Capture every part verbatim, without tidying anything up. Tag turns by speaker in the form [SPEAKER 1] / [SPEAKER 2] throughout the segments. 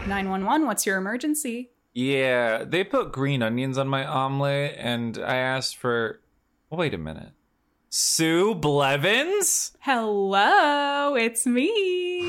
[SPEAKER 1] nine one one, what's your emergency?
[SPEAKER 2] Yeah, they put green onions on my omelet, and I asked for... Wait a minute. Sue Blevins?
[SPEAKER 1] Hello, it's me.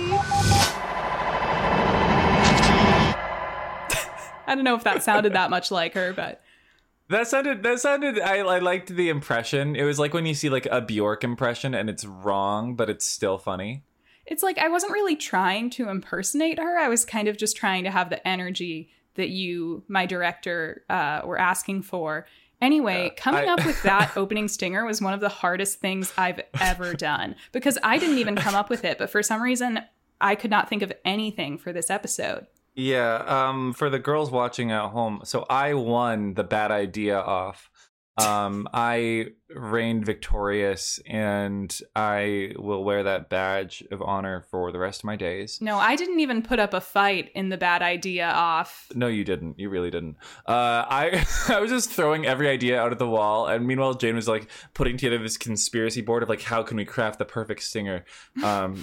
[SPEAKER 1] I don't know if that sounded that much like her, but...
[SPEAKER 2] That sounded, that sounded, I, I liked the impression. It was like when you see like a Bjork impression and it's wrong, but it's still funny.
[SPEAKER 1] It's like I wasn't really trying to impersonate her. I was kind of just trying to have the energy that you, my director, uh, were asking for. Anyway,
[SPEAKER 2] uh,
[SPEAKER 1] coming
[SPEAKER 2] I...
[SPEAKER 1] up with that opening stinger was one of the hardest things I've ever done because I didn't even come up with it. But for some reason, I could not think of anything for this episode.
[SPEAKER 2] Yeah, um, for the girls watching at home, so I won the bad idea off. Um, I reigned victorious, and I will wear that badge of honor for the rest of my days.
[SPEAKER 1] No, I didn't even put up a fight in the bad idea off.
[SPEAKER 2] No, you didn't. You really didn't. Uh, I I was just throwing every idea out of the wall, and meanwhile, Jane was like putting together this conspiracy board of like how can we craft the perfect stinger. Um,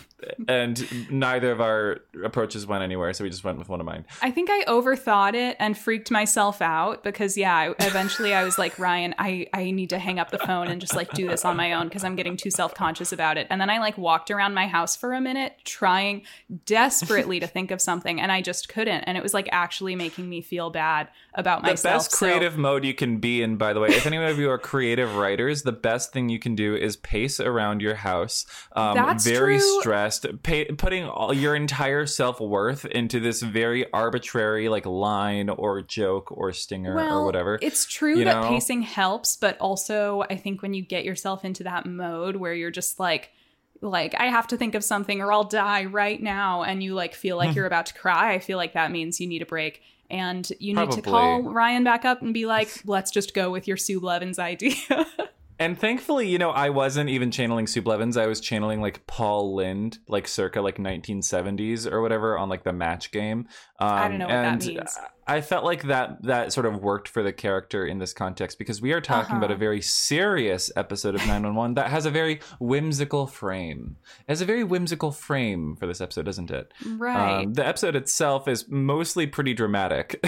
[SPEAKER 2] and neither of our approaches went anywhere, so we just went with one of mine.
[SPEAKER 1] I think I overthought it and freaked myself out because yeah, I, eventually I was like, Ryan, I I need to hang up the phone and just like do this on my own because I'm getting too self-conscious about it. And then I like walked around my house for a minute trying desperately to think of something and I just couldn't. And it was like actually making me feel bad about myself.
[SPEAKER 2] The best creative
[SPEAKER 1] so-
[SPEAKER 2] mode you can be in, by the way, if any of you are creative writers, the best thing you can do is pace around your house. Um,
[SPEAKER 1] That's
[SPEAKER 2] very
[SPEAKER 1] true.
[SPEAKER 2] stressed, pay, putting all your entire self-worth into this very arbitrary like line or joke or stinger
[SPEAKER 1] well,
[SPEAKER 2] or whatever.
[SPEAKER 1] It's true
[SPEAKER 2] you
[SPEAKER 1] that
[SPEAKER 2] know?
[SPEAKER 1] pacing helps, but also I think when you get yourself into that mode where you're just like, like, I have to think of something or I'll die right now, and you like feel like you're about to cry, I feel like that means you need a break. And you need
[SPEAKER 2] Probably.
[SPEAKER 1] to call Ryan back up and be like, let's just go with your Sue Blevins idea.
[SPEAKER 2] And thankfully, you know, I wasn't even channeling Sue Blevins. I was channeling like Paul Lynde, like circa like nineteen seventies or whatever on like the Match Game. Um,
[SPEAKER 1] I don't know what
[SPEAKER 2] and
[SPEAKER 1] that means.
[SPEAKER 2] I felt like that that sort of worked for the character in this context because we are talking
[SPEAKER 1] uh-huh.
[SPEAKER 2] about a very serious episode of nine one one that has a very whimsical frame. It has a very whimsical frame for this episode, doesn't it?
[SPEAKER 1] Right.
[SPEAKER 2] Um, the episode itself is mostly pretty dramatic.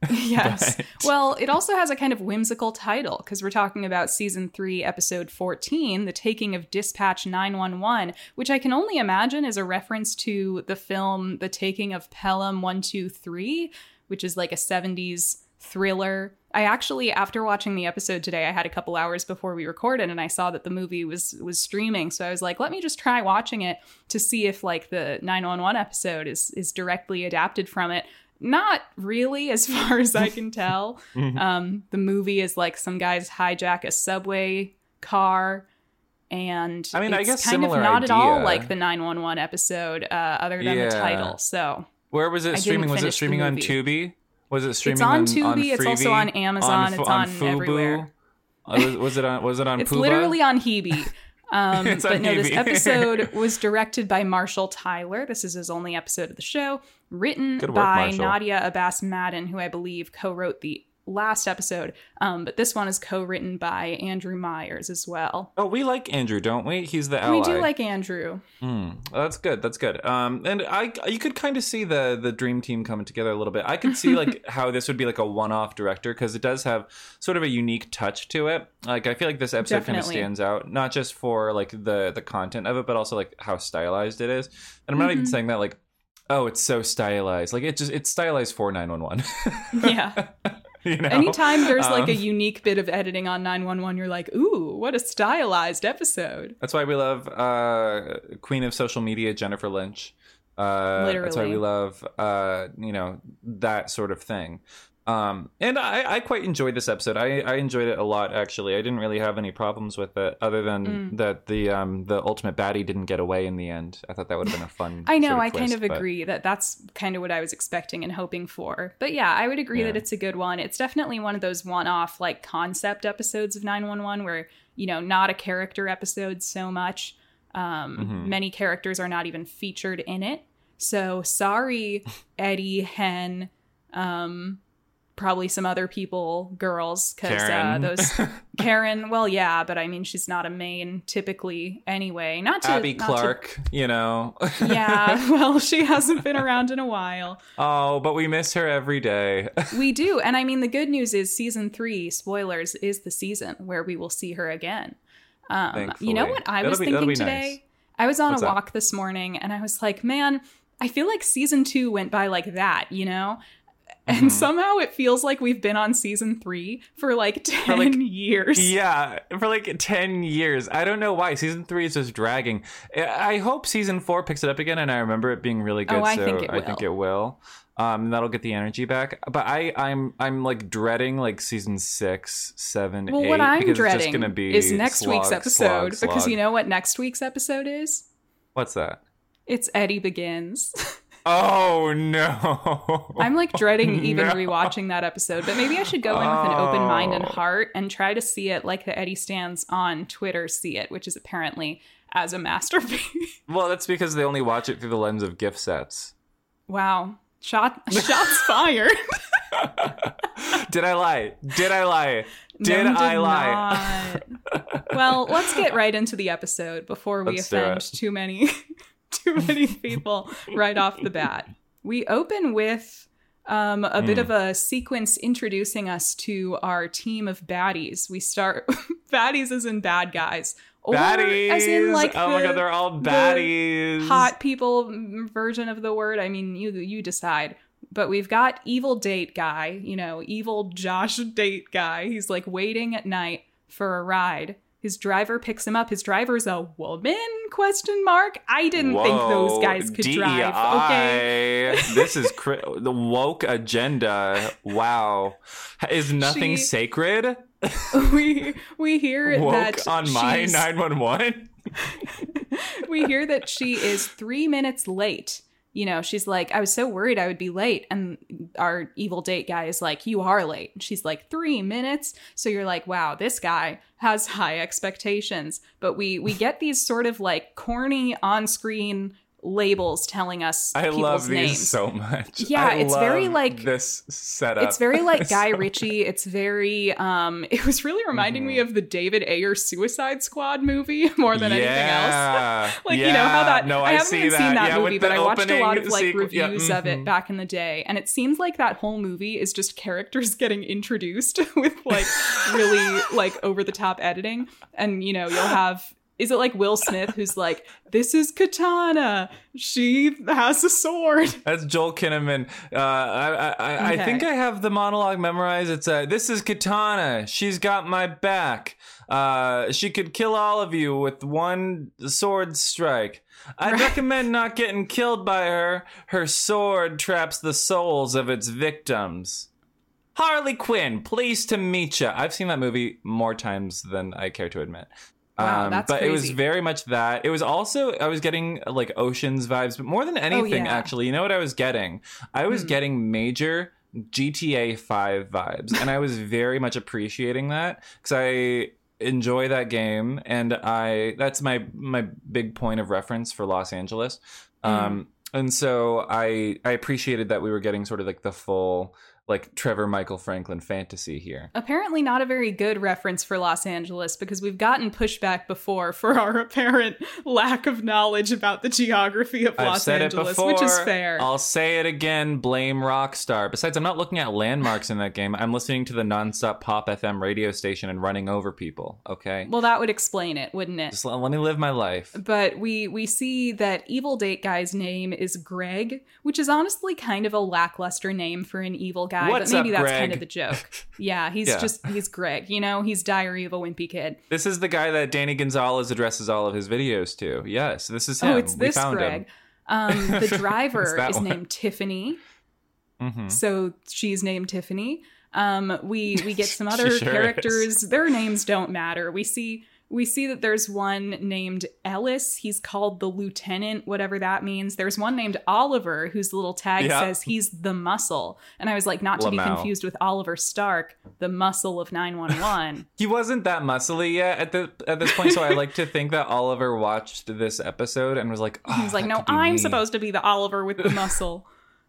[SPEAKER 1] Yes.
[SPEAKER 2] But...
[SPEAKER 1] Well, it also has a kind of whimsical title because we're talking about season three, episode fourteen, The Taking of Dispatch nine one one, which I can only imagine is a reference to the film The Taking of Pelham one two three, which is like a seventies thriller. I actually, after watching the episode today, I had a couple hours before we recorded and I saw that the movie was was streaming. So I was like, let me just try watching it to see if like the nine one one episode is is directly adapted from it. Not really, as far as I can tell. um, the movie is like some guys hijack a subway car. And
[SPEAKER 2] I mean,
[SPEAKER 1] it's
[SPEAKER 2] I guess
[SPEAKER 1] kind of
[SPEAKER 2] similar
[SPEAKER 1] not
[SPEAKER 2] idea.
[SPEAKER 1] at all like the nine one one episode, uh, other than
[SPEAKER 2] Yeah.
[SPEAKER 1] the title. So
[SPEAKER 2] Where was it
[SPEAKER 1] I
[SPEAKER 2] streaming?
[SPEAKER 1] didn't
[SPEAKER 2] Was it
[SPEAKER 1] finish the
[SPEAKER 2] streaming on
[SPEAKER 1] movie.
[SPEAKER 2] Tubi? Was it streaming
[SPEAKER 1] It's on
[SPEAKER 2] on,
[SPEAKER 1] Tubi,
[SPEAKER 2] on
[SPEAKER 1] it's also
[SPEAKER 2] Freevee?
[SPEAKER 1] on Amazon,
[SPEAKER 2] Fu-
[SPEAKER 1] it's on
[SPEAKER 2] Fubu?
[SPEAKER 1] everywhere.
[SPEAKER 2] Uh, was, was it on? Was it on?
[SPEAKER 1] It's
[SPEAKER 2] Puba?
[SPEAKER 1] literally on Hebe. Um,
[SPEAKER 2] It's
[SPEAKER 1] but
[SPEAKER 2] on
[SPEAKER 1] no, this
[SPEAKER 2] Hebe.
[SPEAKER 1] episode was directed by Marshall Tyler. This is his only episode of the show. Written
[SPEAKER 2] Good work,
[SPEAKER 1] by
[SPEAKER 2] Marshall.
[SPEAKER 1] Nadia Abbas Madden, who I believe co-wrote the last episode. Um, but this one is co-written by Andrew Myers as well.
[SPEAKER 2] Oh, we like Andrew, don't we? He's the ally.
[SPEAKER 1] We do like Andrew.
[SPEAKER 2] Mm, well, that's good. That's good. Um, and I, you could kind of see the the dream team coming together a little bit. I could see like how this would be like a one-off director because it does have sort of a unique touch to it. Like I feel like this episode kind of
[SPEAKER 1] Definitely.
[SPEAKER 2] stands out, not just for like the the content of it, but also like how stylized it is. And I'm not even
[SPEAKER 1] Mhm.
[SPEAKER 2] saying that like, oh, it's so stylized. Like it just it's stylized for nine one one.
[SPEAKER 1] Yeah.
[SPEAKER 2] You know?
[SPEAKER 1] Anytime there's like
[SPEAKER 2] Um,
[SPEAKER 1] a unique bit of editing on nine one one, you're like, ooh, what a stylized episode.
[SPEAKER 2] That's why we love uh, Queen of Social Media, Jennifer Lynch. Uh, That's why
[SPEAKER 1] Literally.
[SPEAKER 2] we love, uh, you know, that sort of thing. Um, and I, I quite enjoyed this episode. I, I enjoyed it a lot, actually. I didn't really have any problems with it, other than
[SPEAKER 1] Mm.
[SPEAKER 2] that the um, the ultimate baddie didn't get away in the end. I thought that would have been a fun.
[SPEAKER 1] I know,
[SPEAKER 2] sort of
[SPEAKER 1] I kind
[SPEAKER 2] twist,
[SPEAKER 1] of
[SPEAKER 2] but-
[SPEAKER 1] agree that that's kind of what I was expecting and hoping for. But yeah, I would agree
[SPEAKER 2] Yeah.
[SPEAKER 1] that it's a good one. It's definitely one of those one-off like concept episodes of nine one one where, you know, not a character episode so much. Um,
[SPEAKER 2] Mhm.
[SPEAKER 1] Many characters are not even featured in it. So sorry, Eddie, Hen, um, probably some other people, girls, because uh,
[SPEAKER 2] Karen.
[SPEAKER 1] those Karen. Well, yeah, but I mean, she's not a main typically anyway. Not to
[SPEAKER 2] Abby
[SPEAKER 1] not
[SPEAKER 2] Clark,
[SPEAKER 1] to-
[SPEAKER 2] you know.
[SPEAKER 1] Yeah, well, she hasn't been around in a while.
[SPEAKER 2] Oh, but we miss her every day.
[SPEAKER 1] We do, and I mean, the good news is season three, spoilers, is the season where we will see her again. Um, you know what I
[SPEAKER 2] That'll
[SPEAKER 1] was
[SPEAKER 2] be-
[SPEAKER 1] thinking
[SPEAKER 2] that'll be
[SPEAKER 1] today?
[SPEAKER 2] nice.
[SPEAKER 1] I was on
[SPEAKER 2] What's
[SPEAKER 1] a
[SPEAKER 2] that?
[SPEAKER 1] walk this morning, and I was like, man, I feel like season two went by like that, you know? And
[SPEAKER 2] Mm-hmm.
[SPEAKER 1] somehow it feels like we've been on season three for like ten
[SPEAKER 2] like-
[SPEAKER 1] years.
[SPEAKER 2] Yeah, for like ten years. I don't know why. Season three is just dragging. I I hope season four picks it up again, and I remember it being really good.
[SPEAKER 1] Oh, I
[SPEAKER 2] so
[SPEAKER 1] think it
[SPEAKER 2] I think
[SPEAKER 1] will.
[SPEAKER 2] it will. Um, that'll get the energy back. But I, I'm, I'm like dreading like season six, seven,
[SPEAKER 1] Well,
[SPEAKER 2] eight.
[SPEAKER 1] what I'm
[SPEAKER 2] because it's
[SPEAKER 1] dreading
[SPEAKER 2] just gonna be
[SPEAKER 1] is next
[SPEAKER 2] slog,
[SPEAKER 1] week's episode,
[SPEAKER 2] slog,
[SPEAKER 1] because
[SPEAKER 2] slog.
[SPEAKER 1] you know what next week's episode is?
[SPEAKER 2] What's that?
[SPEAKER 1] It's Eddie Begins.
[SPEAKER 2] Oh no!
[SPEAKER 1] I'm like dreading even
[SPEAKER 2] No.
[SPEAKER 1] rewatching that episode, but maybe I should go in with an open mind and
[SPEAKER 2] Oh.
[SPEAKER 1] heart and try to see it like the Eddie Stands on Twitter see it, which is apparently as a masterpiece.
[SPEAKER 2] Well, that's because they only watch it through the lens of gift sets.
[SPEAKER 1] Wow. Shot shots fired.
[SPEAKER 2] Did I lie? Did I lie? Did
[SPEAKER 1] No,
[SPEAKER 2] I lie?
[SPEAKER 1] not. Well, let's get right into the episode before we
[SPEAKER 2] Let's do
[SPEAKER 1] offend
[SPEAKER 2] it.
[SPEAKER 1] too many too many people right off the bat. We open with um, a
[SPEAKER 2] Hmm.
[SPEAKER 1] bit of a sequence introducing us to our team of baddies. We start baddies as in bad guys. Or
[SPEAKER 2] Baddies!
[SPEAKER 1] as in like
[SPEAKER 2] oh my
[SPEAKER 1] the-
[SPEAKER 2] god, they're all
[SPEAKER 1] the
[SPEAKER 2] baddies.
[SPEAKER 1] hot people version of the word. I mean, you you decide. But we've got evil date guy, you know, evil Josh date guy. He's like waiting at night for a ride. His driver picks him up. His driver's a woman? Question mark. I didn't think those
[SPEAKER 2] Whoa,
[SPEAKER 1] guys could
[SPEAKER 2] D E I.
[SPEAKER 1] drive. Okay.
[SPEAKER 2] This is cri- the woke agenda. Wow. Is nothing
[SPEAKER 1] She-
[SPEAKER 2] sacred?
[SPEAKER 1] we we hear
[SPEAKER 2] Woke
[SPEAKER 1] that
[SPEAKER 2] on my
[SPEAKER 1] she's-
[SPEAKER 2] nine one one?
[SPEAKER 1] we hear that she is three minutes late. You know, she's like, I was so worried I would be late. And our evil date guy is like, you are late. And she's like, three minutes. So you're like, wow, this guy has high expectations. But we we get these sort of like corny on-screen labels telling us
[SPEAKER 2] I
[SPEAKER 1] people's
[SPEAKER 2] love these
[SPEAKER 1] names.
[SPEAKER 2] so much.
[SPEAKER 1] Yeah,
[SPEAKER 2] I
[SPEAKER 1] it's very
[SPEAKER 2] love
[SPEAKER 1] like-
[SPEAKER 2] this setup.
[SPEAKER 1] It's very like Guy Ritchie. It's very um it was really reminding me
[SPEAKER 2] Mm-hmm.
[SPEAKER 1] of the David Ayer Suicide Squad movie more than anything else.
[SPEAKER 2] yeah.
[SPEAKER 1] Like, you know how that
[SPEAKER 2] No,
[SPEAKER 1] I
[SPEAKER 2] I,
[SPEAKER 1] haven't
[SPEAKER 2] see
[SPEAKER 1] even
[SPEAKER 2] that.
[SPEAKER 1] seen that
[SPEAKER 2] yeah,
[SPEAKER 1] movie,
[SPEAKER 2] with
[SPEAKER 1] but
[SPEAKER 2] the
[SPEAKER 1] I watched a lot of
[SPEAKER 2] opening
[SPEAKER 1] like
[SPEAKER 2] sequ- yeah,
[SPEAKER 1] reviews of it
[SPEAKER 2] mhm.
[SPEAKER 1] back in the day, and it seems like that whole movie is just characters getting introduced with like really like over the top editing. And you know, you'll have is it like Will Smith who's like, this is Katana. She has a sword.
[SPEAKER 2] That's Joel Kinnaman. Uh, I, I, I,
[SPEAKER 1] Okay.
[SPEAKER 2] I think I have the monologue memorized. It's uh, this is Katana. She's got my back. Uh, she could kill all of you with one sword strike. I'd
[SPEAKER 1] Right.
[SPEAKER 2] recommend not getting killed by her. Her sword traps the souls of its victims. Harley Quinn, pleased to meet ya. I've seen that movie more times than I care to admit.
[SPEAKER 1] Wow, that's
[SPEAKER 2] but it was
[SPEAKER 1] crazy.
[SPEAKER 2] very much that. It was also, I was getting like Oceans vibes, but more than anything,
[SPEAKER 1] yeah.
[SPEAKER 2] actually, you know what I was getting? I was
[SPEAKER 1] Hmm.
[SPEAKER 2] getting major G T A five vibes, and I was very much appreciating that because I enjoy that game, and I that's my my big point of reference for Los Angeles. Um, and so I I appreciated that we were getting sort of like the full like Trevor Michael Franklin fantasy here.
[SPEAKER 1] Apparently not a very good reference for Los Angeles because we've gotten pushback before for our apparent lack of knowledge about the geography of
[SPEAKER 2] I've
[SPEAKER 1] Los
[SPEAKER 2] said
[SPEAKER 1] Angeles,
[SPEAKER 2] it before.
[SPEAKER 1] which is fair.
[SPEAKER 2] I'll say it again. Blame Rockstar. Besides, I'm not looking at landmarks in that game. I'm listening to the nonstop Pop F M radio station and running over people. Okay,
[SPEAKER 1] Well, that would explain it, wouldn't it?
[SPEAKER 2] just let, let me live my life.
[SPEAKER 1] But we we see that evil date guy's name is Greg, which is honestly kind of a lackluster name for an evil guy.
[SPEAKER 2] What's
[SPEAKER 1] but maybe
[SPEAKER 2] up,
[SPEAKER 1] that's
[SPEAKER 2] Greg?
[SPEAKER 1] kind of the joke. Yeah, he's
[SPEAKER 2] Yeah.
[SPEAKER 1] just he's Greg. You know, he's Diary of a Wimpy Kid.
[SPEAKER 2] This is the guy that Danny Gonzalez addresses all of his videos to. Yes, this is him.
[SPEAKER 1] Oh, it's
[SPEAKER 2] We
[SPEAKER 1] this
[SPEAKER 2] found
[SPEAKER 1] Greg.
[SPEAKER 2] him.
[SPEAKER 1] Um, the driver
[SPEAKER 2] that
[SPEAKER 1] is
[SPEAKER 2] one.
[SPEAKER 1] named Tiffany.
[SPEAKER 2] Mhm.
[SPEAKER 1] So she's named Tiffany. Um, we we get some
[SPEAKER 2] She
[SPEAKER 1] other
[SPEAKER 2] sure
[SPEAKER 1] characters. Their names don't matter. We see we see that there's one named Ellis. He's called the lieutenant, whatever that means. There's one named Oliver, whose little tag
[SPEAKER 2] Yeah.
[SPEAKER 1] says he's the muscle. And I was like, not to be
[SPEAKER 2] Lamau.
[SPEAKER 1] confused with Oliver Stark, the muscle of nine one one.
[SPEAKER 2] He wasn't that muscly yet at the at this point, so I like to think that Oliver watched this episode and was like, oh,
[SPEAKER 1] He's like,
[SPEAKER 2] that
[SPEAKER 1] no,
[SPEAKER 2] could be
[SPEAKER 1] I'm
[SPEAKER 2] me."
[SPEAKER 1] supposed to be the Oliver with the muscle.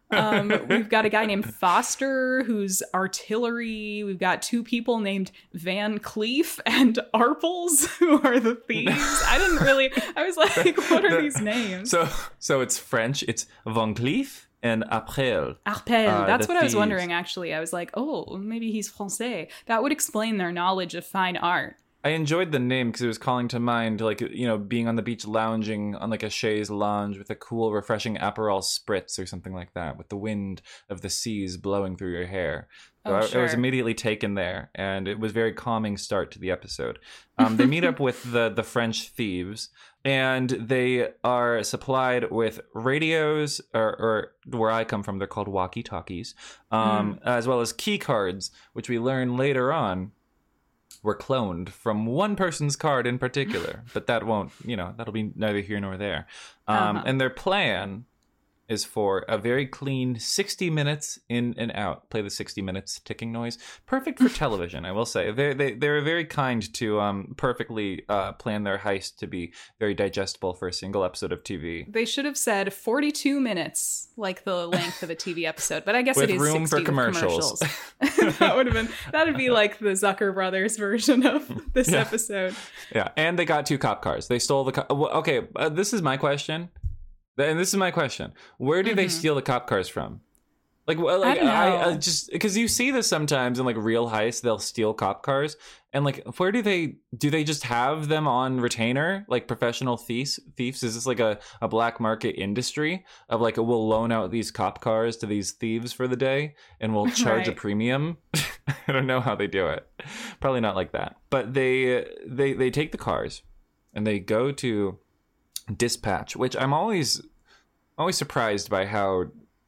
[SPEAKER 1] Um, we've got a guy named Foster who's artillery. We've got two people named Van Cleef and Arpels who are the thieves. I didn't really, I was like, what are these names?
[SPEAKER 2] So so it's French. It's Van Cleef and April.
[SPEAKER 1] Arpel.
[SPEAKER 2] Uh,
[SPEAKER 1] That's
[SPEAKER 2] the
[SPEAKER 1] what I was
[SPEAKER 2] thieves.
[SPEAKER 1] wondering, actually. I was like, oh, maybe he's Francais. That would explain their knowledge of fine art.
[SPEAKER 2] I enjoyed the name because it was calling to mind, like, you know, being on the beach lounging on like a chaise lounge with a cool, refreshing Aperol spritz or something like that, with the wind of the seas blowing through your hair. So
[SPEAKER 1] Oh,
[SPEAKER 2] I,
[SPEAKER 1] sure.
[SPEAKER 2] I was immediately taken there, and it was a very calming start to the episode. Um, they meet up with the, the French thieves, and they are supplied with radios, or, or where I come from, they're called walkie-talkies, um,
[SPEAKER 1] Mm.
[SPEAKER 2] as well as key cards, which we learn later on were cloned from one person's card in particular, but that won't, you know, that'll be neither here nor there. Um,
[SPEAKER 1] Uh-huh.
[SPEAKER 2] And their plan is for a very clean sixty minutes in and out. Play the sixty minutes ticking noise. Perfect for television, I will say. They they they're very kind to um perfectly uh, plan their heist to be very digestible for a single episode of T V.
[SPEAKER 1] They should have said forty-two minutes, like the length of a T V episode. But I guess
[SPEAKER 2] With
[SPEAKER 1] it is
[SPEAKER 2] room for
[SPEAKER 1] sixty with
[SPEAKER 2] commercials.
[SPEAKER 1] commercials. That would have been that'd be like the Zucker Brothers version of this
[SPEAKER 2] Yeah.
[SPEAKER 1] episode.
[SPEAKER 2] Yeah, and they got two cop cars. They stole the car. Okay, uh, this is my question. And this is my question. Where do they
[SPEAKER 1] Mhm.
[SPEAKER 2] steal the cop cars from? Like, well, like
[SPEAKER 1] I don't
[SPEAKER 2] I, I
[SPEAKER 1] know.
[SPEAKER 2] just because you see this sometimes in like real heists, they'll steal cop cars, and like, where do they do they just have them on retainer, like professional thieves? Thieves is this like a, a black market industry of like we'll loan out these cop cars to these thieves for the day, and we'll charge a
[SPEAKER 1] Right.
[SPEAKER 2] premium. I don't know how they do it. Probably not like that, but they they they take the cars, and they go to Dispatch, which I'm always always surprised by how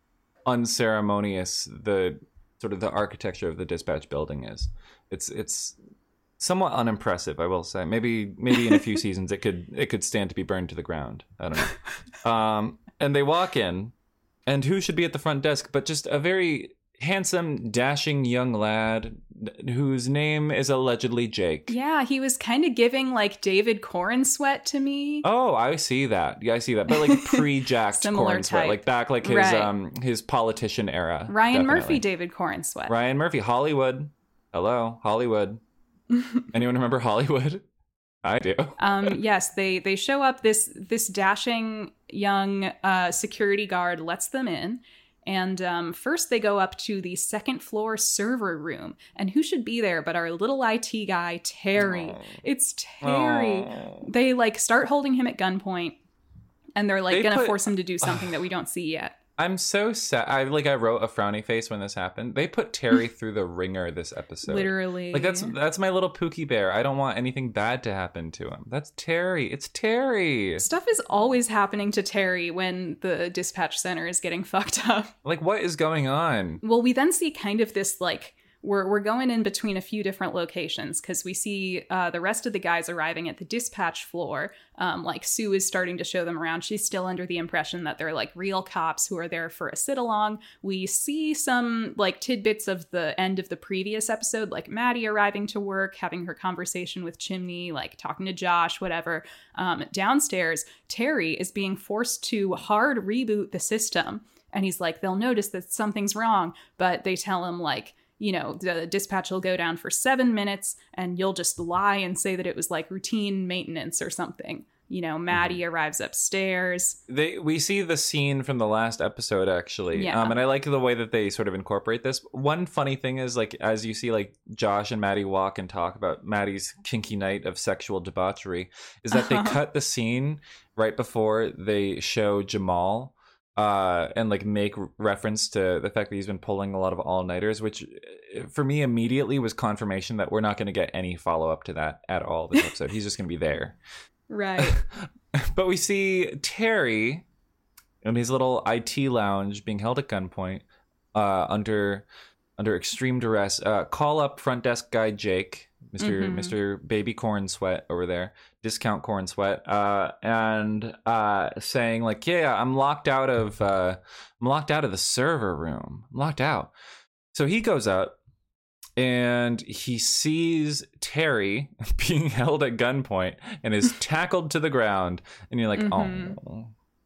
[SPEAKER 2] unceremonious the sort of the architecture of the Dispatch building is. It's it's somewhat unimpressive, I will say. Maybe maybe in a few seasons it could it could stand to be burned to the ground. I don't know. Um, and they walk in, and who should be at the front desk but just a very handsome, dashing young lad whose name is allegedly Jake.
[SPEAKER 1] Yeah, he was kind of giving like David Corn Sweat to me.
[SPEAKER 2] Oh, I see that. Yeah, I see that. But like pre-jacked
[SPEAKER 1] Similar
[SPEAKER 2] corn sweat,
[SPEAKER 1] type.
[SPEAKER 2] like back like his
[SPEAKER 1] Right.
[SPEAKER 2] um his politician era.
[SPEAKER 1] Ryan
[SPEAKER 2] definitely.
[SPEAKER 1] Murphy, David Corn Sweat.
[SPEAKER 2] Ryan Murphy, Hollywood. Hello, Hollywood. Anyone remember Hollywood? I do.
[SPEAKER 1] Um, yes, they they show up. This this dashing young uh, security guard lets them in, and um, first they go up to the second floor server room. And who should be there but our little I T guy, Terry?
[SPEAKER 2] Oh.
[SPEAKER 1] It's Terry.
[SPEAKER 2] Oh.
[SPEAKER 1] They like start holding him at gunpoint, and they're like
[SPEAKER 2] They
[SPEAKER 1] gonna
[SPEAKER 2] put-
[SPEAKER 1] force him to do something that we don't see yet.
[SPEAKER 2] I'm so sad. I like I wrote a frowny face when this happened. They put Terry through the ringer this episode.
[SPEAKER 1] Literally,
[SPEAKER 2] Like that's that's my little Pookie Bear. I don't want anything bad to happen to him. That's Terry. It's Terry.
[SPEAKER 1] stuff is always happening to Terry when the dispatch center is getting fucked up.
[SPEAKER 2] Like what is going on?
[SPEAKER 1] Well, we then see kind of this like we're we're going in between a few different locations because we see uh, the rest of the guys arriving at the dispatch floor. Um, like Sue is starting to show them around. She's still under the impression that they're like real cops who are there for a sit along. We see some like tidbits of the end of the previous episode, like Maddie arriving to work, having her conversation with Chimney, like talking to Josh, whatever. Um, downstairs, Terry is being forced to hard reboot the system. And he's like, they'll notice that something's wrong, but they tell him like, you know, the dispatch will go down for seven minutes and you'll just lie and say that it was like routine maintenance or something. You know, Maddie
[SPEAKER 2] Mm-hmm.
[SPEAKER 1] arrives upstairs.
[SPEAKER 2] They we see the scene from the last episode actually.
[SPEAKER 1] Yeah.
[SPEAKER 2] Um and I like the way that they sort of incorporate this. One funny thing is like as you see like Josh and Maddie walk and talk about Maddie's kinky night of sexual debauchery is that
[SPEAKER 1] Uh-huh.
[SPEAKER 2] they cut the scene right before they show Jamal uh and like make reference to the fact that he's been pulling a lot of all-nighters, which uh, for me immediately was confirmation that we're not going to get any follow-up to that at all this episode. He's just going to be there.
[SPEAKER 1] Right.
[SPEAKER 2] But we see Terry in his little I T lounge being held at gunpoint uh, under under extreme duress. Uh, call up front desk guy Jake, Mister
[SPEAKER 1] Mhm.
[SPEAKER 2] Mister Baby Corn Sweat over there, discount Corn Sweat, uh, and uh, saying like, yeah, I'm locked out of uh, I'm locked out of the server room. I'm locked out. So he goes up. And he sees Terry being held at gunpoint and is tackled to the ground. And you're like,
[SPEAKER 1] Mhm.
[SPEAKER 2] oh,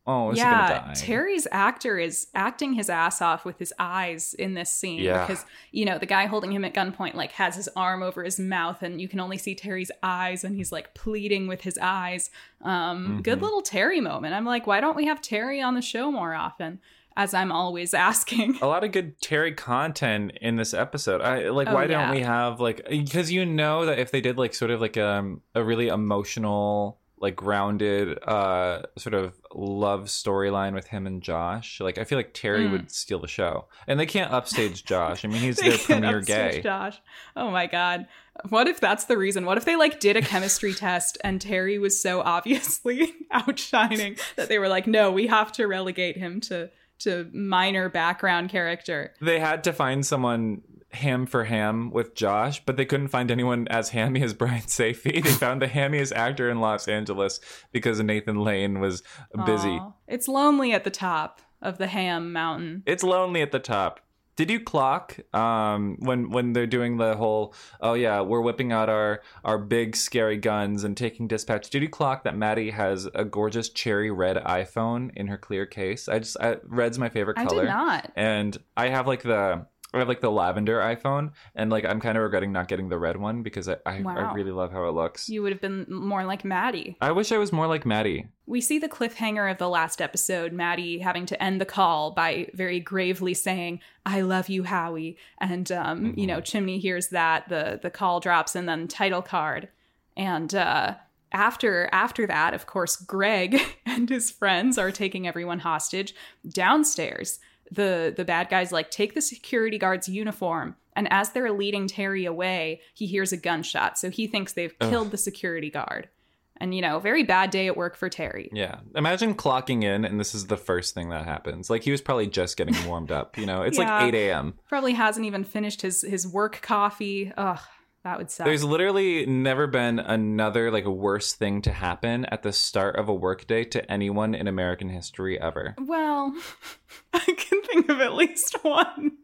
[SPEAKER 2] Oh, is
[SPEAKER 1] yeah,
[SPEAKER 2] he gonna die?
[SPEAKER 1] Terry's actor is acting his ass off with his eyes in this scene
[SPEAKER 2] Yeah.
[SPEAKER 1] because, you know, the guy holding him at gunpoint like has his arm over his mouth and you can only see Terry's eyes and he's like pleading with his eyes. Um,
[SPEAKER 2] Mm-hmm.
[SPEAKER 1] Good little Terry moment. I'm like, why don't we have Terry on the show more often? As I'm always asking.
[SPEAKER 2] A lot of good Terry content in this episode. I like.
[SPEAKER 1] Oh,
[SPEAKER 2] why
[SPEAKER 1] yeah.
[SPEAKER 2] don't we have like? Because you know that if they did like sort of like um a really emotional, like grounded, uh sort of love storyline with him and Josh, like I feel like Terry
[SPEAKER 1] Mm.
[SPEAKER 2] would steal the show. And they can't upstage Josh. I mean, he's
[SPEAKER 1] They
[SPEAKER 2] their
[SPEAKER 1] can't
[SPEAKER 2] premier
[SPEAKER 1] upstage
[SPEAKER 2] gay.
[SPEAKER 1] Josh. Oh my god. What if that's the reason? What if they like did a chemistry test and Terry was so obviously outshining that they were like, no, we have to relegate him to to minor background character.
[SPEAKER 2] They had to find someone ham for ham with Josh, but they couldn't find anyone as hammy as Brian Safi. They found the hammiest actor in Los Angeles because Nathan Lane was busy.
[SPEAKER 1] Aw. It's lonely at the top of the Ham Mountain.
[SPEAKER 2] It's lonely at the top. Did you clock um, when when they're doing the whole, oh yeah, we're whipping out our, our big scary guns and taking dispatch? Did you clock that Maddie has a gorgeous cherry red iPhone in her clear case? I just I, red's my favorite
[SPEAKER 1] I
[SPEAKER 2] color.
[SPEAKER 1] did not.
[SPEAKER 2] And I have like the I have like the lavender iPhone, and like I'm kind of regretting not getting the red one because I I,
[SPEAKER 1] Wow.
[SPEAKER 2] I really love how it looks.
[SPEAKER 1] You would have been more like Maddie.
[SPEAKER 2] I wish I was more like Maddie.
[SPEAKER 1] We see the cliffhanger of the last episode, Maddie having to end the call by very gravely saying, I love you, Howie. And, um,
[SPEAKER 2] Mm-hmm.
[SPEAKER 1] you know, Chimney hears that, the the call drops, and then title card. And uh, after after that, of course, Greg and his friends are taking everyone hostage downstairs. The, the bad guys, like, take the security guard's uniform. And as they're leading Terry away, he hears a gunshot. So he thinks they've
[SPEAKER 2] Ugh.
[SPEAKER 1] killed the security guard. And, you know, very bad day at work for Terry.
[SPEAKER 2] Yeah. Imagine clocking in and this is the first thing that happens. Like he was probably just getting warmed up, you know? It's
[SPEAKER 1] Yeah.
[SPEAKER 2] like eight a.m.
[SPEAKER 1] Probably hasn't even finished his his work coffee. Ugh, that would suck.
[SPEAKER 2] There's literally never been another like worse thing to happen at the start of a workday to anyone in American history ever.
[SPEAKER 1] Well, I can think of at least one.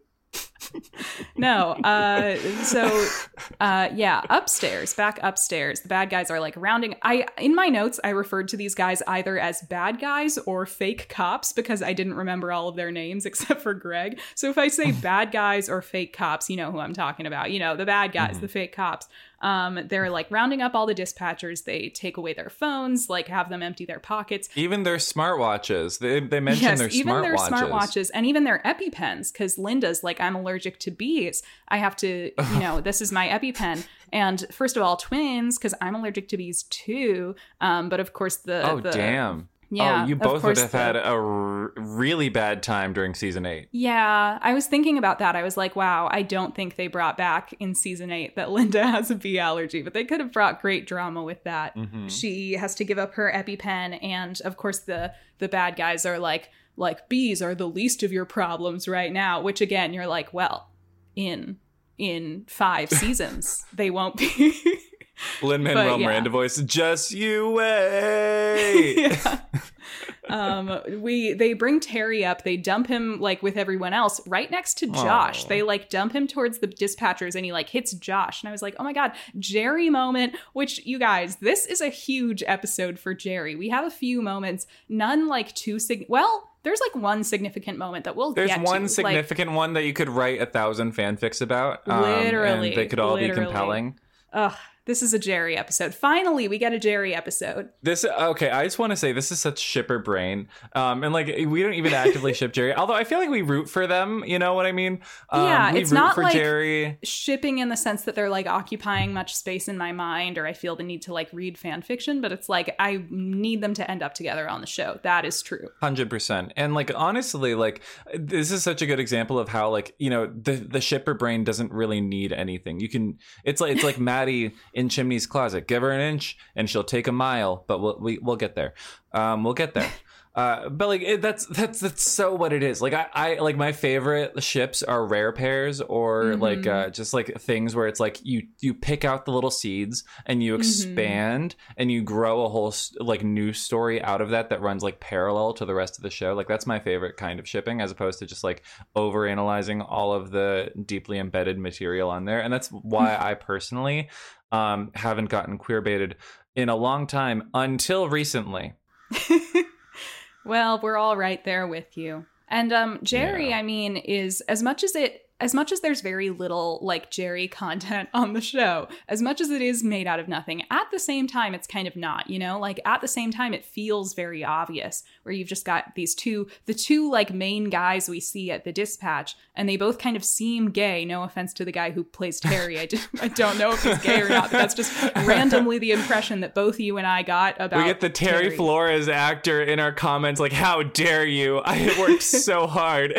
[SPEAKER 1] No, uh, so uh, yeah, upstairs, back upstairs, the bad guys are like rounding. I in my notes I referred to these guys either as bad guys or fake cops because I didn't remember all of their names except for Greg. So if I say bad guys or fake cops, you know who I'm talking about. You know, the bad guys,
[SPEAKER 2] Mhm.
[SPEAKER 1] the fake cops. Um, they're like rounding up all the dispatchers. They take away their phones, like have them empty their pockets.
[SPEAKER 2] Even their smartwatches. They they mentioned
[SPEAKER 1] Yes,
[SPEAKER 2] their
[SPEAKER 1] even their
[SPEAKER 2] smartwatches.
[SPEAKER 1] smartwatches and even their EpiPens, because Linda's like, I'm allergic to bees. I have to, you know, this is my EpiPen. And first of all, twins, because I'm allergic to bees too. Um, but of course, the
[SPEAKER 2] Oh,
[SPEAKER 1] the,
[SPEAKER 2] damn.
[SPEAKER 1] Yeah,
[SPEAKER 2] Oh, you
[SPEAKER 1] of
[SPEAKER 2] both would
[SPEAKER 1] course
[SPEAKER 2] have
[SPEAKER 1] the-
[SPEAKER 2] had a r- really bad time during season eight.
[SPEAKER 1] Yeah, I was thinking about that. I was like, wow, I don't think they brought back in season eight that Linda has a bee allergy, but they could have brought great drama with that.
[SPEAKER 2] Mhm.
[SPEAKER 1] She has to give up her EpiPen, and of course the the bad guys are like, like bees are the least of your problems right now. Which again, you're like, well, in in five seasons they won't be.
[SPEAKER 2] Lin-Manuel
[SPEAKER 1] But, yeah.
[SPEAKER 2] Miranda voice, just you wait.
[SPEAKER 1] Yeah. um we they bring Terry up, they dump him like with everyone else right next to Josh.
[SPEAKER 2] Aw.
[SPEAKER 1] They like dump him towards the dispatchers and he like hits Josh, and I was like, oh my god, Jerry moment. Which, you guys, this is a huge episode for Jerry. We have a few moments, none like too sig well there's like one significant moment that we'll
[SPEAKER 2] There's
[SPEAKER 1] get
[SPEAKER 2] one
[SPEAKER 1] to.
[SPEAKER 2] significant one that you could write a thousand fanfics about. um,
[SPEAKER 1] Literally,
[SPEAKER 2] And they could all
[SPEAKER 1] literally.
[SPEAKER 2] be compelling.
[SPEAKER 1] Like, ugh, this is a Jerry episode. Finally, we get a Jerry episode.
[SPEAKER 2] This okay. I just want to say this is such shipper brain, um, and like we don't even actively ship Jerry. Although I feel like we root for them. You know what I mean? Um,
[SPEAKER 1] Yeah,
[SPEAKER 2] we
[SPEAKER 1] it's
[SPEAKER 2] root
[SPEAKER 1] not
[SPEAKER 2] for
[SPEAKER 1] like-
[SPEAKER 2] Jerry.
[SPEAKER 1] Shipping in the sense that they're like occupying much space in my mind, or I feel the need to like read fan fiction, but it's like I need them to end up together on the show. That is true.
[SPEAKER 2] Hundred percent. And like honestly, like this is such a good example of how like you know the the shipper brain doesn't really need anything. You can. It's like it's like Maddie in Chimney's Closet. Give her an inch and she'll take a mile. But we'll we, we'll get there. Um, we'll get there. Uh, but like it, that's that's that's so what it is. Like I, I like my favorite ships are rare pairs or
[SPEAKER 1] Mhm.
[SPEAKER 2] like uh, just like things where it's like you you pick out the little seeds and you expand and you grow a whole s- like new story out of that that runs like parallel to the rest of the show. Like that's my favorite kind of shipping, as opposed to just like over analyzing all of the deeply embedded material on there. And that's why I personally um, haven't gotten queer baited in a long time until recently.
[SPEAKER 1] Well, we're all right there with you. And um, Jerry,
[SPEAKER 2] Yeah.
[SPEAKER 1] I mean, is as much as it as much as there's very little like Jerry content on the show, as much as it is made out of nothing, at the same time, it's kind of not, you know, like at the same time, it feels very obvious where you've just got these two, the two like main guys we see at the dispatch, and they both kind of seem gay. No offense to the guy who plays Terry. I, do, I don't know if he's gay or not, but that's just randomly the impression that both you and I got about
[SPEAKER 2] We get the Terry,
[SPEAKER 1] Terry.
[SPEAKER 2] Flores actor in our comments like, how dare you? I worked so hard.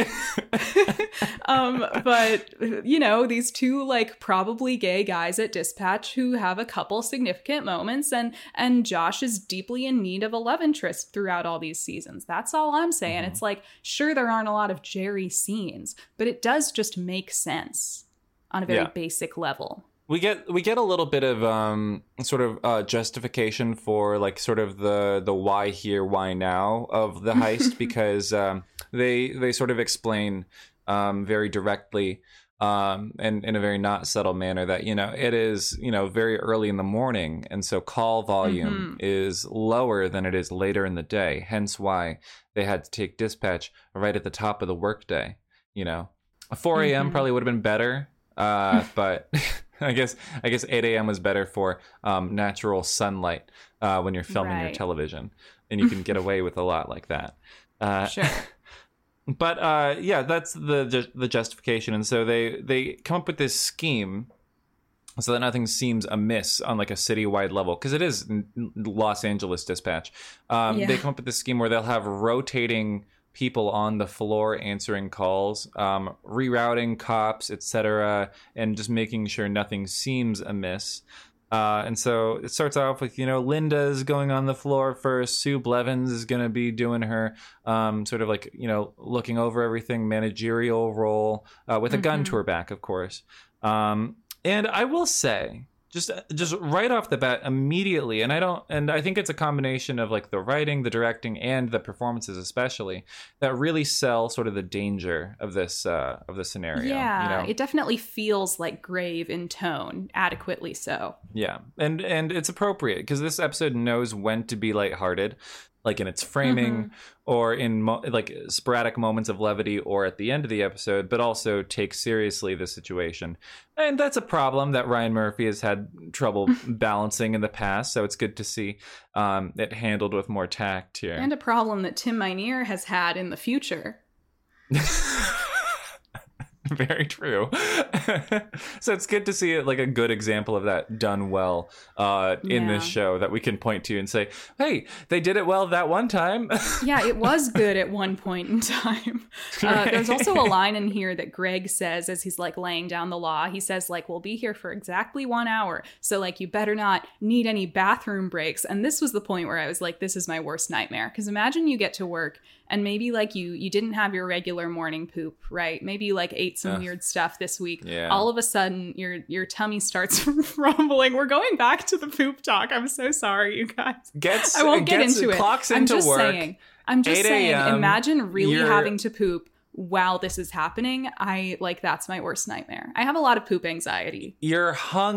[SPEAKER 1] um, but, you know, these two, like, probably gay guys at Dispatch who have a couple significant moments, and and Josh is deeply in need of a love interest throughout all these seasons. That's all I'm saying.
[SPEAKER 2] Mm-hmm.
[SPEAKER 1] It's like, sure, there aren't a lot of Jerry scenes, but it does just make sense on a very
[SPEAKER 2] Yeah.
[SPEAKER 1] basic level.
[SPEAKER 2] We get we get a little bit of um sort of uh, justification for like sort of the the why here why now of the heist because um, they they sort of explain um, very directly um, and in a very not subtle manner that you know it is you know very early in the morning, and so call volume
[SPEAKER 1] Mhm.
[SPEAKER 2] is lower than it is later in the day. Hence why they had to take dispatch right at the top of the workday. You know, four a.m.
[SPEAKER 1] Mhm.
[SPEAKER 2] probably would have been better, uh, but. I guess I guess eight a.m. was better for um, natural sunlight uh, when you're filming your
[SPEAKER 1] Right.
[SPEAKER 2] television, and you can get away with a lot like that. Uh,
[SPEAKER 1] Sure.
[SPEAKER 2] but uh, yeah, that's the ju- the justification, and so they they come up with this scheme so that nothing seems amiss on like a citywide level because it is n- Los Angeles Dispatch. Um,
[SPEAKER 1] Yeah.
[SPEAKER 2] They come up with this scheme where they'll have rotating people on the floor answering calls, um, rerouting cops, et cetera, and just making sure nothing seems amiss. Uh, and so it starts off with, you know, Linda's going on the floor first. Sue Blevins is going to be doing her um, sort of like, you know, looking over everything, managerial role uh, with a gun to
[SPEAKER 1] Mhm.
[SPEAKER 2] her back, of course. Um, and I will say, just just right off the bat immediately, and I don't and I think it's a combination of like the writing, the directing, and the performances especially that really sell sort of the danger of this uh, of the scenario.
[SPEAKER 1] Yeah,
[SPEAKER 2] you know?
[SPEAKER 1] it definitely feels like grave in tone, adequately so.
[SPEAKER 2] Yeah, and and it's appropriate because this episode knows when to be lighthearted, like in its framing
[SPEAKER 1] Mhm.
[SPEAKER 2] or in mo- like sporadic moments of levity or at the end of the episode, but also take seriously the situation. And that's a problem that Ryan Murphy has had trouble balancing in the past, so it's good to see um, it handled with more tact here.
[SPEAKER 1] And a problem that Tim Minear has had in the future.
[SPEAKER 2] Very true. So it's good to see it like a good example of that done well uh, in
[SPEAKER 1] Yeah.
[SPEAKER 2] this show that we can point to and say, hey, they did it well that one time.
[SPEAKER 1] Yeah, it was good at one point in time. Uh, there's also a line in here that Greg says as he's like laying down the law. He says like, we'll be here for exactly one hour. So like, you better not need any bathroom breaks. And this was the point where I was like, this is my worst nightmare. Because imagine you get to work and maybe like you you didn't have your regular morning poop, right? Maybe you like ate some
[SPEAKER 2] Ugh.
[SPEAKER 1] weird stuff this week.
[SPEAKER 2] Yeah.
[SPEAKER 1] All of a sudden your your tummy starts rumbling. We're going back to the poop talk. I'm so sorry, you guys.
[SPEAKER 2] Gets,
[SPEAKER 1] I won't get
[SPEAKER 2] gets,
[SPEAKER 1] into it.
[SPEAKER 2] Clocks
[SPEAKER 1] I'm
[SPEAKER 2] into
[SPEAKER 1] just
[SPEAKER 2] work.
[SPEAKER 1] saying. I'm just
[SPEAKER 2] eight
[SPEAKER 1] saying.
[SPEAKER 2] a.m.,
[SPEAKER 1] Imagine really
[SPEAKER 2] you're-
[SPEAKER 1] having to poop while this is happening. I like that's my worst nightmare. I have a lot of poop anxiety.
[SPEAKER 2] You're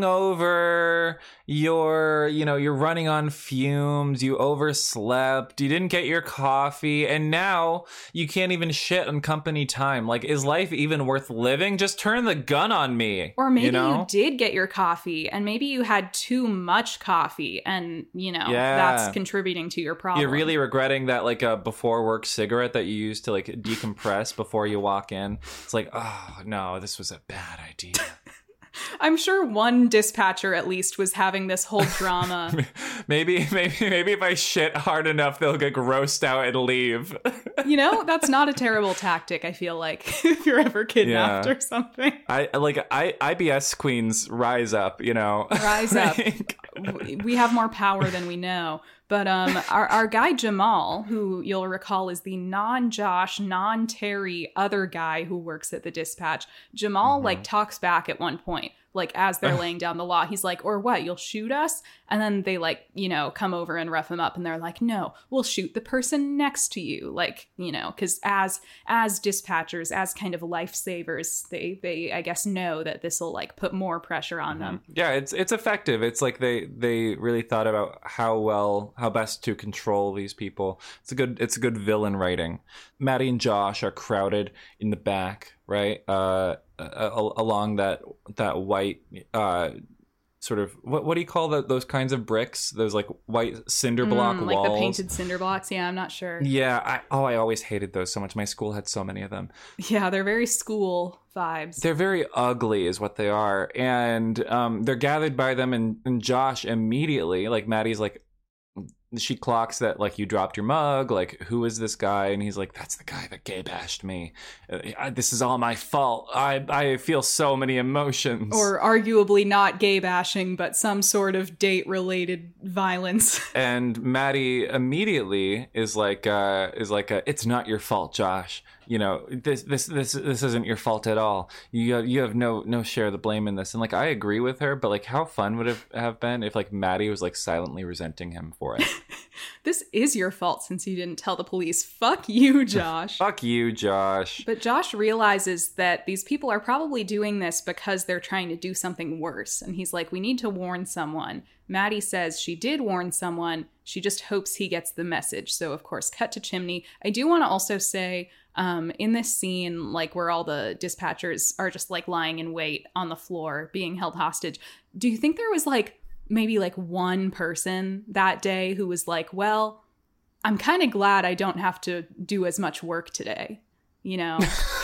[SPEAKER 2] hungover, you're, you know, you're running on fumes, you overslept, you didn't get your coffee, and now you can't even shit on company time. Like, is life even worth living? Just turn the gun on me.
[SPEAKER 1] Or maybe
[SPEAKER 2] you, know?
[SPEAKER 1] you did get your coffee and maybe you had too much coffee and, you know,
[SPEAKER 2] Yeah.
[SPEAKER 1] that's contributing to your problem.
[SPEAKER 2] You're really regretting that, like, a before work cigarette that you used to, like, decompress before you walk in. It's like, oh, no, this was a bad idea.
[SPEAKER 1] I'm sure one dispatcher at least was having this whole drama.
[SPEAKER 2] maybe, maybe, maybe if I shit hard enough, they'll get grossed out and leave.
[SPEAKER 1] You know, that's not a terrible tactic, I feel like, if you're ever kidnapped
[SPEAKER 2] Yeah.
[SPEAKER 1] or something.
[SPEAKER 2] I like I I B S queens rise up, you know.
[SPEAKER 1] Rise up.
[SPEAKER 2] Like-
[SPEAKER 1] We have more power than we know. But um, our, our guy Jamal, who you'll recall is the non-Josh, non-Terry other guy who works at the dispatch, Jamal
[SPEAKER 2] Mhm.
[SPEAKER 1] like talks back at one point, like as they're laying down the law. He's like, or what, you'll shoot us? And then they like, you know, come over and rough him up and they're like, no, we'll shoot the person next to you. Like, you know, because as as dispatchers, as kind of lifesavers, they, they I guess know that this will like put more pressure on them.
[SPEAKER 2] Yeah, it's it's effective. It's like they they really thought about how well how best to control these people. It's a good it's a good villain writing. Maddie and Josh are crowded in the back, right? Uh, uh along that that white uh sort of what what do you call the, those kinds of bricks? Those like white cinder block
[SPEAKER 1] mm, like
[SPEAKER 2] walls.
[SPEAKER 1] Like the painted cinder blocks. Yeah, I'm not sure.
[SPEAKER 2] Yeah, I, oh, I always hated those so much. My school had so many of them.
[SPEAKER 1] Yeah, they're very school vibes.
[SPEAKER 2] They're very ugly is what they are. And um, they're gathered by them, and, and Josh immediately, like Maddie's like, she clocks that, like, you dropped your mug, like, who is this guy? And he's like, that's the guy that gay bashed me. Uh, this is all my fault. I I feel so many emotions.
[SPEAKER 1] Or arguably not gay bashing, but some sort of date related violence.
[SPEAKER 2] And Maddie immediately is like, uh, is like, a, it's not your fault, Josh. You know, this this this this isn't your fault at all. You have, you have no no share of the blame in this. And like, I agree with her, but like, how fun would it have been if like Maddie was like silently resenting him for it?
[SPEAKER 1] This is your fault since you didn't tell the police. Fuck you, Josh.
[SPEAKER 2] Fuck you, Josh.
[SPEAKER 1] But Josh realizes that these people are probably doing this because they're trying to do something worse. And he's like, we need to warn someone. Maddie says she did warn someone. She just hopes he gets the message. So, of course, cut to Chimney. I do want to also say, um, in this scene, like where all the dispatchers are just like lying in wait on the floor being held hostage, do you think there was like maybe like one person that day who was like, well, I'm kind of glad I don't have to do as much work today, you know?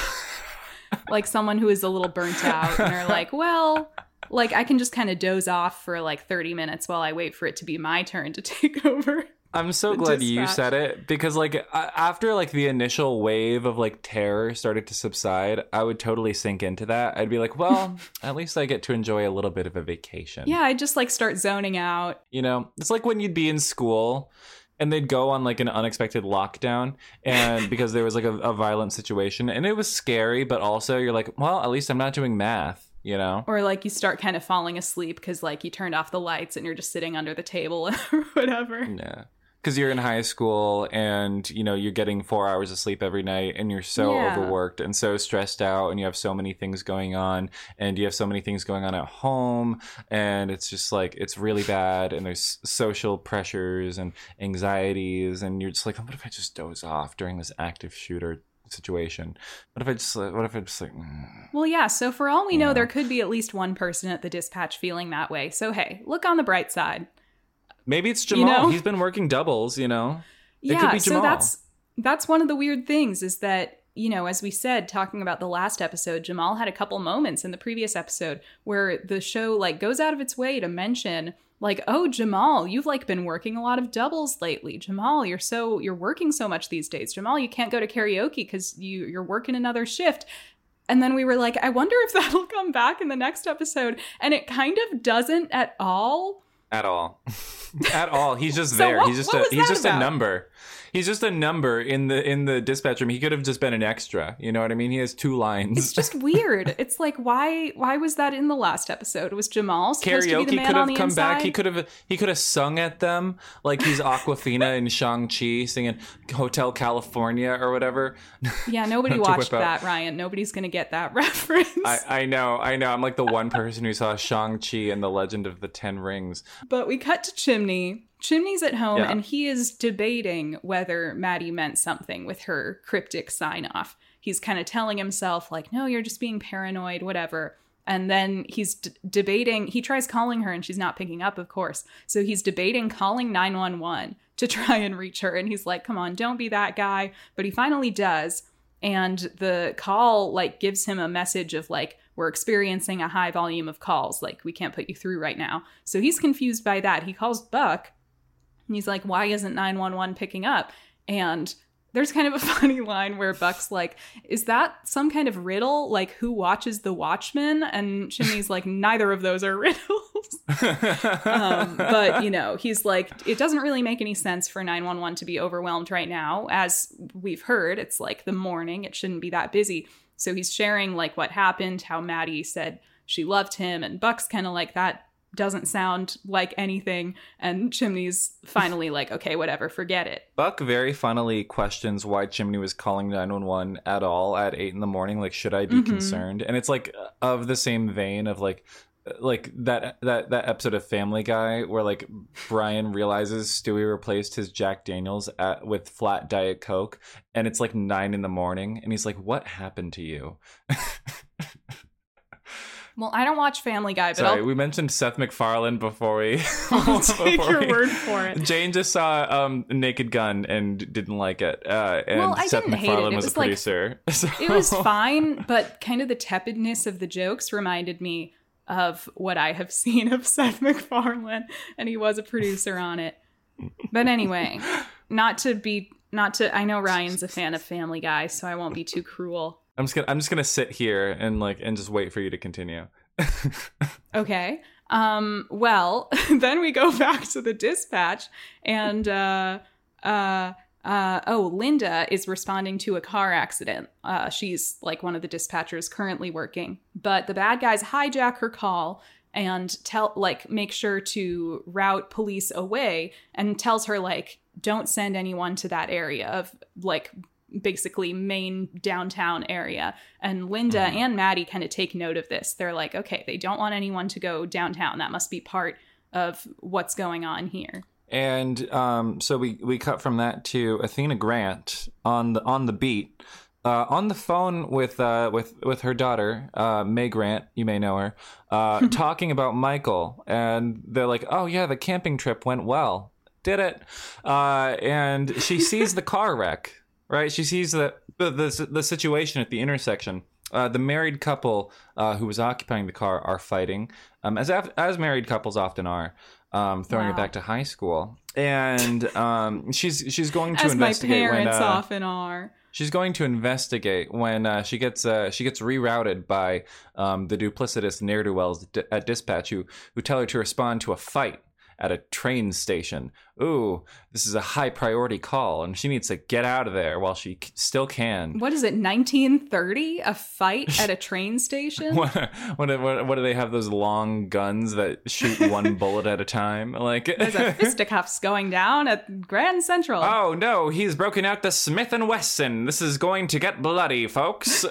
[SPEAKER 1] Like someone who is a little burnt out and are like, well, like I can just kind of doze off for like thirty minutes while I wait for it to be my turn to take over.
[SPEAKER 2] I'm so glad dispatch. You said it, because like after like the initial wave of like terror started to subside, I would totally sink into that. I'd be like, well, at least I get to enjoy a little bit of a vacation.
[SPEAKER 1] Yeah, I'd just like start zoning out.
[SPEAKER 2] You know, it's like when you'd be in school and they'd go on like an unexpected lockdown, and because there was like a, a violent situation, and it was scary, but also you're like, well, at least I'm not doing math. You know,
[SPEAKER 1] or like you start kind of falling asleep because like you turned off the lights and you're just sitting under the table or whatever.
[SPEAKER 2] Yeah. Because you're in high school and, you know, you're getting four hours of sleep every night and you're so
[SPEAKER 1] yeah.
[SPEAKER 2] overworked and so stressed out and you have so many things going on and you have so many things going on at home and it's just like, it's really bad and there's social pressures and anxieties and you're just like, what if I just doze off during this active shooter situation? What if I just, what if I just like... Mm,
[SPEAKER 1] well, yeah, so for all we know,
[SPEAKER 2] know,
[SPEAKER 1] there could be at least one person at the dispatch feeling that way. So, hey, look on the bright side.
[SPEAKER 2] Maybe it's Jamal. You know? He's been working doubles, you know? It
[SPEAKER 1] yeah,
[SPEAKER 2] could be Jamal.
[SPEAKER 1] So that's that's one of the weird things is that, you know, as we said, talking about the last episode, Jamal had a couple moments in the previous episode where the show, like, goes out of its way to mention, like, oh, Jamal, you've, like, been working a lot of doubles lately. Jamal, you're so, you're working so much these days. Jamal, you can't go to karaoke because you, you're working another shift. And then we were like, I wonder if that'll come back in the next episode. And it kind of doesn't at all.
[SPEAKER 2] At all. At all. He's just
[SPEAKER 1] so
[SPEAKER 2] there.
[SPEAKER 1] What,
[SPEAKER 2] he's just
[SPEAKER 1] a
[SPEAKER 2] he's just
[SPEAKER 1] about?
[SPEAKER 2] a number. He's just a number in the in the dispatch room. He could have just been an extra. You know what I mean? He has two lines.
[SPEAKER 1] It's just weird. It's like, why why was that in the last episode? Was Jamal supposed
[SPEAKER 2] Karaoke
[SPEAKER 1] to be the man
[SPEAKER 2] could have
[SPEAKER 1] on the
[SPEAKER 2] come
[SPEAKER 1] inside?
[SPEAKER 2] back. He could have he could have sung at them like he's Awkwafina in Shang-Chi singing Hotel California or whatever.
[SPEAKER 1] Yeah, nobody watched that, Ryan. Nobody's gonna get that reference.
[SPEAKER 2] I, I know, I know. I'm like the one person who saw Shang-Chi and the Legend of the Ten Rings.
[SPEAKER 1] But we cut to Chimney. Chimney's at home
[SPEAKER 2] yeah.
[SPEAKER 1] and he is debating whether Maddie meant something with her cryptic sign-off. He's kind of telling himself like, no, you're just being paranoid, whatever. And then he's d- debating. He tries calling her and she's not picking up, of course. So he's debating calling nine one one to try and reach her. And he's like, come on, don't be that guy. But he finally does. And the call like gives him a message of like, we're experiencing a high volume of calls. Like, we can't put you through right now. So he's confused by that. He calls Buck. And he's like, why isn't nine one one picking up? And there's kind of a funny line where Buck's like, is that some kind of riddle? Like, who watches the Watchmen? And Chimney's like, neither of those are riddles. um, but, you know, he's like, it doesn't really make any sense for nine one one to be overwhelmed right now. As we've heard, it's like the morning. It shouldn't be that busy. So he's sharing like what happened, how Maddie said she loved him. And Buck's kind of like, that doesn't sound like anything. And Chimney's finally like, okay, whatever, forget it.
[SPEAKER 2] Buck very funnily questions why Chimney was calling nine one one at all at eight in the morning. Like, should I be mm-hmm. concerned? And it's like of the same vein of like, like that that that episode of Family Guy where like Brian realizes Stewie replaced his Jack Daniels at, with flat Diet Coke, and it's like nine in the morning, and he's like, "What happened to you?"
[SPEAKER 1] Well, I don't watch Family Guy, but
[SPEAKER 2] Sorry,
[SPEAKER 1] I'll...
[SPEAKER 2] we mentioned Seth MacFarlane before we.
[SPEAKER 1] I'll take
[SPEAKER 2] before
[SPEAKER 1] your
[SPEAKER 2] we,
[SPEAKER 1] word for it.
[SPEAKER 2] Jane just saw um, Naked Gun and didn't like it, uh, and
[SPEAKER 1] well, I
[SPEAKER 2] Seth
[SPEAKER 1] didn't hate it.
[SPEAKER 2] MacFarlane
[SPEAKER 1] It
[SPEAKER 2] was,
[SPEAKER 1] was
[SPEAKER 2] a producer.
[SPEAKER 1] Like,
[SPEAKER 2] so.
[SPEAKER 1] It was fine, but kind of the tepidness of the jokes reminded me of what I have seen of Seth MacFarlane, and he was a producer on it. But anyway, not to be, not to. I know Ryan's a fan of Family Guy, so I won't be too cruel.
[SPEAKER 2] I'm just gonna, I'm just gonna sit here and like, and just wait for you to continue.
[SPEAKER 1] Okay. Um, well, then we go back to the dispatch, and uh, uh, uh, oh, Linda is responding to a car accident. Uh, she's like one of the dispatchers currently working, but the bad guys hijack her call and tell, like, make sure to route police away, and tells her like, don't send anyone to that area of like. Basically main downtown area. And Linda mm. and Maddie kind of take note of this. They're like, okay, they don't want anyone to go downtown. That must be part of what's going on here.
[SPEAKER 2] And um, so we, we cut from that to Athena Grant on the on the beat, uh, on the phone with uh, with with her daughter, uh, May Grant. You may know her, uh, talking about Michael. And they're like, oh yeah, the camping trip went well. Did it? Uh, and she sees the car wreck. Right, she sees the, the the the situation at the intersection. Uh, the married couple uh, who was occupying the car are fighting, um, as as married couples often are, um, throwing wow. it back to high school. And um, she's she's going to
[SPEAKER 1] as
[SPEAKER 2] investigate.
[SPEAKER 1] My parents
[SPEAKER 2] when, uh,
[SPEAKER 1] often are.
[SPEAKER 2] She's going to investigate when uh, she gets uh, she gets rerouted by um, the duplicitous ne'er-do-wells at dispatch who who tell her to respond to a fight at a train station. Ooh, this is a high priority call, and she needs to get out of there while she c- still can.
[SPEAKER 1] What is it, nineteen thirty? A fight at a train station?
[SPEAKER 2] what, what, what, what do they have, those long guns that shoot one bullet at a time? Like
[SPEAKER 1] There's a fisticuffs going down at Grand Central.
[SPEAKER 2] Oh no, he's broken out the Smith and Wesson. This is going to get bloody, folks.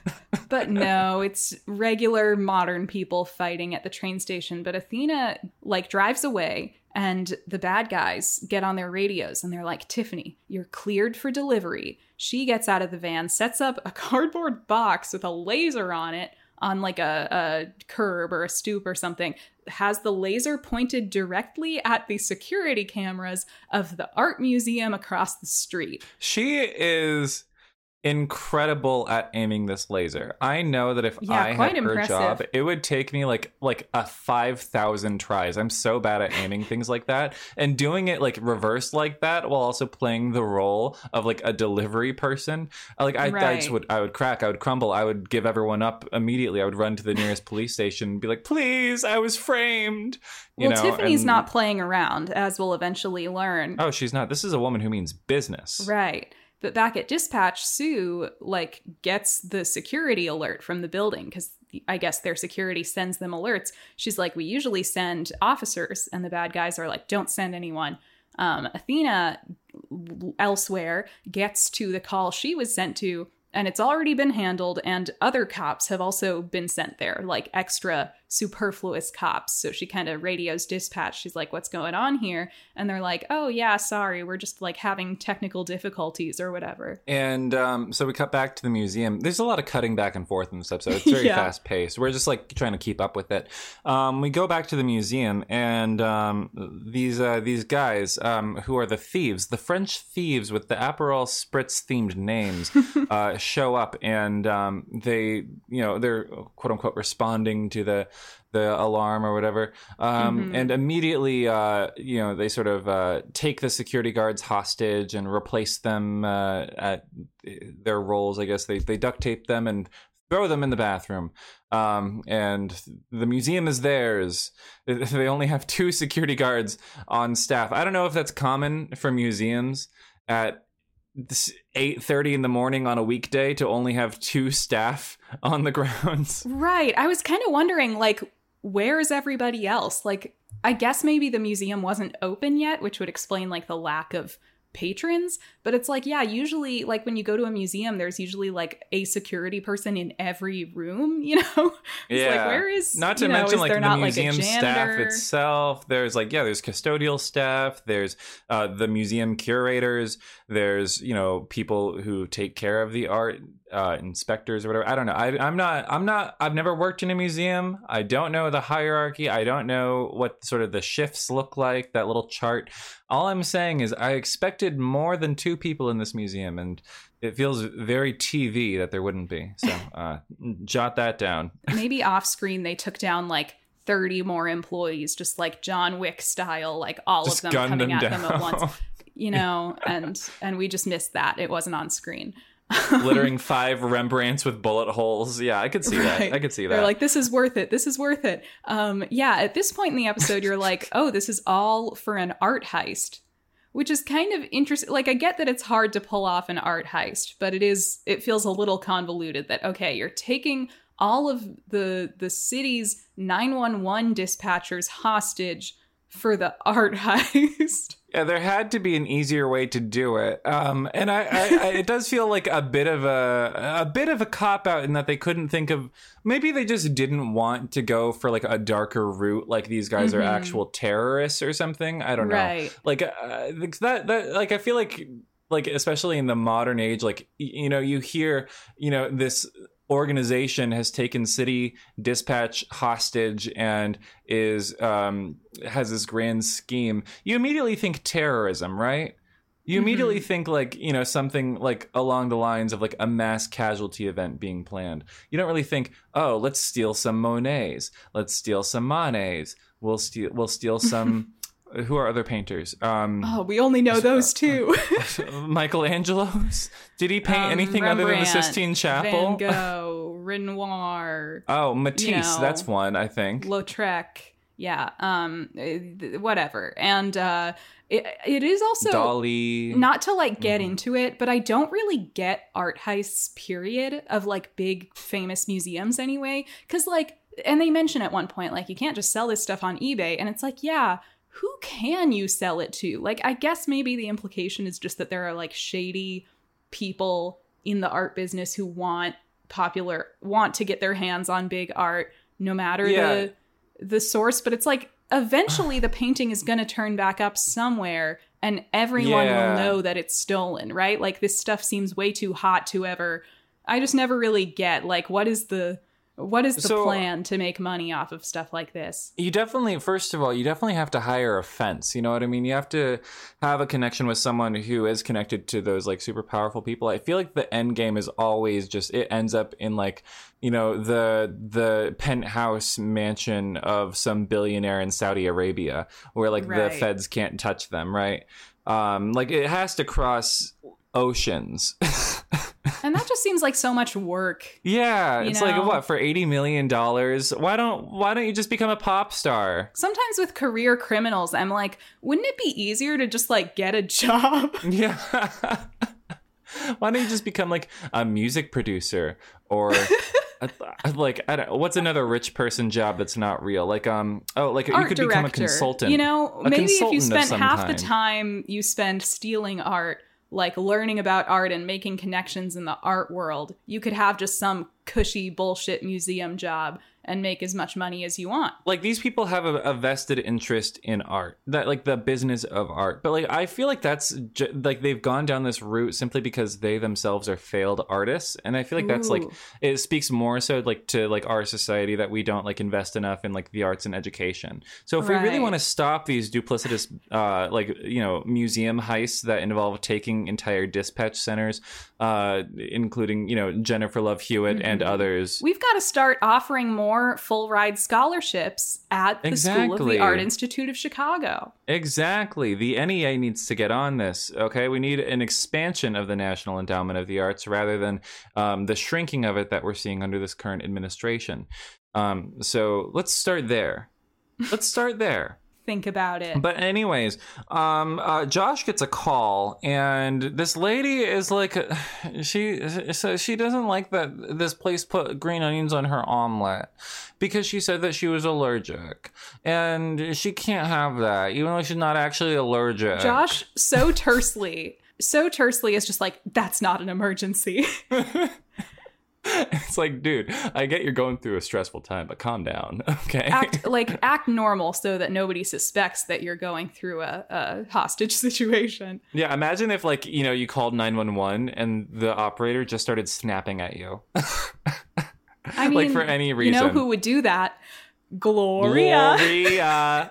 [SPEAKER 1] But no, it's regular modern people fighting at the train station. But Athena, like, drives away, and the bad guys get on their radios, and they're like, Tiffany, you're cleared for delivery. She gets out of the van, sets up a cardboard box with a laser on it on, like, a, a curb or a stoop or something, has the laser pointed directly at the security cameras of the art museum across the street.
[SPEAKER 2] She is incredible at aiming this laser. I know that if
[SPEAKER 1] yeah,
[SPEAKER 2] I had
[SPEAKER 1] impressive.
[SPEAKER 2] her job, it would take me like like a five thousand tries. I'm so bad at aiming things like that, and doing it like reversed like that while also playing the role of like a delivery person. Like I,
[SPEAKER 1] right.
[SPEAKER 2] I just would I would crack, I would crumble, I would give everyone up immediately. I would run to the nearest police station and be like, please, I was framed. You
[SPEAKER 1] well,
[SPEAKER 2] know,
[SPEAKER 1] Tiffany's
[SPEAKER 2] and,
[SPEAKER 1] not playing around, as we'll eventually learn.
[SPEAKER 2] Oh, she's not. This is a woman who means business.
[SPEAKER 1] Right. But back at dispatch, Sue, like, gets the security alert from the building, because I guess their security sends them alerts. She's like, we usually send officers, and the bad guys are like, don't send anyone. Um, Athena, elsewhere, gets to the call she was sent to, and it's already been handled, and other cops have also been sent there, like extra superfluous cops. So she kind of radios dispatch. She's like, what's going on here? And they're like, oh yeah, sorry, we're just like having technical difficulties or whatever.
[SPEAKER 2] And um, so we cut back to the museum. There's a lot of cutting back and forth in this episode. It's very yeah. fast paced. We're just like trying to keep up with it. Um, we go back to the museum, and um, these uh, these guys um, who are the thieves, the French thieves with the Aperol Spritz themed names, uh, show up, and um, they, you know, they're quote unquote responding to the the alarm or whatever, um, mm-hmm. and immediately, uh, you know, they sort of uh, take the security guards hostage and replace them uh, at their roles. I guess they they duct tape them and throw them in the bathroom. Um, and the museum is theirs. They only have two security guards on staff. I don't know if that's common for museums at eight thirty in the morning on a weekday to only have two staff on the grounds.
[SPEAKER 1] Right. I was kind of wondering, like, where is everybody else? Like, I guess maybe the museum wasn't open yet, which would explain, like, the lack of patrons. But it's like, yeah, usually like when you go to a museum, there's usually like a security person in every room, you know? It's
[SPEAKER 2] yeah.
[SPEAKER 1] like, where is,
[SPEAKER 2] not to
[SPEAKER 1] you know,
[SPEAKER 2] mention
[SPEAKER 1] is
[SPEAKER 2] like
[SPEAKER 1] there
[SPEAKER 2] the
[SPEAKER 1] not
[SPEAKER 2] museum
[SPEAKER 1] like a
[SPEAKER 2] staff
[SPEAKER 1] janitor?
[SPEAKER 2] itself. There's like, yeah, there's custodial staff. There's uh, the museum curators. There's, you know, people who take care of the art, uh, inspectors or whatever. I don't know. I, I'm not, I'm not, I've never worked in a museum. I don't know the hierarchy. I don't know what sort of the shifts look like, that little chart. All I'm saying is I expected more than two people in this museum, and it feels very T V that there wouldn't be. So uh, jot that down.
[SPEAKER 1] Maybe off screen they took down like thirty more employees, just like John Wick style, like all
[SPEAKER 2] Just
[SPEAKER 1] of them coming
[SPEAKER 2] them
[SPEAKER 1] at
[SPEAKER 2] down.
[SPEAKER 1] them at once, you know, and and we just missed that. It wasn't on screen.
[SPEAKER 2] Littering five Rembrandts with bullet holes. Yeah, I could see
[SPEAKER 1] Right.
[SPEAKER 2] that. I could see that.
[SPEAKER 1] They're like, this is worth it. This is worth it. Um, yeah, at this point in the episode, you're like, oh, this is all for an art heist, which is kind of interesting. Like, I get that it's hard to pull off an art heist, but it is, it feels a little convoluted that, okay, you're taking all of the the city's nine one one dispatchers hostage for the art heist.
[SPEAKER 2] Yeah, there had to be an easier way to do it, um, and I, I, I, it does feel like a bit of a a bit of a cop out in that they couldn't think of. Maybe they just didn't want to go for like a darker route, like these guys mm-hmm. are actual terrorists or something. I don't know,
[SPEAKER 1] right.
[SPEAKER 2] like uh, that that like I feel like like especially in the modern age, like you know you hear you know this organization has taken city dispatch hostage and is um has this grand scheme. You immediately think terrorism, right? You immediately mm-hmm. think like, you know, something like along the lines of like a mass casualty event being planned. You don't really think, oh, let's steal some Monets, let's steal some Manets, we'll steal we'll steal some who are other painters? Um,
[SPEAKER 1] oh, we only know those two.
[SPEAKER 2] Michelangelo's? Did he paint um, anything other than the Sistine Chapel?
[SPEAKER 1] Van Gogh, Renoir.
[SPEAKER 2] Oh, Matisse.
[SPEAKER 1] You know,
[SPEAKER 2] that's one, I think.
[SPEAKER 1] Lautrec. Yeah. Um. Whatever. And uh, it it is also
[SPEAKER 2] Dali.
[SPEAKER 1] Not to like get
[SPEAKER 2] mm.
[SPEAKER 1] into it, but I don't really get art heists. Period of like big famous museums anyway, because like, and they mention at one point like you can't just sell this stuff on eBay, and it's like yeah. Who can you sell it to? Like, I guess maybe the implication is just that there are like shady people in the art business who want popular, want to get their hands on big art, no matter
[SPEAKER 2] yeah.
[SPEAKER 1] the the source. But it's like eventually the painting is going to turn back up somewhere, and everyone
[SPEAKER 2] yeah.
[SPEAKER 1] will know that it's stolen, right? Like this stuff seems way too hot to ever. I just never really get like what is the. What is the
[SPEAKER 2] so,
[SPEAKER 1] plan to make money off of stuff like this?
[SPEAKER 2] You definitely, first of all, you definitely have to hire a fence. You know what I mean? You have to have a connection with someone who is connected to those like super powerful people. I feel like the end game is always just, it ends up in like, you know, the the penthouse mansion of some billionaire in Saudi Arabia where like
[SPEAKER 1] right.
[SPEAKER 2] the feds can't touch them, right? Um, like it has to cross oceans.
[SPEAKER 1] And that just seems like so much work.
[SPEAKER 2] Yeah, it's
[SPEAKER 1] know?
[SPEAKER 2] like what for eighty million dollars? Why don't why don't you just become a pop star?
[SPEAKER 1] Sometimes with career criminals, I'm like, wouldn't it be easier to just like get a job?
[SPEAKER 2] Yeah. Why don't you just become like a music producer or a, like I don't, what's another rich person job that's not real? Like um oh like
[SPEAKER 1] art
[SPEAKER 2] you could
[SPEAKER 1] director.
[SPEAKER 2] become a consultant.
[SPEAKER 1] You know,
[SPEAKER 2] a
[SPEAKER 1] maybe if you spent half
[SPEAKER 2] kind.
[SPEAKER 1] the time you spend stealing art, like learning about art and making connections in the art world, you could have just some cushy bullshit museum job and make as much money as you want.
[SPEAKER 2] Like these people have a, a vested interest in art, that like the business of art. But like I feel like that's ju- like they've gone down this route simply because they themselves are failed artists, and I feel like that's
[SPEAKER 1] Ooh.
[SPEAKER 2] like it speaks more so like to like our society that we don't like invest enough in like the arts and education. So if
[SPEAKER 1] right.
[SPEAKER 2] we really want to stop these duplicitous uh like you know museum heists that involve taking entire dispatch centers, uh including you know Jennifer Love Hewitt mm-hmm. and others,
[SPEAKER 1] we've got to start offering more full ride scholarships at the
[SPEAKER 2] exactly.
[SPEAKER 1] School of the Art Institute of Chicago.
[SPEAKER 2] Exactly. The N E A needs to get on this. Okay, we need an expansion of the National Endowment of the Arts rather than um, the shrinking of it that we're seeing under this current administration. Um, so let's start there. Let's start there.
[SPEAKER 1] think about it.
[SPEAKER 2] But anyways, um, uh, Josh gets a call, and this lady is like, she so she doesn't like that this place put green onions on her omelet because she said that she was allergic, and she can't have that, even though she's not actually allergic.
[SPEAKER 1] Josh, so tersely, so tersely is just like, that's not an emergency.
[SPEAKER 2] It's like, dude, I get you're going through a stressful time, but calm down, okay?
[SPEAKER 1] Act like act normal so that nobody suspects that you're going through a, a hostage situation.
[SPEAKER 2] Yeah, imagine if, like, you know, you called nine one one and the operator just started snapping at you.
[SPEAKER 1] I mean,
[SPEAKER 2] like for any reason.
[SPEAKER 1] You know who would do that? Gloria.
[SPEAKER 2] Gloria.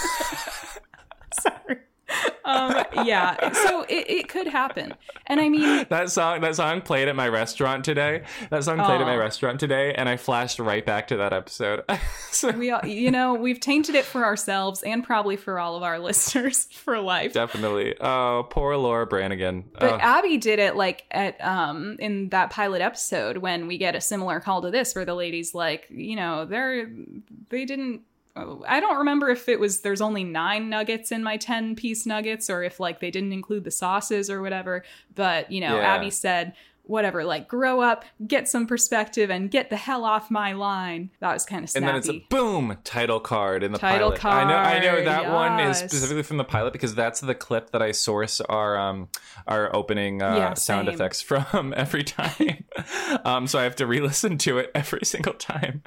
[SPEAKER 1] Sorry. Um, yeah, so it, it could happen. And I mean,
[SPEAKER 2] that song that song played at my restaurant today. That song played
[SPEAKER 1] Aww.
[SPEAKER 2] at my restaurant today, and I flashed right back to that episode. So,
[SPEAKER 1] we, all, you know, we've tainted it for ourselves and probably for all of our listeners for life.
[SPEAKER 2] Definitely. Oh, poor Laura Branigan.
[SPEAKER 1] But
[SPEAKER 2] oh.
[SPEAKER 1] Abby did it like at um in that pilot episode when we get a similar call to this, where the lady's like, you know, they're they didn't. I don't remember if it was there's only nine nuggets in my ten piece nuggets or if like they didn't include the sauces or whatever. But, you know,
[SPEAKER 2] Yeah.
[SPEAKER 1] Abby said, whatever, like grow up, get some perspective and get the hell off my line. That was kind of snappy.
[SPEAKER 2] And then it's a boom title card in the
[SPEAKER 1] Title
[SPEAKER 2] pilot. I know I know
[SPEAKER 1] card,
[SPEAKER 2] that one is
[SPEAKER 1] yes.
[SPEAKER 2] specifically from the pilot because that's the clip that I source our um our opening uh,
[SPEAKER 1] Yeah,
[SPEAKER 2] sound
[SPEAKER 1] same.
[SPEAKER 2] effects from every time. um so I have to re-listen to it every single time.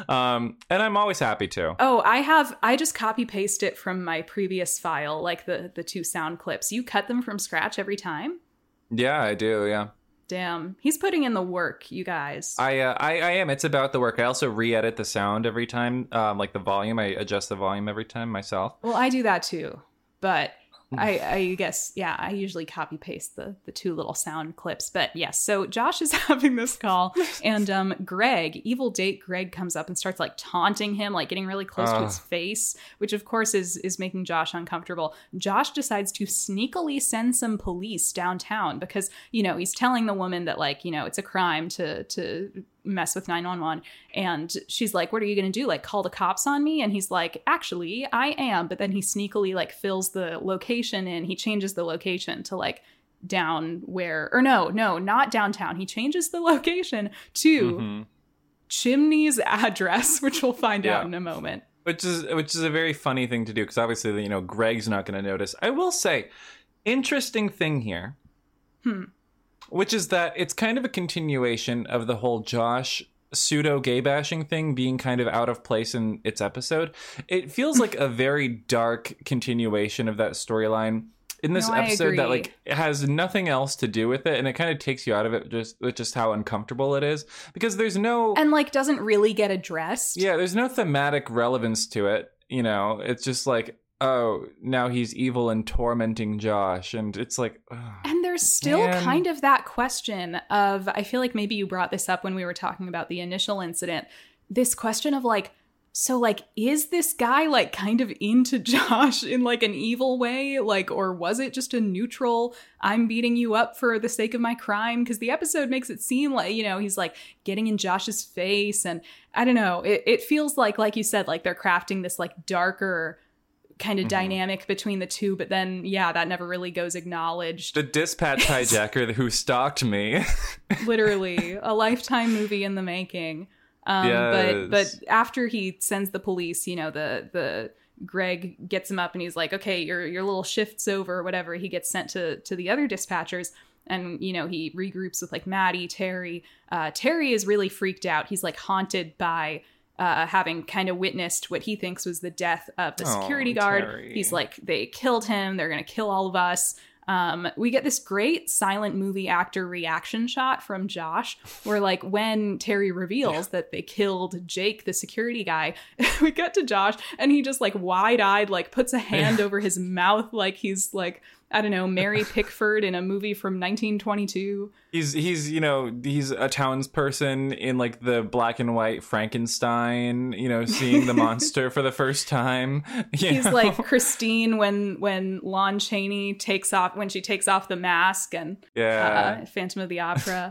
[SPEAKER 2] Um and I'm always happy to.
[SPEAKER 1] Oh, I have, I just copy paste it from my previous file, like the, the two sound clips. You cut them from scratch every time?
[SPEAKER 2] Yeah, I do, yeah.
[SPEAKER 1] Damn, he's putting in the work, you guys.
[SPEAKER 2] I, uh, I I am. It's about the work. I also re-edit the sound every time, um, like the volume. I adjust the volume every time myself.
[SPEAKER 1] Well, I do that too, but I, I guess, yeah, I usually copy paste the, the two little sound clips. But yes, so Josh is having this call, and um, Greg, evil date Greg, comes up and starts like taunting him, like getting really close
[SPEAKER 2] Uh.
[SPEAKER 1] to his face, which of course is is making Josh uncomfortable. Josh decides to sneakily send some police downtown because, you know, he's telling the woman that, like, you know, it's a crime to to mess with nine one one, and she's like, what are you gonna do, like call the cops on me? And he's like, actually I am. But then he sneakily like fills the location in. He changes the location to like down where, or no no not downtown, he changes the location to
[SPEAKER 2] Mm-hmm.
[SPEAKER 1] Chimney's address, which we'll find
[SPEAKER 2] Yeah.
[SPEAKER 1] out in a moment.
[SPEAKER 2] Which is which is a very funny thing to do because obviously, you know, Greg's not going to notice. I will say, interesting thing here,
[SPEAKER 1] Hmm.
[SPEAKER 2] which is that it's kind of a continuation of the whole Josh pseudo gay bashing thing being kind of out of place in its episode. It feels like a very dark continuation of that storyline in this
[SPEAKER 1] No, I
[SPEAKER 2] episode that
[SPEAKER 1] agree.
[SPEAKER 2] like it has nothing else to do with it, and it kind of takes you out of it just with just how uncomfortable it is because there's no
[SPEAKER 1] And like doesn't really get addressed.
[SPEAKER 2] yeah, there's no thematic relevance to it. You know, it's just like, oh, now he's evil and tormenting Josh, and it's like, ugh.
[SPEAKER 1] And there's still
[SPEAKER 2] Man.
[SPEAKER 1] kind of that question of, I feel like maybe you brought this up when we were talking about the initial incident, this question of like, so like, is this guy like kind of into Josh in like an evil way? Like, or was it just a neutral, I'm beating you up for the sake of my crime? Because the episode makes it seem like, you know, he's like getting in Josh's face. And I don't know, it, it feels like, like you said, like they're crafting this like darker kind of
[SPEAKER 2] Mhm.
[SPEAKER 1] dynamic between the two. But then, yeah, that never really goes acknowledged.
[SPEAKER 2] The dispatch hijacker who stalked me.
[SPEAKER 1] Literally a Lifetime movie in the making. Um,
[SPEAKER 2] Yes.
[SPEAKER 1] but but after he sends the police, you know, the the Greg gets him up and he's like, okay, your your little shift's over or whatever. He gets sent to to the other dispatchers, and you know, he regroups with like Maddie, Terry. Uh, Terry is really freaked out. He's like haunted by uh, having kind of witnessed what he thinks was the death of the
[SPEAKER 2] Oh,
[SPEAKER 1] security guard.
[SPEAKER 2] Terry.
[SPEAKER 1] He's like, they killed him. They're gonna kill all of us. Um, we get this great silent movie actor reaction shot from Josh where like when Terry reveals that they killed Jake, the security guy, we get to Josh and he just like wide eyed, like puts a hand over his mouth. Like he's like, I don't know, Mary Pickford in a movie from nineteen twenty-two.
[SPEAKER 2] He's he's you know he's a townsperson in like the black and white Frankenstein, you know, seeing the monster for the first time. you
[SPEAKER 1] He's
[SPEAKER 2] know?
[SPEAKER 1] like Christine when when Lon Chaney takes off when she takes off the mask and
[SPEAKER 2] yeah.
[SPEAKER 1] uh, Phantom of the Opera.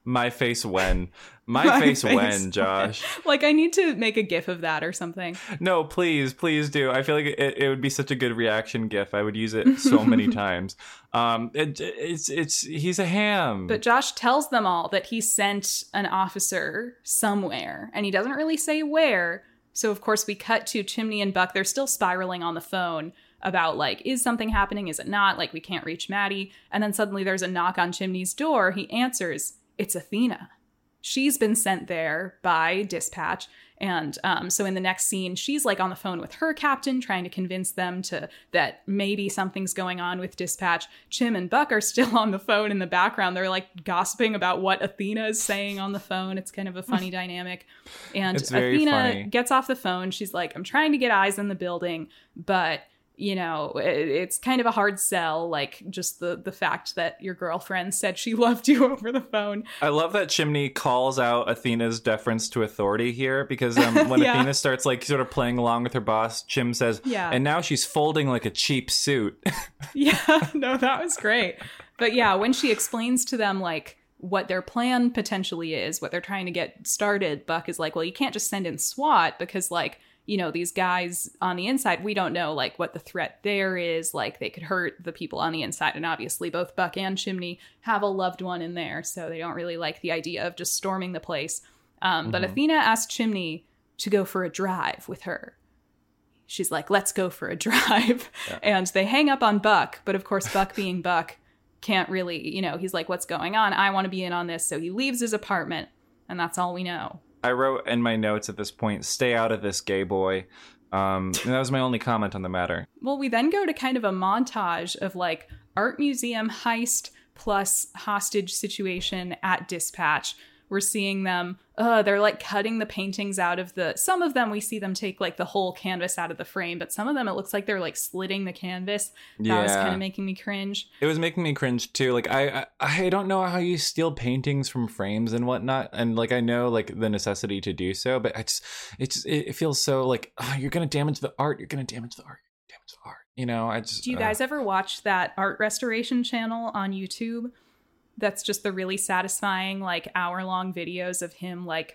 [SPEAKER 2] My face when. My,
[SPEAKER 1] My
[SPEAKER 2] face,
[SPEAKER 1] face
[SPEAKER 2] when, Josh.
[SPEAKER 1] Like, I need to make a gif of that or something.
[SPEAKER 2] No, please, please do. I feel like it, it would be such a good reaction gif. I would use it so many times. Um, it, it's it's he's a ham.
[SPEAKER 1] But Josh tells them all that he sent an officer somewhere, and he doesn't really say where. So, of course, we cut to Chimney and Buck. They're still spiraling on the phone about, like, is something happening? Is it not? Like, we can't reach Maddie. And then suddenly there's a knock on Chimney's door. He answers. It's Athena. She's been sent there by dispatch. And um, so in the next scene, she's like on the phone with her captain, trying to convince them to that maybe something's going on with dispatch. Chim and Buck are still on the phone in the background. They're like gossiping about what Athena is saying on the phone. It's kind of a funny dynamic. And Athena
[SPEAKER 2] funny.
[SPEAKER 1] gets off the phone. She's like, I'm trying to get eyes in the building, but you know, it, it's kind of a hard sell, like just the the fact that your girlfriend said she loved you over the phone.
[SPEAKER 2] I love that Chimney calls out Athena's deference to authority here, because um, when
[SPEAKER 1] Yeah.
[SPEAKER 2] Athena starts like sort of playing along with her boss, Chim says,
[SPEAKER 1] Yeah.
[SPEAKER 2] and now she's folding like a cheap suit.
[SPEAKER 1] Yeah, no, that was great. But yeah, when she explains to them like what their plan potentially is, what they're trying to get started, Buck is like, well, you can't just send in SWAT because like, you know, these guys on the inside, we don't know like what the threat there is. Like they could hurt the people on the inside. And obviously both Buck and Chimney have a loved one in there. So they don't really like the idea of just storming the place. Um, mm-hmm. But Athena asked Chimney to go for a drive with her. She's like, let's go for a drive. Yeah. And they hang up on Buck. But of course, Buck being Buck can't really, you know, he's like, what's going on? I want to be in on this. So he leaves his apartment. And that's all we know.
[SPEAKER 2] I wrote in my notes at this point, stay out of this, gay boy. Um, and that was my only comment on the matter.
[SPEAKER 1] Well, we then go to kind of a montage of like art museum heist plus hostage situation at dispatch. We're seeing them, uh, they're like cutting the paintings out of the, some of them we see them take like the whole canvas out of the frame, but some of them it looks like they're like slitting the canvas. That
[SPEAKER 2] yeah.
[SPEAKER 1] was kind of making me cringe.
[SPEAKER 2] It was making me cringe too. Like I, I, I don't know how you steal paintings from frames and whatnot, and like I know like the necessity to do so, but I just, it just, it feels so like oh, you're gonna damage the art. You're gonna damage the art. You're gonna damage the art. You know, I just.
[SPEAKER 1] Do you
[SPEAKER 2] uh,
[SPEAKER 1] guys ever watch that art restoration channel on YouTube? That's just the really satisfying, like, hour-long videos of him, like,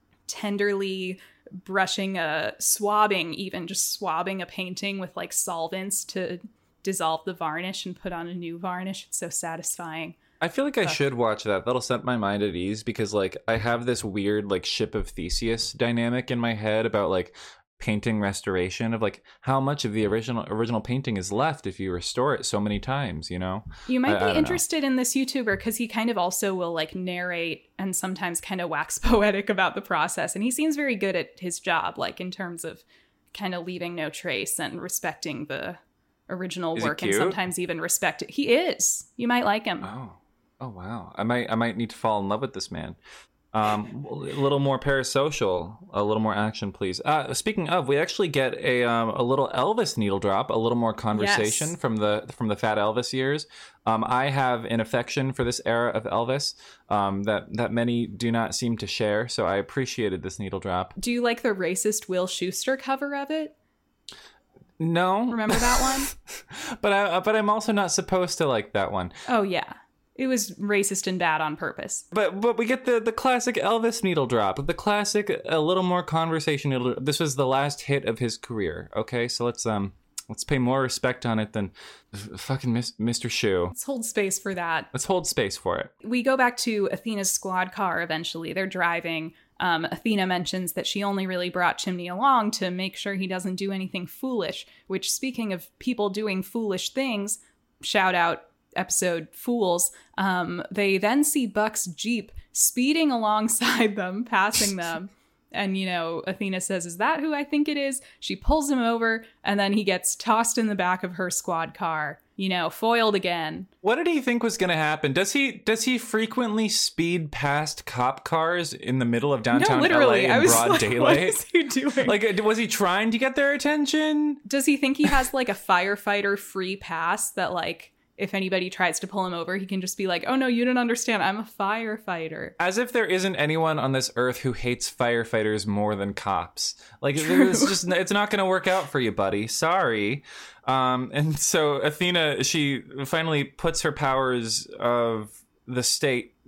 [SPEAKER 1] tenderly brushing a, swabbing even, just swabbing a painting with, like, solvents to dissolve the varnish and put on a new varnish. It's so satisfying.
[SPEAKER 2] I feel like I but. should watch that. That'll set my mind at ease, because, like, I have this weird, like, Ship of Theseus dynamic in my head about, like, painting restoration of like how much of the original original painting is left if you restore it so many times, you know.
[SPEAKER 1] You might
[SPEAKER 2] I,
[SPEAKER 1] be
[SPEAKER 2] I
[SPEAKER 1] interested
[SPEAKER 2] know.
[SPEAKER 1] in this YouTuber because he kind of also will like narrate and sometimes kind of wax poetic about the process, and he seems very good at his job, like in terms of kind of leaving no trace and respecting the original
[SPEAKER 2] is
[SPEAKER 1] work, and sometimes even respect it. He is. You might like him.
[SPEAKER 2] Oh, oh wow! I might I might need to fall in love with this man. Um, a little more parasocial, a little more action, please. Uh, speaking of, we actually get a um, a little Elvis needle drop, a little more conversation
[SPEAKER 1] yes.
[SPEAKER 2] from the from the Fat Elvis years. Um, I have an affection for this era of Elvis um, that that many do not seem to share, so I appreciated this needle drop.
[SPEAKER 1] Do you like the racist Will Schuester cover of it?
[SPEAKER 2] No,
[SPEAKER 1] remember that one?
[SPEAKER 2] but I but I'm also not supposed to like that one.
[SPEAKER 1] Oh yeah. It was racist and bad on purpose.
[SPEAKER 2] But but we get the, the classic Elvis needle drop. The classic, a little more conversation needle drop. This was the last hit of his career. Okay, so let's um let's pay more respect on it than fucking Mister Shu.
[SPEAKER 1] Let's hold space for that.
[SPEAKER 2] Let's hold space for it.
[SPEAKER 1] We go back to Athena's squad car eventually. They're driving. Um, Athena mentions that she only really brought Chimney along to make sure he doesn't do anything foolish, which, speaking of people doing foolish things, shout out episode Fools, um, they then see Buck's Jeep speeding alongside them, passing them. And, you know, Athena says, is that who I think it is? She pulls him over, and then he gets tossed in the back of her squad car, you know, foiled again.
[SPEAKER 2] What did he think was going to happen? Does he does he frequently speed past cop cars in the middle of downtown
[SPEAKER 1] no, literally.
[SPEAKER 2] L A in
[SPEAKER 1] I was
[SPEAKER 2] broad
[SPEAKER 1] like,
[SPEAKER 2] daylight?
[SPEAKER 1] What is he doing?
[SPEAKER 2] Like, was he trying to get their attention?
[SPEAKER 1] Does he think he has, like, a firefighter free pass that, like, if anybody tries to pull him over, he can just be like, oh, no, you don't understand. I'm a firefighter.
[SPEAKER 2] As if there isn't anyone on this earth who hates firefighters more than cops. Like,
[SPEAKER 1] True.
[SPEAKER 2] it's just, it's not going to work out for you, buddy. Sorry. Um, and so Athena, she finally puts her powers of the state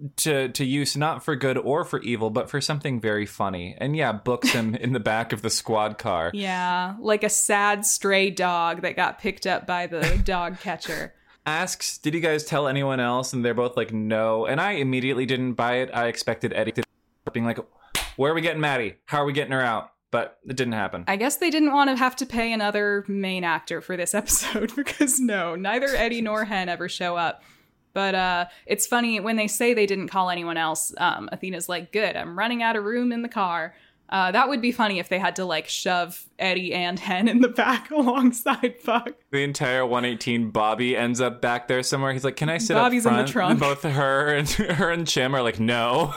[SPEAKER 2] to to use not for good or for evil, but for something very funny. And yeah, books him in the back of the squad car.
[SPEAKER 1] Yeah, like a sad stray dog that got picked up by the dog catcher.
[SPEAKER 2] Asks, did you guys tell anyone else? And they're both like, no. And I immediately didn't buy it. I expected Eddie to being like, where are we getting Maddie? How are we getting her out? But it didn't happen.
[SPEAKER 1] I guess they didn't want to have to pay another main actor for this episode because no, neither Eddie nor Hen ever show up. But uh, it's funny when they say they didn't call anyone else. Um, Athena's like, good, I'm running out of room in the car. Uh, that would be funny if they had to like shove Eddie and Hen in the back alongside Buck.
[SPEAKER 2] The entire one eighteen Bobby ends up back there somewhere. He's like, can I sit
[SPEAKER 1] Bobby's
[SPEAKER 2] up front?
[SPEAKER 1] in the trunk.
[SPEAKER 2] Both her and her and Chim are like, no.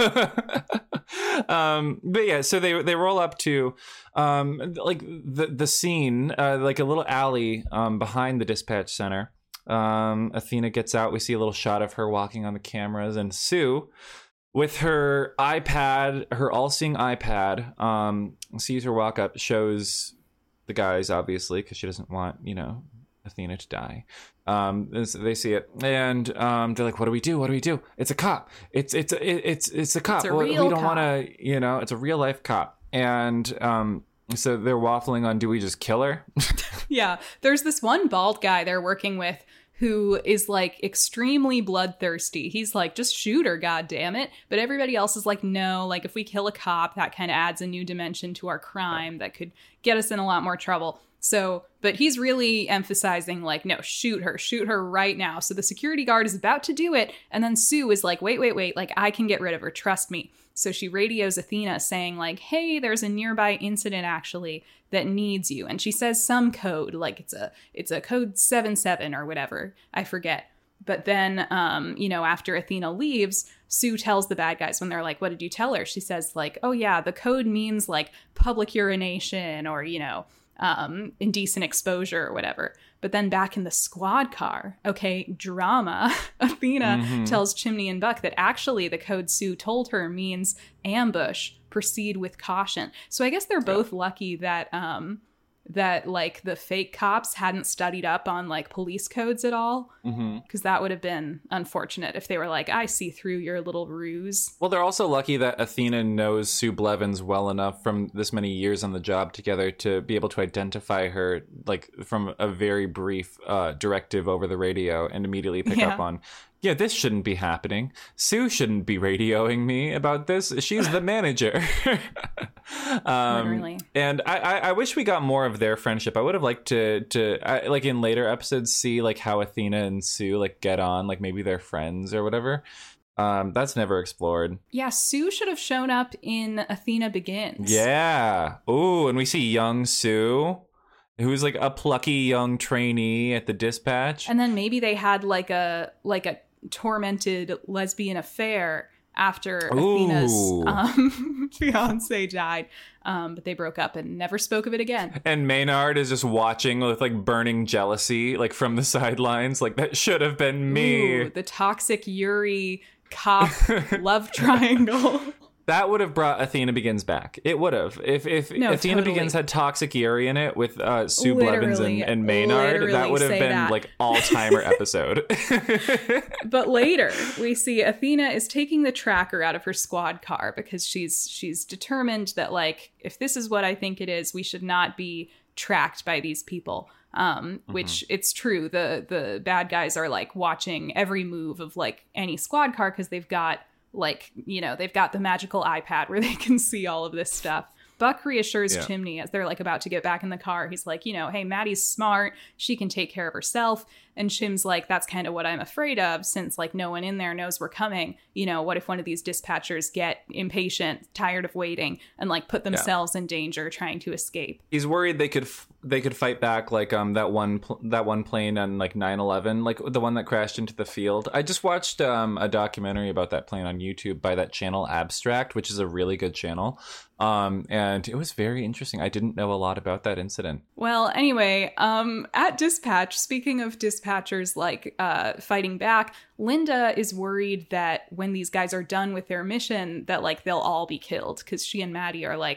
[SPEAKER 2] um, but yeah, so they they roll up to um, like the the scene, uh, like a little alley um, behind the dispatch center. Um, Athena gets out. We see a little shot of her walking on the cameras, and Sue, with her iPad, her all-seeing iPad, um, sees her walk up, shows the guys, obviously, because she doesn't want, you know, Athena to die. Um, they see it, and um, they're like, "What do we do? What do we do? It's a cop. It's it's it's it's a cop.
[SPEAKER 1] It's a
[SPEAKER 2] we
[SPEAKER 1] real
[SPEAKER 2] don't
[SPEAKER 1] cop.
[SPEAKER 2] want to, you know, it's a real life cop." And um, so they're waffling on, do we just kill her?
[SPEAKER 1] Yeah, there's this one bald guy they're working with who is like extremely bloodthirsty. He's like, just shoot her, god damn it. But everybody else is like, no, like if we kill a cop, that kind of adds a new dimension to our crime that could get us in a lot more trouble. So, but he's really emphasizing like, no, shoot her, shoot her right now. So the security guard is about to do it. And then Sue is like, wait, wait, wait, like I can get rid of her. Trust me. So she radios Athena saying like, hey, there's a nearby incident actually that needs you. And she says some code, like it's a it's a code seven seven or whatever. I forget. But then, um, you know, after Athena leaves, Sue tells the bad guys when they're like, what did you tell her? She says like, oh, yeah, the code means like public urination or, you know, um, indecent exposure or whatever. But then back in the squad car, okay, drama, Athena
[SPEAKER 2] Mm-hmm.
[SPEAKER 1] tells Chimney and Buck that actually the code Sue told her means ambush, proceed with caution. So I guess they're both lucky that um, that like the fake cops hadn't studied up on like police codes at all, because
[SPEAKER 2] Mm-hmm.
[SPEAKER 1] that would have been unfortunate if they were like, I see through your little ruse.
[SPEAKER 2] Well, they're also lucky that Athena knows Sue Blevins well enough from this many years on the job together to be able to identify her, like, from a very brief uh, directive over the radio and immediately pick
[SPEAKER 1] Yeah.
[SPEAKER 2] up on, yeah, this shouldn't be happening. Sue shouldn't be radioing me about this. She's the manager. um,
[SPEAKER 1] Literally.
[SPEAKER 2] and I, I, I wish we got more of their friendship. I would have liked to, to I, like, in later episodes, see, like, how Athena and Sue, like, get on. Like, maybe they're friends or whatever. Um, that's never explored.
[SPEAKER 1] Yeah, Sue should have shown up in Athena Begins.
[SPEAKER 2] Yeah. Ooh, and we see young Sue, who's like a plucky young trainee at the dispatch.
[SPEAKER 1] And then maybe they had like a like a tormented lesbian affair after
[SPEAKER 2] Ooh.
[SPEAKER 1] Athena's um, fiance died. Um, but they broke up and never spoke of it again.
[SPEAKER 2] And Maynard is just watching with like burning jealousy, like from the sidelines. Like, that should have been me.
[SPEAKER 1] Ooh, the toxic Yuri cop love triangle.
[SPEAKER 2] That would have brought Athena Begins back. It would have. If if
[SPEAKER 1] No,
[SPEAKER 2] Athena
[SPEAKER 1] totally.
[SPEAKER 2] Begins had Toxic Yuri in it with uh, Sue Blevins and,
[SPEAKER 1] Literally,
[SPEAKER 2] and Maynard,
[SPEAKER 1] literally
[SPEAKER 2] that would have
[SPEAKER 1] say
[SPEAKER 2] been
[SPEAKER 1] that.
[SPEAKER 2] like all-timer episode.
[SPEAKER 1] But later, we see Athena is taking the tracker out of her squad car because she's she's determined that, like, if this is what I think it is, we should not be tracked by these people. Um, which it's true. The the bad guys are like watching every move of like any squad car because they've got like, you know, they've got the magical iPad where they can see all of this stuff. Buck reassures
[SPEAKER 2] Yeah.
[SPEAKER 1] Chimney as they're like about to get back in the car. He's like, you know, hey, Maddie's smart. She can take care of herself. And Chim's like, that's kind of what I'm afraid of, since like no one in there knows we're coming. You know, what if one of these dispatchers get impatient, tired of waiting, and like put themselves in danger trying to escape?
[SPEAKER 2] He's worried they could f- they could fight back, like um that one pl- that one plane on like nine eleven, like the one that crashed into the field. I just watched um a documentary about that plane on YouTube by that channel Abstract, which is a really good channel. Um and it was very interesting. I didn't know a lot about that incident.
[SPEAKER 1] Well, anyway, um, at dispatch, speaking of dispatchers like uh, fighting back, Linda is worried that when these guys are done with their mission, that like they'll all be killed because she and Maddie are like,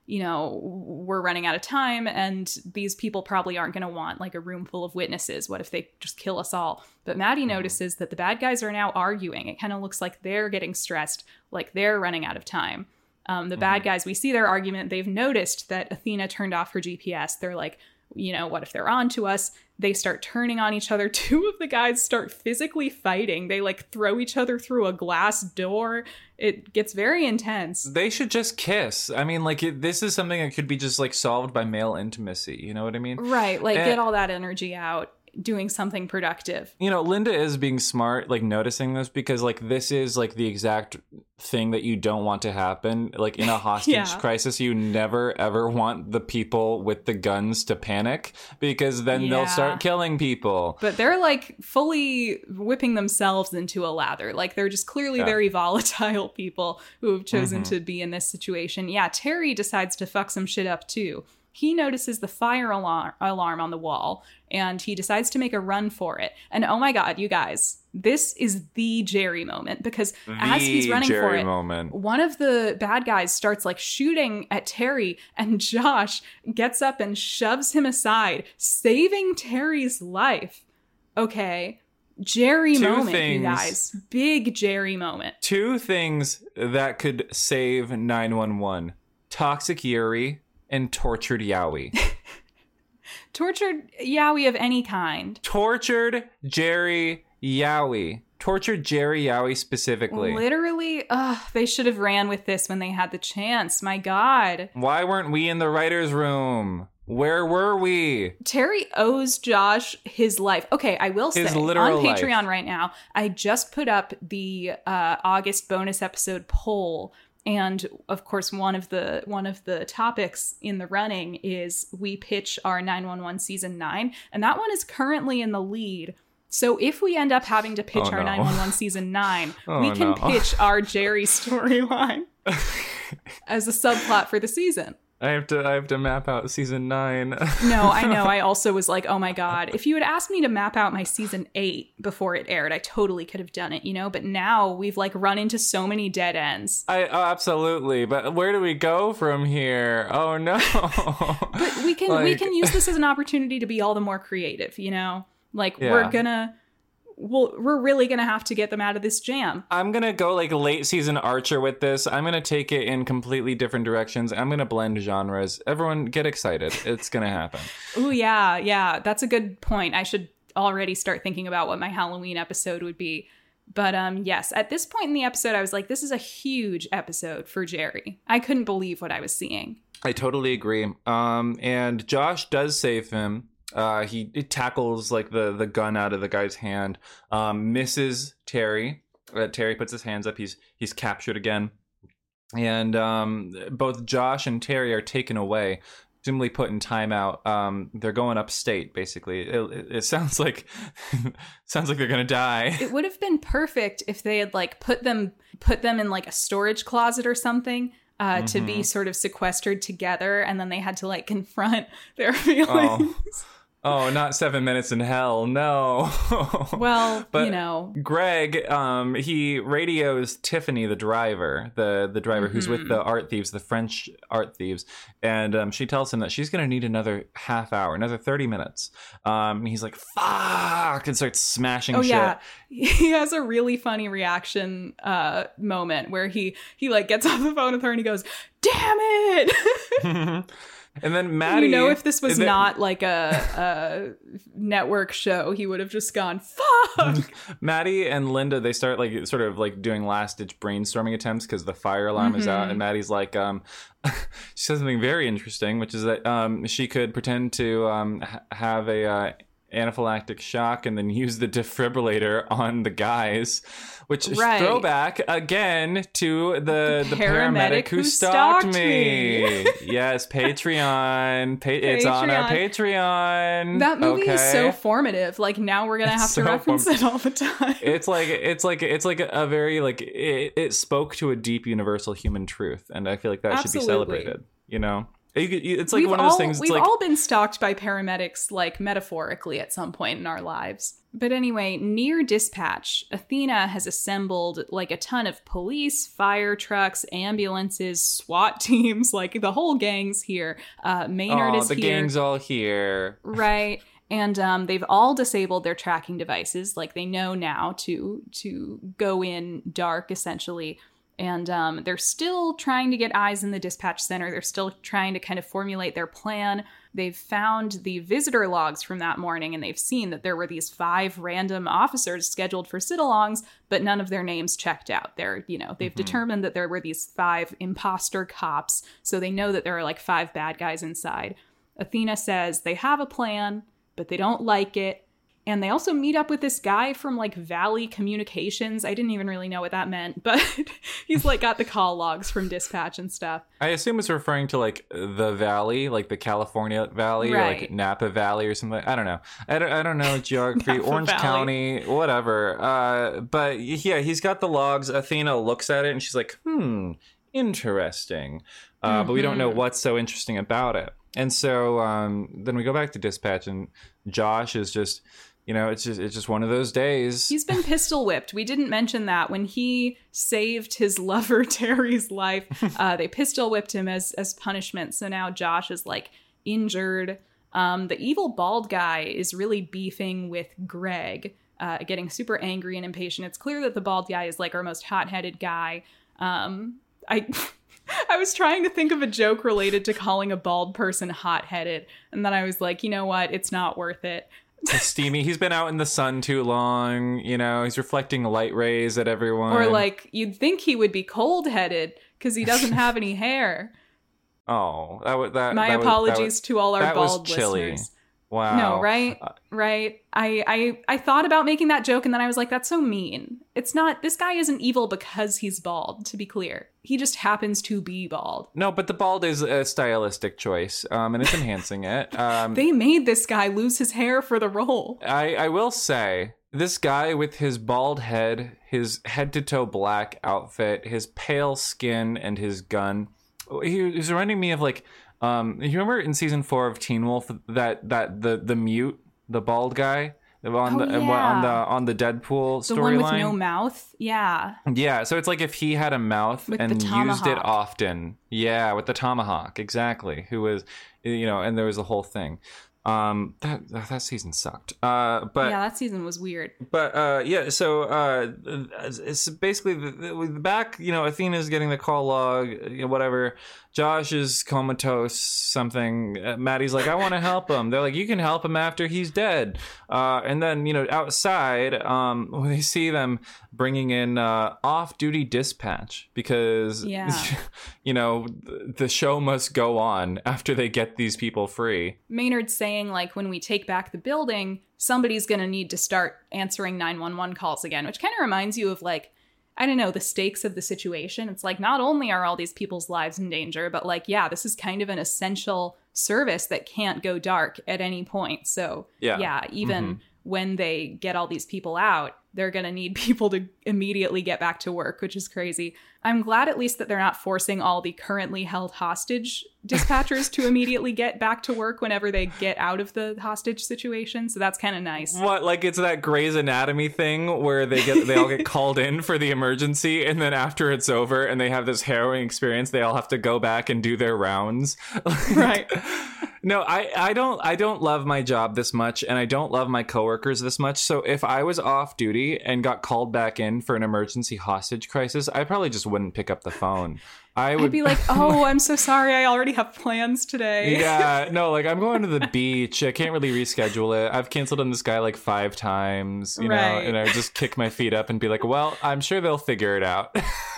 [SPEAKER 1] you know, we're running out of time and these people probably aren't going to want like a room full of witnesses. What if they just kill us all? But Maddie notices that the bad guys are now arguing. It kind of looks like they're getting stressed, like they're running out of time. Um, the mm-hmm. bad guys, we see their argument. They've noticed that Athena turned off her G P S. They're like, you know, what if they're on to us? They start turning on each other. Two of the guys start physically fighting. They like throw each other through a glass door. It gets very intense.
[SPEAKER 2] They should just kiss. I mean, like it, this is something that could be just like solved by male intimacy. You know what I mean?
[SPEAKER 1] Right. Like
[SPEAKER 2] and,
[SPEAKER 1] get all that energy out. Doing something productive.
[SPEAKER 2] You know, Linda is being smart, like noticing this because like this is like the exact thing that you don't want to happen. Like in a hostage yeah. crisis, you never ever want the people with the guns to panic because then yeah. they'll start killing people.
[SPEAKER 1] But they're like fully whipping themselves into a lather. Like they're just clearly yeah. very volatile people who have chosen mm-hmm. to be in this situation. Yeah, Terry decides to fuck some shit up too. He notices the fire alarm alarm on the wall, and he decides to make a run for it. And oh my God, you guys, this is the Jerry moment, because
[SPEAKER 2] the
[SPEAKER 1] as he's running
[SPEAKER 2] Jerry
[SPEAKER 1] for it,
[SPEAKER 2] moment.
[SPEAKER 1] one of the bad guys starts like shooting at Terry, and Josh gets up and shoves him aside, saving Terry's life. Okay. Jerry
[SPEAKER 2] Two
[SPEAKER 1] moment,
[SPEAKER 2] things,
[SPEAKER 1] you guys. Big Jerry moment.
[SPEAKER 2] Two things that could save nine one one. Toxic Yuri and tortured Yowie.
[SPEAKER 1] Tortured Yowie of any kind.
[SPEAKER 2] Tortured Jerry Yowie. Tortured Jerry Yowie specifically.
[SPEAKER 1] Literally, ugh, they should have ran with this when they had the chance. My God.
[SPEAKER 2] Why weren't we in the writer's room? Where were we?
[SPEAKER 1] Terry owes Josh his life. Okay, I will say,
[SPEAKER 2] his
[SPEAKER 1] on
[SPEAKER 2] literal
[SPEAKER 1] Patreon
[SPEAKER 2] life.
[SPEAKER 1] right now, I just put up the uh, August bonus episode poll. And of course, one of the one of the topics in the running is we pitch our nine one one season nine, and that one is currently in the lead. So if we end up having to pitch
[SPEAKER 2] oh,
[SPEAKER 1] our
[SPEAKER 2] no.
[SPEAKER 1] nine one one season nine,
[SPEAKER 2] oh,
[SPEAKER 1] we can
[SPEAKER 2] no.
[SPEAKER 1] pitch our Jerry storyline as a subplot for the season.
[SPEAKER 2] I have to I have to map out season nine.
[SPEAKER 1] No, I know. I also was like, oh my God, if you had asked me to map out my season eight before it aired, I totally could have done it, you know? But now we've like run into so many dead ends.
[SPEAKER 2] I oh, absolutely. But where do we go from here? Oh no.
[SPEAKER 1] But we can like... we can use this as an opportunity to be all the more creative, you know? Like yeah. we're gonna Well, we're really going to have to get them out of this jam.
[SPEAKER 2] I'm going to go like late season Archer with this. I'm going to take it in completely different directions. I'm going to blend genres. Everyone get excited. It's going to happen.
[SPEAKER 1] Oh, yeah. Yeah. That's a good point. I should already start thinking about what my Halloween episode would be. But um, yes, at this point in the episode, I was like, this is a huge episode for Jerry. I couldn't believe what I was seeing.
[SPEAKER 2] I totally agree. Um, and Josh does save him. Uh, he tackles like the, the gun out of the guy's hand, um, misses Terry. Uh, Terry puts his hands up. He's he's captured again, and um, both Josh and Terry are taken away, presumably put in timeout. Um, they're going upstate. Basically, it, it, it sounds like sounds like they're gonna die.
[SPEAKER 1] It would have been perfect if they had like put them put them in like a storage closet or something. Uh, mm-hmm. To be sort of sequestered together, and then they had to like confront their feelings.
[SPEAKER 2] Oh. Oh, not seven minutes in hell. No.
[SPEAKER 1] Well,
[SPEAKER 2] but
[SPEAKER 1] you know,
[SPEAKER 2] Greg, um, he radios Tiffany, the driver, the, the driver mm-hmm. who's with the art thieves, the French art thieves. And um, she tells him that she's going to need another half hour, another thirty minutes. Um, and he's like, fuck, and starts smashing
[SPEAKER 1] oh,
[SPEAKER 2] shit.
[SPEAKER 1] Yeah. He has a really funny reaction uh, moment where he, he like gets off the phone with her and he goes, damn it.
[SPEAKER 2] And then Maddie...
[SPEAKER 1] You know, if this was then, not like a, a network show, he would have just gone, fuck!
[SPEAKER 2] Maddie and Linda, they start like sort of like doing last-ditch brainstorming attempts because the fire alarm mm-hmm. is out. And Maddie's like, um, she says something very interesting, which is that um, she could pretend to um, ha- have a... Uh, anaphylactic shock and then use the defibrillator on the guys, which
[SPEAKER 1] right.
[SPEAKER 2] throwback again to the the,
[SPEAKER 1] the
[SPEAKER 2] paramedic,
[SPEAKER 1] paramedic
[SPEAKER 2] who,
[SPEAKER 1] who
[SPEAKER 2] stalked,
[SPEAKER 1] stalked
[SPEAKER 2] me.
[SPEAKER 1] me.
[SPEAKER 2] Yes, Patreon. Pa- it's on our Patreon.
[SPEAKER 1] That movie
[SPEAKER 2] okay.
[SPEAKER 1] is so formative. Like now we're gonna
[SPEAKER 2] it's
[SPEAKER 1] have
[SPEAKER 2] so
[SPEAKER 1] to reference form- it all the time.
[SPEAKER 2] It's like it's like it's like a very like it, it spoke to a deep universal human truth, and I feel like that Absolutely. should be celebrated. You know. You could- you- It's like
[SPEAKER 1] we've
[SPEAKER 2] one
[SPEAKER 1] all,
[SPEAKER 2] of those things. It's
[SPEAKER 1] We've
[SPEAKER 2] like,
[SPEAKER 1] all been stalked by paramedics, like metaphorically at some point in our lives. But anyway, near dispatch, Athena has assembled like a ton of police, fire trucks, ambulances, SWAT teams, like the whole gang's here. Uh, Maynard
[SPEAKER 2] oh,
[SPEAKER 1] is
[SPEAKER 2] the
[SPEAKER 1] here.
[SPEAKER 2] gang's all here.
[SPEAKER 1] Right. And um, they've all disabled their tracking devices. Like they know now to to go in dark, essentially. And um, they're still trying to get eyes in the dispatch center. They're still trying to kind of formulate their plan. They've found the visitor logs from that morning, and they've seen that there were these five random officers scheduled for sit-alongs, but none of their names checked out. They're, you know, they've mm-hmm. determined that there were these five imposter cops, so they know that there are like five bad guys inside. Athena says they have a plan, but they don't like it. And they also meet up with this guy from like Valley Communications. I didn't even really know what that meant, but he's like got the call logs from dispatch and stuff.
[SPEAKER 2] I assume it's referring to like the Valley, like the California Valley,
[SPEAKER 1] right.
[SPEAKER 2] or like Napa Valley or something. I don't know. I don't, I don't know geography. Orange Valley. County, whatever. Uh, but yeah, he's got the logs. Athena looks at it and she's like, hmm, interesting. Uh, mm-hmm. But we don't know what's so interesting about it. And so um, then we go back to dispatch and Josh is just... You know, it's just it's just one of those days.
[SPEAKER 1] He's been pistol whipped. We didn't mention that. When he saved his lover Terry's life, uh, they pistol whipped him as as punishment. So now Josh is like injured. Um, the evil bald guy is really beefing with Greg, uh, getting super angry and impatient. It's clear that the bald guy is like our most hot-headed guy. Um, I... I was trying to think of a joke related to calling a bald person hot-headed, and then I was like, you know what? It's not worth it.
[SPEAKER 2] It's steamy. He's been out in the sun too long. You know, he's reflecting light rays at everyone.
[SPEAKER 1] Or like, you'd think he would be cold-headed because he doesn't have any hair.
[SPEAKER 2] Oh, that was that.
[SPEAKER 1] My
[SPEAKER 2] that
[SPEAKER 1] apologies
[SPEAKER 2] was, that was,
[SPEAKER 1] to all our
[SPEAKER 2] that
[SPEAKER 1] bald
[SPEAKER 2] was chilly.
[SPEAKER 1] listeners.
[SPEAKER 2] Wow.
[SPEAKER 1] No, right? Right. I, I I thought about making that joke and then I was like, that's so mean. It's not, this guy isn't evil because he's bald, to be clear. He just happens to be bald.
[SPEAKER 2] No, but the bald is a stylistic choice, um, and it's enhancing it. Um,
[SPEAKER 1] they made this guy lose his hair for the role.
[SPEAKER 2] I, I will say, this guy with his bald head, his head-to-toe black outfit, his pale skin, and his gun, he, he's reminding me of like... Um, you remember in season four of Teen Wolf that that the the mute, the bald guy on
[SPEAKER 1] oh,
[SPEAKER 2] the
[SPEAKER 1] yeah.
[SPEAKER 2] on the on the Deadpool storyline,
[SPEAKER 1] the one with no mouth, yeah,
[SPEAKER 2] yeah. So it's like if he had a mouth
[SPEAKER 1] with
[SPEAKER 2] and used it often, yeah, with the tomahawk, exactly. Who was, you know, and there was a whole thing. Um, that that season sucked. Uh, but
[SPEAKER 1] yeah, that season was weird.
[SPEAKER 2] But uh, yeah, so uh, it's basically the, the back. You know, Athena's getting the call log, you know, whatever. Josh is comatose, something. Uh, Maddie's like, I want to help him. They're like, you can help him after he's dead. Uh, and then, you know, outside, um, when they see them bringing in uh, off-duty dispatch because,
[SPEAKER 1] yeah.
[SPEAKER 2] you know, the show must go on after they get these people free.
[SPEAKER 1] Maynard's saying, like, when we take back the building, somebody's going to need to start answering nine one one calls again, which kind of reminds you of, like, I don't know, the stakes of the situation. It's like, not only are all these people's lives in danger, but like, yeah, this is kind of an essential service that can't go dark at any point. So yeah, yeah even mm-hmm. when they get all these people out, they're going to need people to immediately get back to work, which is crazy. I'm glad at least that they're not forcing all the currently held hostage dispatchers to immediately get back to work whenever they get out of the hostage situation. So that's kind of nice.
[SPEAKER 2] What, like it's that Grey's Anatomy thing where they get they all get called in for the emergency, and then after it's over and they have this harrowing experience, they all have to go back and do their rounds.
[SPEAKER 1] Right.
[SPEAKER 2] No, I, I don't I don't love my job this much, and I don't love my coworkers this much. So if I was off duty and got called back in for an emergency hostage crisis, I probably just wouldn't pick up the phone. I would
[SPEAKER 1] I'd be like, oh, I'm so sorry. I already have plans today.
[SPEAKER 2] Yeah, no, like I'm going to the beach. I can't really reschedule it. I've canceled on this guy like five times, you
[SPEAKER 1] right.
[SPEAKER 2] know, and I just kick my feet up and be like, well, I'm sure they'll figure it out.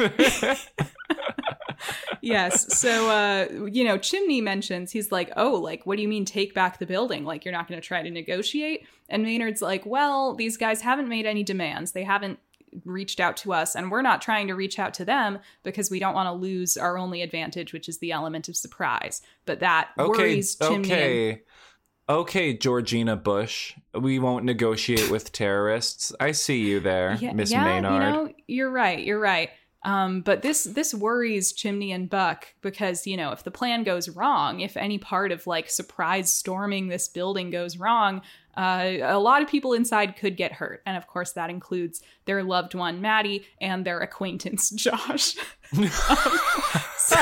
[SPEAKER 1] Yes. So, uh, you know, Chimney mentions, he's like, oh, like, what do you mean take back the building? Like, you're not going to try to negotiate? And Maynard's like, well, these guys haven't made any demands. They haven't reached out to us, and we're not trying to reach out to them because we don't want to lose our only advantage, which is the element of surprise. But that
[SPEAKER 2] okay,
[SPEAKER 1] worries Chimney.
[SPEAKER 2] Okay.
[SPEAKER 1] And-
[SPEAKER 2] Okay, Georgina Bush, we won't negotiate with terrorists. I see you there,
[SPEAKER 1] yeah,
[SPEAKER 2] Miss
[SPEAKER 1] yeah,
[SPEAKER 2] Maynard.
[SPEAKER 1] You know, you're right. You're right. Um, but this this worries Chimney and Buck because, you know, if the plan goes wrong, if any part of like surprise storming this building goes wrong, uh, a lot of people inside could get hurt. And of course, that includes their loved one, Maddie, and their acquaintance, Josh. um, so,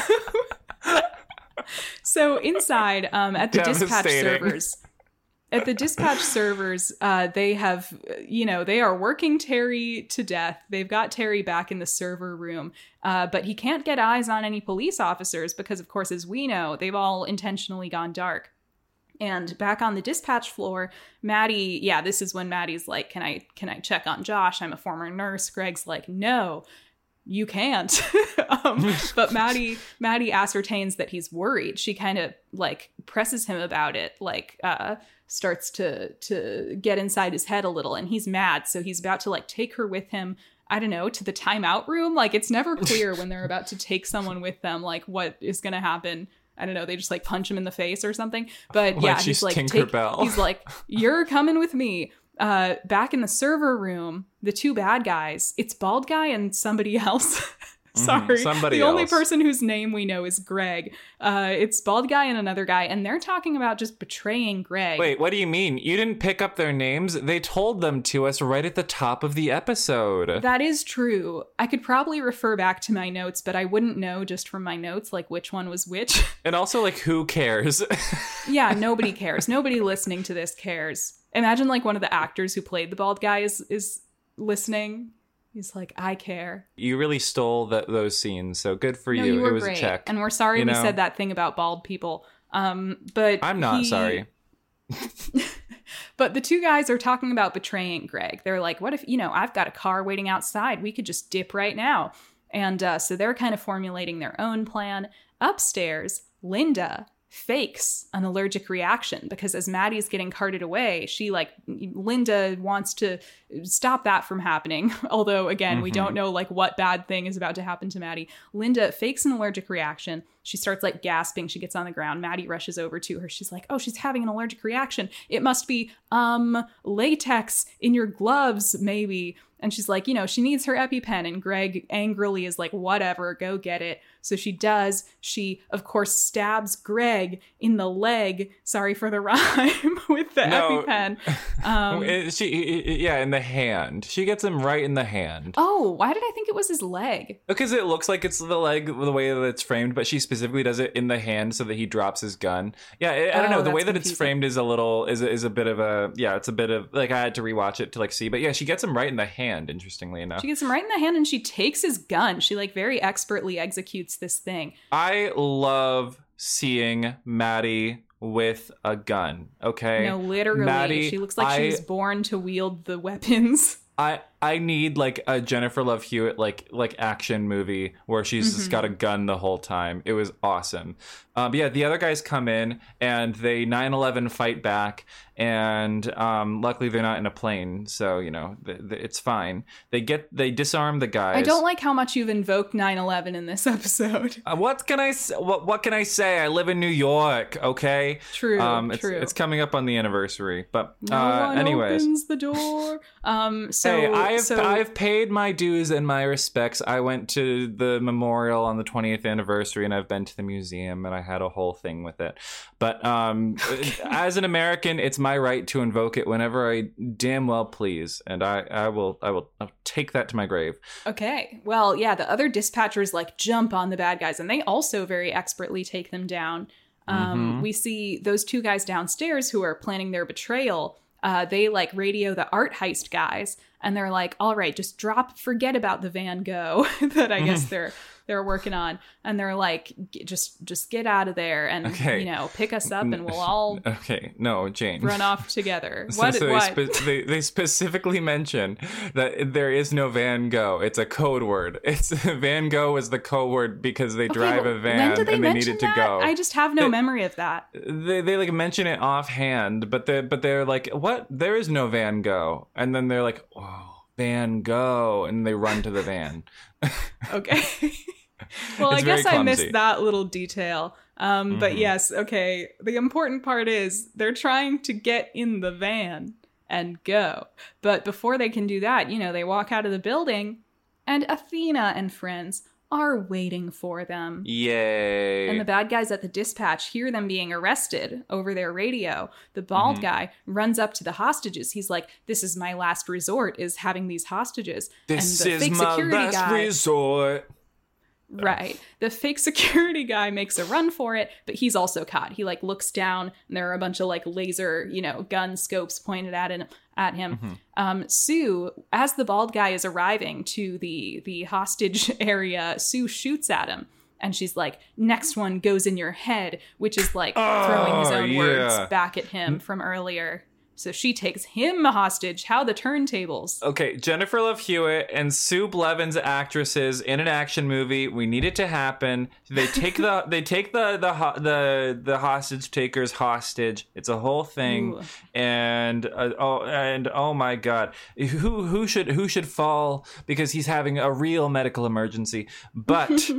[SPEAKER 1] so inside um, at the dispatch servers. At the dispatch servers, uh, they have, you know, they are working Terry to death. They've got Terry back in the server room, uh, but he can't get eyes on any police officers because, of course, as we know, they've all intentionally gone dark. And back on the dispatch floor, Maddie, yeah, this is when Maddie's like, can I, can I check on Josh? I'm a former nurse. Greg's like, no. You can't. um, but Maddie, Maddie ascertains that he's worried. She kind of like presses him about it, like uh, starts to to get inside his head a little, and he's mad. So he's about to like take her with him. I don't know, to the timeout room. Like it's never clear when they're about to take someone with them, like what is going to happen. I don't know. They just like punch him in the face or something. But
[SPEAKER 2] like
[SPEAKER 1] yeah, he's like, take, he's like, you're coming with me. Uh, back in the server room, the two bad guys, it's Bald Guy and somebody else. Sorry.
[SPEAKER 2] Mm, somebody
[SPEAKER 1] the
[SPEAKER 2] else.
[SPEAKER 1] only person whose name we know is Greg. Uh, it's Bald Guy and another guy, and they're talking about just betraying Greg.
[SPEAKER 2] Wait, what do you mean? You didn't pick up their names? They told them to us right at the top of the episode.
[SPEAKER 1] That is true. I could probably refer back to my notes, but I wouldn't know just from my notes, like, which one was which.
[SPEAKER 2] And also, like, who cares?
[SPEAKER 1] Yeah, nobody cares. Nobody listening to this cares. Imagine, like, one of the actors who played the bald guy is, is listening. He's like, I care.
[SPEAKER 2] You really stole the, those scenes, so good for
[SPEAKER 1] no,
[SPEAKER 2] you.
[SPEAKER 1] you were
[SPEAKER 2] it was
[SPEAKER 1] great.
[SPEAKER 2] a check.
[SPEAKER 1] And we're sorry
[SPEAKER 2] you
[SPEAKER 1] we
[SPEAKER 2] know?
[SPEAKER 1] said that thing about bald people. Um, but
[SPEAKER 2] I'm not
[SPEAKER 1] he...
[SPEAKER 2] sorry.
[SPEAKER 1] But the two guys are talking about betraying Greg. They're like, what if, you know, I've got a car waiting outside. We could just dip right now. And uh, so they're kind of formulating their own plan. Upstairs, Linda fakes an allergic reaction because as Maddie's getting carted away, she like Linda wants to stop that from happening. Although again, mm-hmm. we don't know like what bad thing is about to happen to Maddie. Linda fakes an allergic reaction. She starts like gasping. She gets on the ground. Maddie rushes over to her. She's like, oh, she's having an allergic reaction. It must be um latex in your gloves, maybe. And she's like, you know, she needs her EpiPen. And Greg angrily is like, whatever, go get it. So she does. She, of course, stabs Greg in the leg. Sorry for the rhyme with the
[SPEAKER 2] no.
[SPEAKER 1] EpiPen. Um,
[SPEAKER 2] she, yeah, in the hand. She gets him right in the hand.
[SPEAKER 1] Oh, why did I think it was his leg?
[SPEAKER 2] Because it looks like it's the leg, the way that it's framed, but she specifically does it in the hand so that he drops his gun. Yeah, I, I don't
[SPEAKER 1] oh,
[SPEAKER 2] know. The way that
[SPEAKER 1] confusing.
[SPEAKER 2] it's framed is a little, is a, is a bit of a, yeah, it's a bit of, like, I had to rewatch it to, like, see. But yeah, she gets him right in the hand, interestingly enough.
[SPEAKER 1] She gets him right in the hand and she takes his gun. She, like, very expertly executes this thing.
[SPEAKER 2] I love seeing Maddie with a gun, okay?
[SPEAKER 1] No, literally.
[SPEAKER 2] Maddie,
[SPEAKER 1] she looks like
[SPEAKER 2] I,
[SPEAKER 1] she was born to wield the weapons.
[SPEAKER 2] I I need like a Jennifer Love Hewitt like like action movie where she's mm-hmm. just got a gun the whole time. It was awesome. Um, yeah, the other guys come in and they nine eleven fight back, and um, luckily they're not in a plane, so you know th- th- it's fine. They get they disarm the guys.
[SPEAKER 1] I don't like how much you've invoked nine eleven in this episode.
[SPEAKER 2] Uh, what can I say? What what can I say? I live in New York, okay?
[SPEAKER 1] True,
[SPEAKER 2] um, it's,
[SPEAKER 1] true.
[SPEAKER 2] It's coming up on the anniversary, but
[SPEAKER 1] no
[SPEAKER 2] uh,
[SPEAKER 1] one
[SPEAKER 2] anyways,
[SPEAKER 1] opens the door. Um, so
[SPEAKER 2] hey, I've
[SPEAKER 1] so...
[SPEAKER 2] I've paid my dues and my respects. I went to the memorial on the twentieth anniversary, and I've been to the museum, and I had a whole thing with it. But um, as an American, it's my right to invoke it whenever I damn well please, and I, I will I will I'll take that to my grave.
[SPEAKER 1] Okay, well, yeah, the other dispatchers like jump on the bad guys, and they also very expertly take them down. Um, mm-hmm. We see those two guys downstairs who are planning their betrayal. Uh, they like radio the art heist guys, and they're like, all right, just drop, forget about the Van Gogh that I guess they're they're working on. And they're like, just just get out of there and,
[SPEAKER 2] okay.
[SPEAKER 1] you know, pick us up and we'll all
[SPEAKER 2] okay, no, Jane.
[SPEAKER 1] run off together.
[SPEAKER 2] So,
[SPEAKER 1] what?
[SPEAKER 2] so
[SPEAKER 1] what?
[SPEAKER 2] They, spe- they, they specifically mention that there is no Van Gogh. It's a code word. It's Van Gogh is the code word because they
[SPEAKER 1] okay,
[SPEAKER 2] drive
[SPEAKER 1] well,
[SPEAKER 2] a van
[SPEAKER 1] when they
[SPEAKER 2] and they needed
[SPEAKER 1] that?
[SPEAKER 2] to go.
[SPEAKER 1] I just have no
[SPEAKER 2] they,
[SPEAKER 1] memory of that.
[SPEAKER 2] They they like mention it offhand, but they but they're like, what? There is no Van Gogh. And then they're like, oh, Van Gogh, and they run to the van.
[SPEAKER 1] Okay. Well,
[SPEAKER 2] it's
[SPEAKER 1] I guess I
[SPEAKER 2] clumsy.
[SPEAKER 1] missed that little detail. Um,
[SPEAKER 2] mm-hmm.
[SPEAKER 1] But yes, okay. The important part is they're trying to get in the van and go. But before they can do that, you know, they walk out of the building And Athena and friends are waiting for them.
[SPEAKER 2] Yay.
[SPEAKER 1] And the bad guys at the dispatch hear them being arrested over their radio. The bald mm-hmm. guy runs up to the hostages. He's like, this is my last resort, is having these hostages.
[SPEAKER 2] This
[SPEAKER 1] and the
[SPEAKER 2] is
[SPEAKER 1] fake
[SPEAKER 2] my
[SPEAKER 1] security
[SPEAKER 2] last
[SPEAKER 1] guy,
[SPEAKER 2] resort.
[SPEAKER 1] Right. The fake security guy makes a run for it, but he's also caught. He like looks down and there are a bunch of like laser, you know, gun scopes pointed at him. At him. Mm-hmm. Um, Sue, as the bald guy is arriving to the the hostage area, Sue shoots at him. And she's like, next one goes in your head, which is like oh, throwing his own yeah. words back at him from earlier. So she takes him hostage. How the turntables.
[SPEAKER 2] Okay, Jennifer Love Hewitt and Sue Blevins actresses in an action movie. We need it to happen. They take the they take the the the the hostage takers hostage. It's a whole thing. Ooh. And uh, oh and oh my God, who who should who should fall because he's having a real medical emergency? But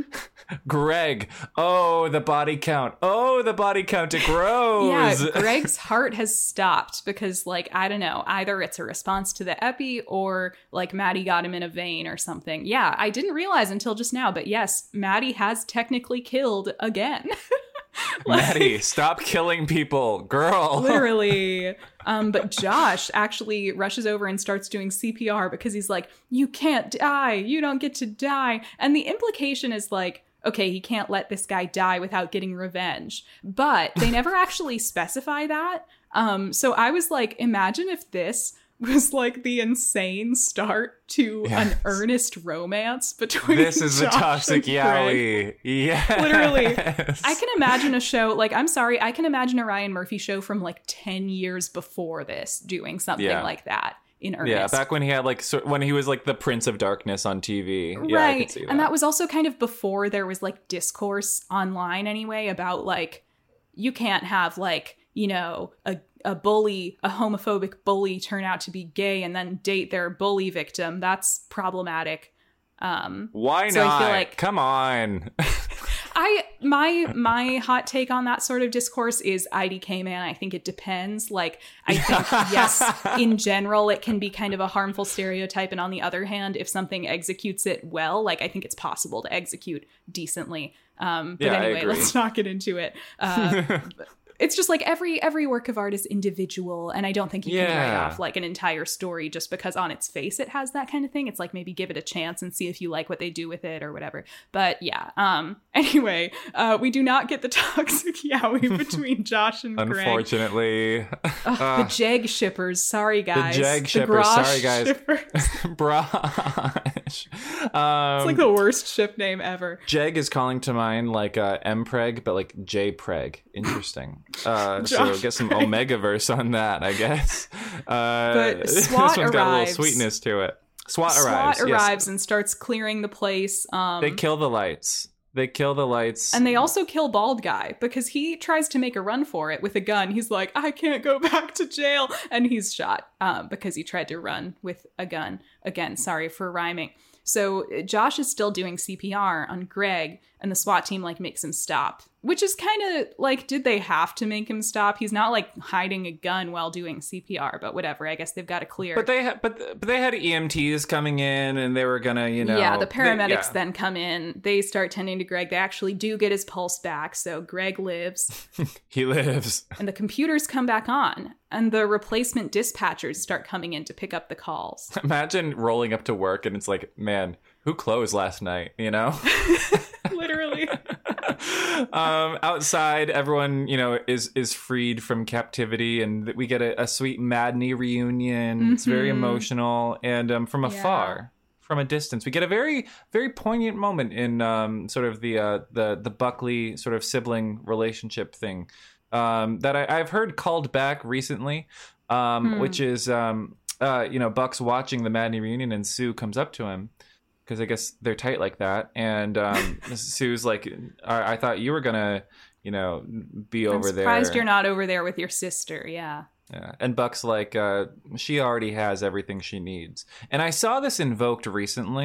[SPEAKER 2] Greg. Oh, the body count. Oh, the body count. It grows.
[SPEAKER 1] Yeah, Greg's heart has stopped because. Like, I don't know, either it's a response to the epi or like Maddie got him in a vein or something. Yeah, I didn't realize until just now, but yes, Maddie has technically killed again.
[SPEAKER 2] Like, Maddie, stop killing people, girl.
[SPEAKER 1] Literally. Um, but Josh actually rushes over and starts doing C P R because he's like, you can't die. You don't get to die. And the implication is like, okay, he can't let this guy die without getting revenge. But they never actually specify that. Um, so I was like, imagine if this was like the insane start to yes. an earnest romance between
[SPEAKER 2] This is
[SPEAKER 1] Josh
[SPEAKER 2] the toxic
[SPEAKER 1] and
[SPEAKER 2] yaoi. Yeah.
[SPEAKER 1] Literally. I can imagine a show, like, I'm sorry, I can imagine a Ryan Murphy show from like ten years before this doing something yeah. like that. In earnest.
[SPEAKER 2] Yeah, back when he had like so, when he was like the Prince of Darkness on T V.
[SPEAKER 1] Right.
[SPEAKER 2] Yeah, I could see that.
[SPEAKER 1] And that was also kind of before there was like discourse online anyway about like you can't have like, you know, a a bully, a homophobic bully turn out to be gay and then date their bully victim. That's problematic. Um
[SPEAKER 2] Why
[SPEAKER 1] so
[SPEAKER 2] not?
[SPEAKER 1] I feel like
[SPEAKER 2] Come on.
[SPEAKER 1] I my my hot take on that sort of discourse is I D K man. I think it depends. Like I think yes, in general, it can be kind of a harmful stereotype, and on the other hand, if something executes it well, like I think it's possible to execute decently. Um, but
[SPEAKER 2] yeah,
[SPEAKER 1] anyway, let's not get into it. Uh, It's just like every every work of art is individual, and I don't think you
[SPEAKER 2] yeah.
[SPEAKER 1] can write off like an entire story just because on its face it has that kind of thing. It's like maybe give it a chance and see if you like what they do with it or whatever. But yeah. Um. Anyway, uh, we do not get the toxic yaoi between Josh and Greg.
[SPEAKER 2] Unfortunately,
[SPEAKER 1] Ugh, uh, the Jeg shippers. Sorry guys.
[SPEAKER 2] The Jeg shippers.
[SPEAKER 1] The
[SPEAKER 2] Sorry guys. Brosh. Um,
[SPEAKER 1] it's like the worst ship name ever.
[SPEAKER 2] Jeg is calling to mind like uh, M-Preg, but like J-Preg. Interesting. Uh, so get some Omegaverse on that, I guess. Uh,
[SPEAKER 1] but SWAT
[SPEAKER 2] this one's
[SPEAKER 1] arrives.
[SPEAKER 2] got a little sweetness to it. SWAT,
[SPEAKER 1] SWAT
[SPEAKER 2] arrives.
[SPEAKER 1] SWAT arrives
[SPEAKER 2] yes.
[SPEAKER 1] and starts clearing the place. Um,
[SPEAKER 2] they kill the lights. They kill the lights.
[SPEAKER 1] And they also kill Bald Guy because he tries to make a run for it with a gun. He's like, I can't go back to jail. And he's shot um, because he tried to run with a gun. Again, sorry for rhyming. So Josh is still doing C P R on Greg, and the SWAT team like makes him stop, which is kind of like, did they have to make him stop? He's not like hiding a gun while doing C P R, but whatever. I guess they've got to clear.
[SPEAKER 2] But they ha- but but they had E M Ts coming in, and they were gonna, you know.
[SPEAKER 1] Yeah, the paramedics
[SPEAKER 2] they, yeah.
[SPEAKER 1] then come in. They start tending to Greg. They actually do get his pulse back, so Greg lives.
[SPEAKER 2] He lives.
[SPEAKER 1] And the computers come back on, and the replacement dispatchers start coming in to pick up the calls.
[SPEAKER 2] Imagine rolling up to work, and it's like, man, who closed last night? You know.
[SPEAKER 1] Literally.
[SPEAKER 2] um, outside, everyone, you know, is is freed from captivity, and we get a, a sweet Madney reunion. Mm-hmm. It's very emotional, and um, from afar, yeah. from a distance, we get a very, very poignant moment in um, sort of the uh, the the Buckley sort of sibling relationship thing um, that I, I've heard called back recently, um, mm. which is um, uh, you know, Buck's watching the Madney reunion, and Sue comes up to him. Because I guess they're tight like that. And um, Sue's like, I-, I thought you were going to, you know, be over
[SPEAKER 1] I'm
[SPEAKER 2] there.
[SPEAKER 1] I'm surprised you're not over there with your sister. Yeah.
[SPEAKER 2] Yeah. And Buck's like, uh, she already has everything she needs. And I saw this invoked recently.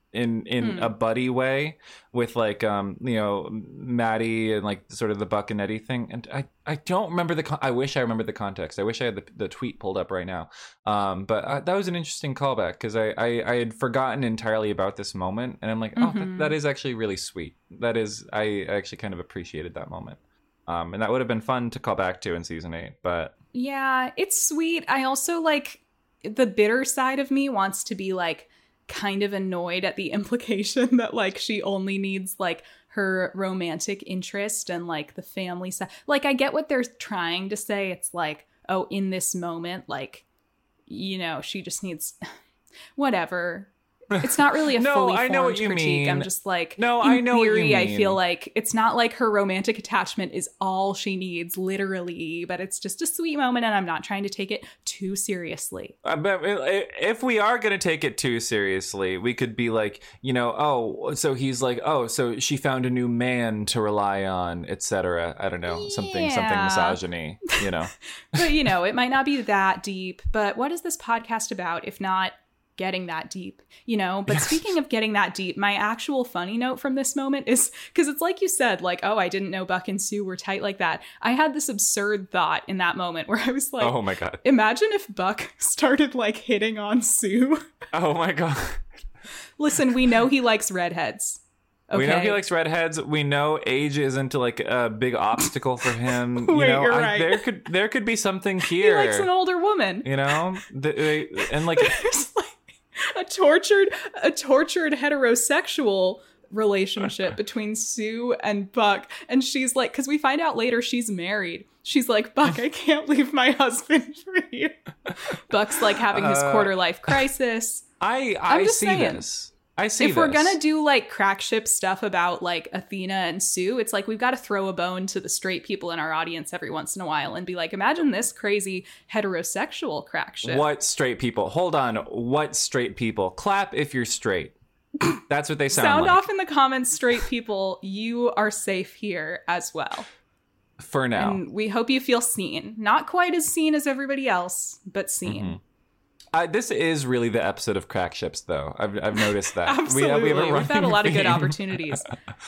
[SPEAKER 2] in in
[SPEAKER 1] Hmm.
[SPEAKER 2] a buddy way with like um you know Maddie and like sort of the Buck and Eddie thing. And I I don't remember the con- I wish I remembered the context. I wish I had the, the tweet pulled up right now. Um, but uh, that was an interesting callback because I, I I had forgotten entirely about this moment, and I'm like, oh,
[SPEAKER 1] Mhm.
[SPEAKER 2] that, that is actually really sweet. That is I actually kind of appreciated that moment. Um, and that would have been fun to call back to in season eight, but
[SPEAKER 1] Yeah, it's sweet. I also like the bitter side of me wants to be like kind of annoyed at the implication that like she only needs like her romantic interest and like the family side. Like I get what they're trying to say. It's like, oh, in this moment, like, you know, she just needs whatever. It's not really a
[SPEAKER 2] No,
[SPEAKER 1] fully
[SPEAKER 2] I know
[SPEAKER 1] formed
[SPEAKER 2] what you
[SPEAKER 1] critique. I'm
[SPEAKER 2] mean.
[SPEAKER 1] just like,
[SPEAKER 2] No,
[SPEAKER 1] in
[SPEAKER 2] I know what you
[SPEAKER 1] theory, I feel
[SPEAKER 2] mean.
[SPEAKER 1] like it's not like her romantic attachment is all she needs, literally, but it's just a sweet moment, and I'm not trying to take it too seriously.
[SPEAKER 2] Uh, but if we are going to take it too seriously, we could be like, you know, oh, so he's like, oh, so she found a new man to rely on, et cetera. I don't know, something, something
[SPEAKER 1] Yeah.
[SPEAKER 2] misogyny, you know.
[SPEAKER 1] But, you know, it might not be that deep, but what is this podcast about if not getting that deep, you know? But speaking of getting that deep, my actual funny note from this moment is, because it's like you said, like, oh, I didn't know Buck and Sue were tight like that. I had this absurd thought in that moment where I was like,
[SPEAKER 2] Oh my God.
[SPEAKER 1] imagine if Buck started like hitting on Sue.
[SPEAKER 2] Oh my God.
[SPEAKER 1] Listen, we know he likes redheads. Okay.
[SPEAKER 2] We know he likes redheads. We know age isn't like a big obstacle for him. You
[SPEAKER 1] Wait,
[SPEAKER 2] know,
[SPEAKER 1] you're
[SPEAKER 2] I-
[SPEAKER 1] right.
[SPEAKER 2] there could there could be something
[SPEAKER 1] He
[SPEAKER 2] here.
[SPEAKER 1] likes an older woman.
[SPEAKER 2] You know, The- they- and like
[SPEAKER 1] There's like a tortured, a tortured heterosexual relationship between Sue and Buck. And she's like, because we find out later she's married. She's like, Buck, I can't leave my husband for you. Buck's like having his
[SPEAKER 2] Uh,
[SPEAKER 1] quarter life crisis.
[SPEAKER 2] I
[SPEAKER 1] I'm
[SPEAKER 2] I
[SPEAKER 1] just
[SPEAKER 2] see
[SPEAKER 1] saying,
[SPEAKER 2] this. I see
[SPEAKER 1] if we're
[SPEAKER 2] this.
[SPEAKER 1] gonna do like crack ship stuff about like Athena and Sue, it's like we've got to throw a bone to the straight people in our audience every once in a while and be like, imagine this crazy heterosexual crack ship.
[SPEAKER 2] What straight people? Hold on. What straight people? Clap if you're straight. That's what they sound,
[SPEAKER 1] Sound
[SPEAKER 2] like.
[SPEAKER 1] off in the comments, straight people. You are safe here as well.
[SPEAKER 2] For now.
[SPEAKER 1] And we hope you feel seen. Not quite as seen as everybody else, but seen.
[SPEAKER 2] Mm-hmm. Uh, this is really the episode of crack ships, though. I've I've noticed that.
[SPEAKER 1] Absolutely.
[SPEAKER 2] We have, we have a
[SPEAKER 1] We've had a
[SPEAKER 2] running
[SPEAKER 1] lot of good
[SPEAKER 2] theme.
[SPEAKER 1] opportunities.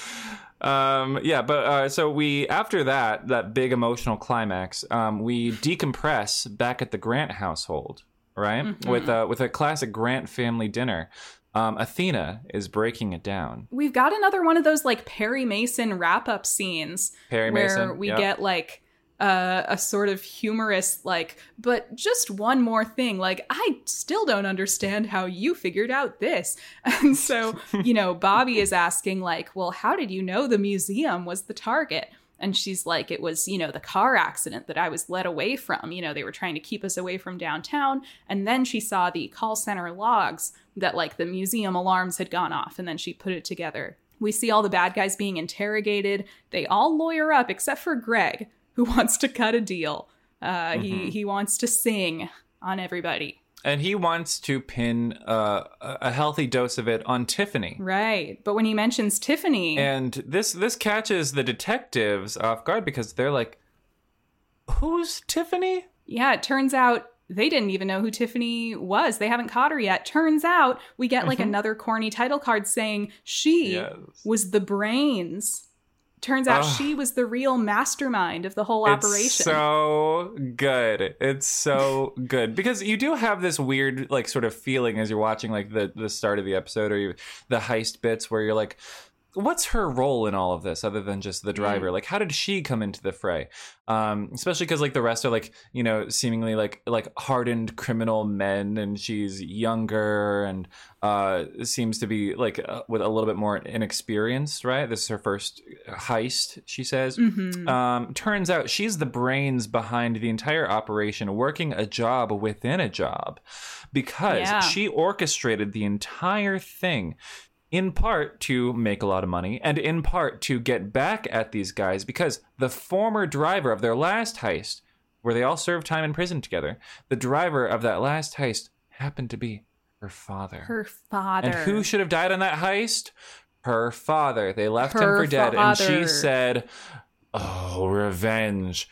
[SPEAKER 2] Um, yeah, but uh, so we after that that big emotional climax, um, we decompress back at the Grant household, right?
[SPEAKER 1] Mm-hmm.
[SPEAKER 2] With uh, with a classic Grant family dinner. Um, Athena is breaking it down.
[SPEAKER 1] We've got another one of those like Perry Mason wrap-up scenes
[SPEAKER 2] Perry
[SPEAKER 1] where
[SPEAKER 2] Mason,
[SPEAKER 1] we
[SPEAKER 2] yep.
[SPEAKER 1] get like uh, a sort of humorous like, but just one more thing. Like, I still don't understand how you figured out this. And so, you know, Bobby is asking like, well, how did you know the museum was the target? And she's like, it was, you know, the car accident that I was led away from. You know, they were trying to keep us away from downtown. And then she saw the call center logs that like the museum alarms had gone off. And then she put it together. We see all the bad guys being interrogated. They all lawyer up except for Greg, who wants to cut a deal. Uh,
[SPEAKER 2] Mm-hmm.
[SPEAKER 1] He he wants to sing on everybody.
[SPEAKER 2] And he wants to pin uh, a healthy dose of it on Tiffany.
[SPEAKER 1] Right. But when he mentions Tiffany,
[SPEAKER 2] And this this catches the detectives off guard because they're like, who's Tiffany?
[SPEAKER 1] yeah, it turns out they didn't even know who Tiffany was. They haven't caught her yet. Turns out we get like another corny title card saying she
[SPEAKER 2] Yes.
[SPEAKER 1] was the brains. Turns out
[SPEAKER 2] Ugh.
[SPEAKER 1] she was the real mastermind of the whole operation.
[SPEAKER 2] It's so good. It's so good because you do have this weird, like, sort of feeling as you're watching, like the the start of the episode or you, the heist bits, where you're like, what's her role in all of this other than just the driver?
[SPEAKER 1] Mm.
[SPEAKER 2] Like, how did she come into the fray? Um, especially because like the rest are like, you know, seemingly like like hardened criminal men, and she's younger and uh, seems to be like uh, with a little bit more inexperienced. Right, this is her first heist, she says.
[SPEAKER 1] Mhm.
[SPEAKER 2] Um, turns out she's the brains behind the entire operation, working a job within a job, because
[SPEAKER 1] Yeah.
[SPEAKER 2] she orchestrated the entire thing. In part to make a lot of money, and in part to get back at these guys, because the former driver of their last heist, where they all served time in prison together, the driver of that last heist happened to be her father.
[SPEAKER 1] Her father.
[SPEAKER 2] And who should have died on that heist? Her father. They left him
[SPEAKER 1] Her
[SPEAKER 2] for dead, and she
[SPEAKER 1] father.
[SPEAKER 2] said, "Oh, revenge,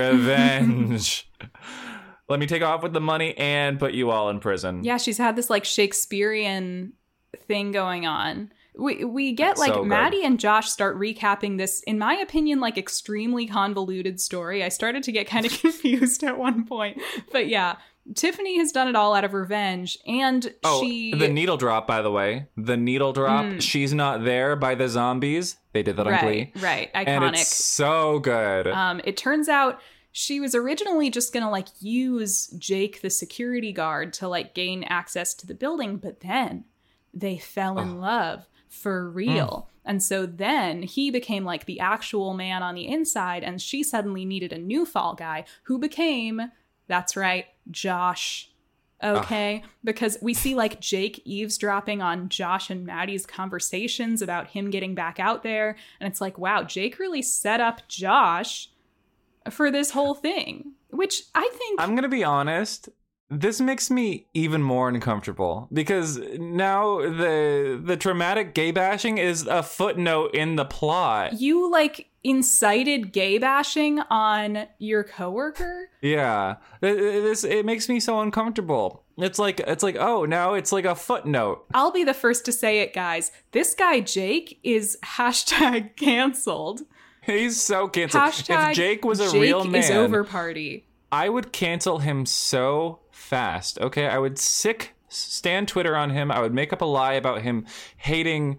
[SPEAKER 2] revenge. Let me take off with the money and put you all in prison."
[SPEAKER 1] Yeah, she's had this like Shakespearean thing going on. We we get
[SPEAKER 2] That's
[SPEAKER 1] like
[SPEAKER 2] so good.
[SPEAKER 1] Maddie and Josh start recapping this, in my opinion, like extremely convoluted story. I started to get kind of confused at one point. But yeah, Tiffany has done it all out of revenge, and
[SPEAKER 2] Oh,
[SPEAKER 1] she
[SPEAKER 2] the needle drop, by the way. The needle drop.
[SPEAKER 1] Mm.
[SPEAKER 2] She's not there by the zombies. They did that on
[SPEAKER 1] right,
[SPEAKER 2] Glee.
[SPEAKER 1] right, iconic.
[SPEAKER 2] And it's so good.
[SPEAKER 1] Um, it turns out she was originally just gonna like use Jake, the security guard, to like gain access to the building, but then they fell in
[SPEAKER 2] Oh.
[SPEAKER 1] love for real. Mm. And so then he became like the actual man on the inside, and she suddenly needed a new fall guy who became, that's right, Josh. Okay, Ugh. Because we see like Jake eavesdropping on Josh and Maddie's conversations about him getting back out there. And it's like, wow, Jake really set up Josh for this whole thing, which I think...
[SPEAKER 2] I'm going to be honest. This makes me even more uncomfortable because now the the traumatic gay bashing is a footnote in the plot.
[SPEAKER 1] You like incited gay bashing on your coworker?
[SPEAKER 2] Yeah. This it makes me so uncomfortable. It's like it's like oh, now it's like a footnote.
[SPEAKER 1] I'll be the first to say it, guys. This guy Jake is hashtag canceled.
[SPEAKER 2] He's so canceled.
[SPEAKER 1] Hashtag
[SPEAKER 2] if Jake was a
[SPEAKER 1] Jake
[SPEAKER 2] real man,
[SPEAKER 1] is over party.
[SPEAKER 2] I would cancel him so fast. Okay, I would sick stand Twitter on him. I would make up a lie about him hating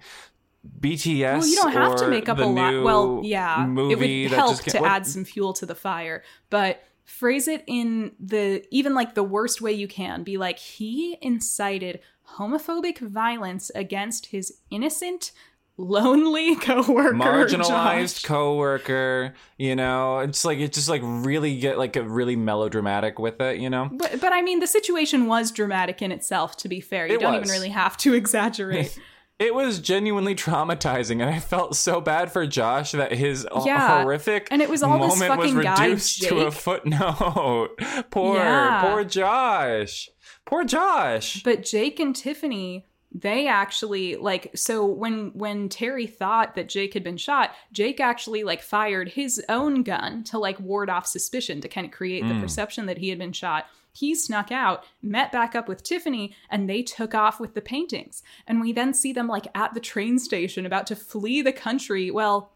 [SPEAKER 2] B T S.
[SPEAKER 1] Well, you don't have to make up a lie. Well, yeah,
[SPEAKER 2] movie
[SPEAKER 1] it would
[SPEAKER 2] that
[SPEAKER 1] help
[SPEAKER 2] just
[SPEAKER 1] to
[SPEAKER 2] what?
[SPEAKER 1] add some fuel to the fire, but phrase it in the even like the worst way you can. Be like, he incited homophobic violence against his innocent, lonely coworker,
[SPEAKER 2] marginalized
[SPEAKER 1] Josh.
[SPEAKER 2] coworker. You know, it's like it just like really get like a really melodramatic with it. You know,
[SPEAKER 1] but but I mean, the situation was dramatic in itself. To be fair, you
[SPEAKER 2] it
[SPEAKER 1] don't
[SPEAKER 2] was.
[SPEAKER 1] even really have to exaggerate.
[SPEAKER 2] It was genuinely traumatizing, and I felt so bad for Josh that his
[SPEAKER 1] yeah.
[SPEAKER 2] horrific
[SPEAKER 1] and it was all
[SPEAKER 2] moment
[SPEAKER 1] this fucking
[SPEAKER 2] was
[SPEAKER 1] guy,
[SPEAKER 2] reduced
[SPEAKER 1] Jake.
[SPEAKER 2] to a footnote. Poor,
[SPEAKER 1] yeah.
[SPEAKER 2] poor Josh. Poor Josh.
[SPEAKER 1] But Jake and Tiffany, they actually like so when when Terry thought that Jake had been shot, Jake actually like fired his own gun to like ward off suspicion, to kind of create the
[SPEAKER 2] Mm.
[SPEAKER 1] perception that he had been shot. He snuck out, met back up with Tiffany, and they took off with the paintings. And we then see them like at the train station about to flee the country. Well,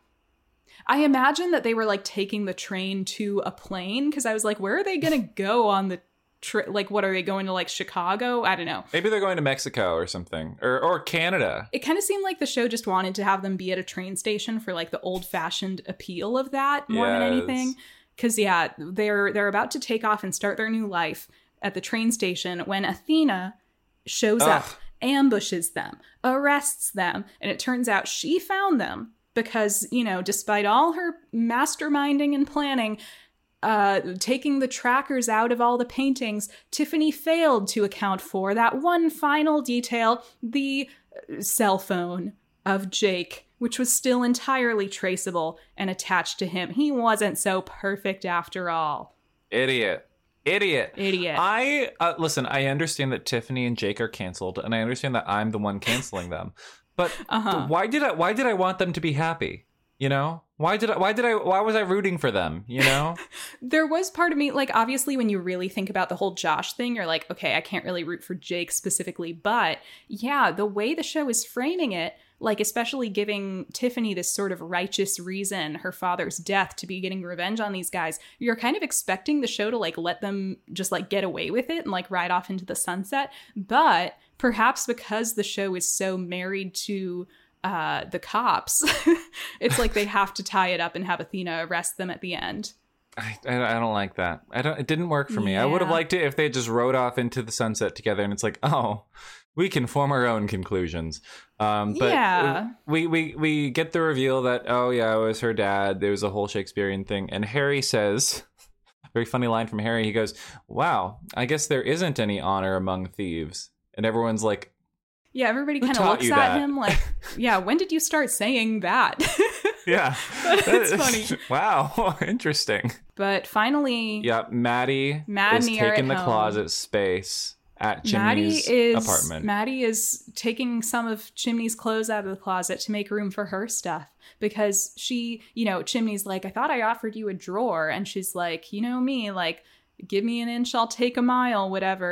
[SPEAKER 1] I imagine that they were like taking the train to a plane, because I was like, where are they going to go on the Tri- like, what are they going to, like, Chicago? I don't know.
[SPEAKER 2] Maybe they're going to Mexico or something, or or Canada.
[SPEAKER 1] It kind of seemed like the show just wanted to have them be at a train station for like the old-fashioned appeal of that more
[SPEAKER 2] yes.
[SPEAKER 1] than anything. Because yeah, they're they're about to take off and start their new life at the train station when Athena shows
[SPEAKER 2] Ugh.
[SPEAKER 1] up, ambushes them, arrests them, and it turns out she found them because, you know, despite all her masterminding and planning, Uh, taking the trackers out of all the paintings, Tiffany failed to account for that one final detail, the cell phone of Jake, which was still entirely traceable and attached to him. He wasn't so perfect after all.
[SPEAKER 2] Idiot. Idiot.
[SPEAKER 1] Idiot.
[SPEAKER 2] I, uh, listen, I understand that Tiffany and Jake are canceled, and I understand that I'm the one canceling them. But
[SPEAKER 1] Uh-huh.
[SPEAKER 2] why did I, why did I want them to be happy? You know? Why did I, why did I, why was I rooting for them? You know?
[SPEAKER 1] There was part of me, like, obviously when you really think about the whole Josh thing, you're like, okay, I can't really root for Jake specifically. But yeah, the way the show is framing it, like, especially giving Tiffany this sort of righteous reason, her father's death, to be getting revenge on these guys, you're kind of expecting the show to, like, let them just, like, get away with it and, like, ride off into the sunset. But perhaps because the show is so married to uh, the cops, it's like they have to tie it up and have Athena arrest them at the end.
[SPEAKER 2] I, I, I don't like that. I don't. It didn't work for me. I would have
[SPEAKER 1] Yeah.
[SPEAKER 2] liked it if they just rode off into the sunset together, and it's like, oh, we can form our own conclusions. Um, but
[SPEAKER 1] Yeah.
[SPEAKER 2] we, we we get the reveal that, oh yeah, it was her dad. There was a whole Shakespearean thing, and Harry says, very funny line from Harry. He goes, "Wow, I guess there isn't any honor among thieves," and everyone's like,
[SPEAKER 1] Yeah, everybody
[SPEAKER 2] Who
[SPEAKER 1] kind of
[SPEAKER 2] taught
[SPEAKER 1] looks
[SPEAKER 2] you
[SPEAKER 1] at
[SPEAKER 2] that?
[SPEAKER 1] him like, yeah, when did you start saying that?
[SPEAKER 2] "Yeah,
[SPEAKER 1] It's funny.
[SPEAKER 2] Wow, interesting."
[SPEAKER 1] But finally,
[SPEAKER 2] Yeah, Maddie
[SPEAKER 1] Maddie
[SPEAKER 2] is
[SPEAKER 1] are
[SPEAKER 2] taking
[SPEAKER 1] at
[SPEAKER 2] the
[SPEAKER 1] home.
[SPEAKER 2] closet space at
[SPEAKER 1] Maddie
[SPEAKER 2] Chimney's
[SPEAKER 1] is
[SPEAKER 2] apartment.
[SPEAKER 1] Maddie is taking some of Chimney's clothes out of the closet to make room for her stuff, because she, you know, Chimney's like, I thought I offered you a drawer, and she's like, you know me, like, give me an inch, I'll take a mile, whatever.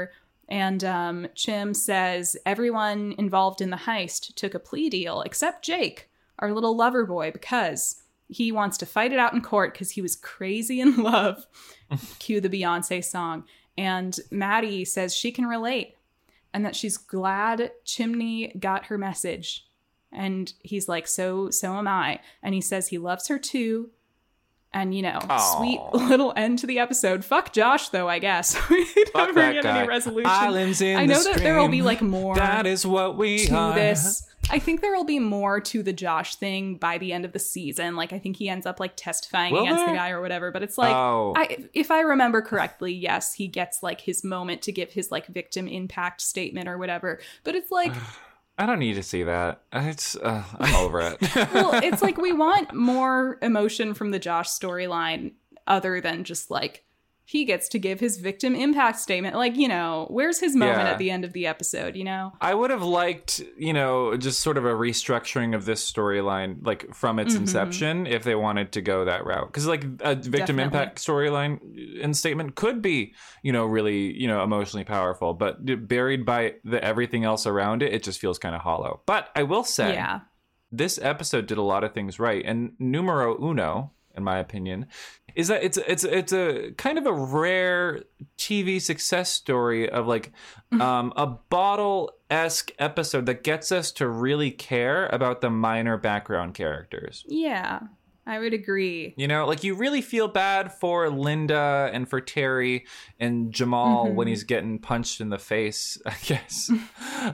[SPEAKER 1] And um, Chim says everyone involved in the heist took a plea deal except Jake, our little lover boy, because he wants to fight it out in court because he was crazy in love. Cue the Beyonce song. And Maddie says she can relate and that she's glad Chimney got her message. And he's like, so, so am I. And he says he loves her too. And, you know,
[SPEAKER 2] Aww.
[SPEAKER 1] Sweet little end to the episode. Fuck Josh, though, I guess. We never get
[SPEAKER 2] guy.
[SPEAKER 1] any resolution.
[SPEAKER 2] Islands in
[SPEAKER 1] I know
[SPEAKER 2] the
[SPEAKER 1] that there will be,
[SPEAKER 2] stream.
[SPEAKER 1] like, more
[SPEAKER 2] That is what we
[SPEAKER 1] to
[SPEAKER 2] are.
[SPEAKER 1] this. I think there will be more to the Josh thing by the end of the season. Like, I think he ends up, like, testifying
[SPEAKER 2] Will
[SPEAKER 1] against
[SPEAKER 2] there?
[SPEAKER 1] the guy or whatever. But it's like,
[SPEAKER 2] Oh.
[SPEAKER 1] I, if I remember correctly, yes, he gets, like, his moment to give his, like, victim impact statement or whatever. But it's like...
[SPEAKER 2] I don't need to see that. It's uh, I'm over it.
[SPEAKER 1] Well, it's like we want more emotion from the Josh storyline other than just like he gets to give his victim impact statement. Like, you know, where's his moment
[SPEAKER 2] Yeah.
[SPEAKER 1] at the end of the episode, you know?
[SPEAKER 2] I would have liked, you know, just sort of a restructuring of this storyline, like from its
[SPEAKER 1] Mm-hmm.
[SPEAKER 2] inception, if they wanted to go that route. Because, like, a victim
[SPEAKER 1] Definitely.
[SPEAKER 2] impact storyline and statement could be, you know, really, you know, emotionally powerful, but buried by the everything else around it, it just feels kind of hollow. But I will say,
[SPEAKER 1] Yeah.
[SPEAKER 2] this episode did a lot of things right, and numero uno, in my opinion, is that it's it's it's a kind of a rare T V success story of like um, a bottle-esque episode that gets us to really care about the minor background characters.
[SPEAKER 1] Yeah, I would agree.
[SPEAKER 2] You know, like you really feel bad for Linda and for Terry and Jamal
[SPEAKER 1] Mm-hmm.
[SPEAKER 2] when he's getting punched in the face, I guess. Um,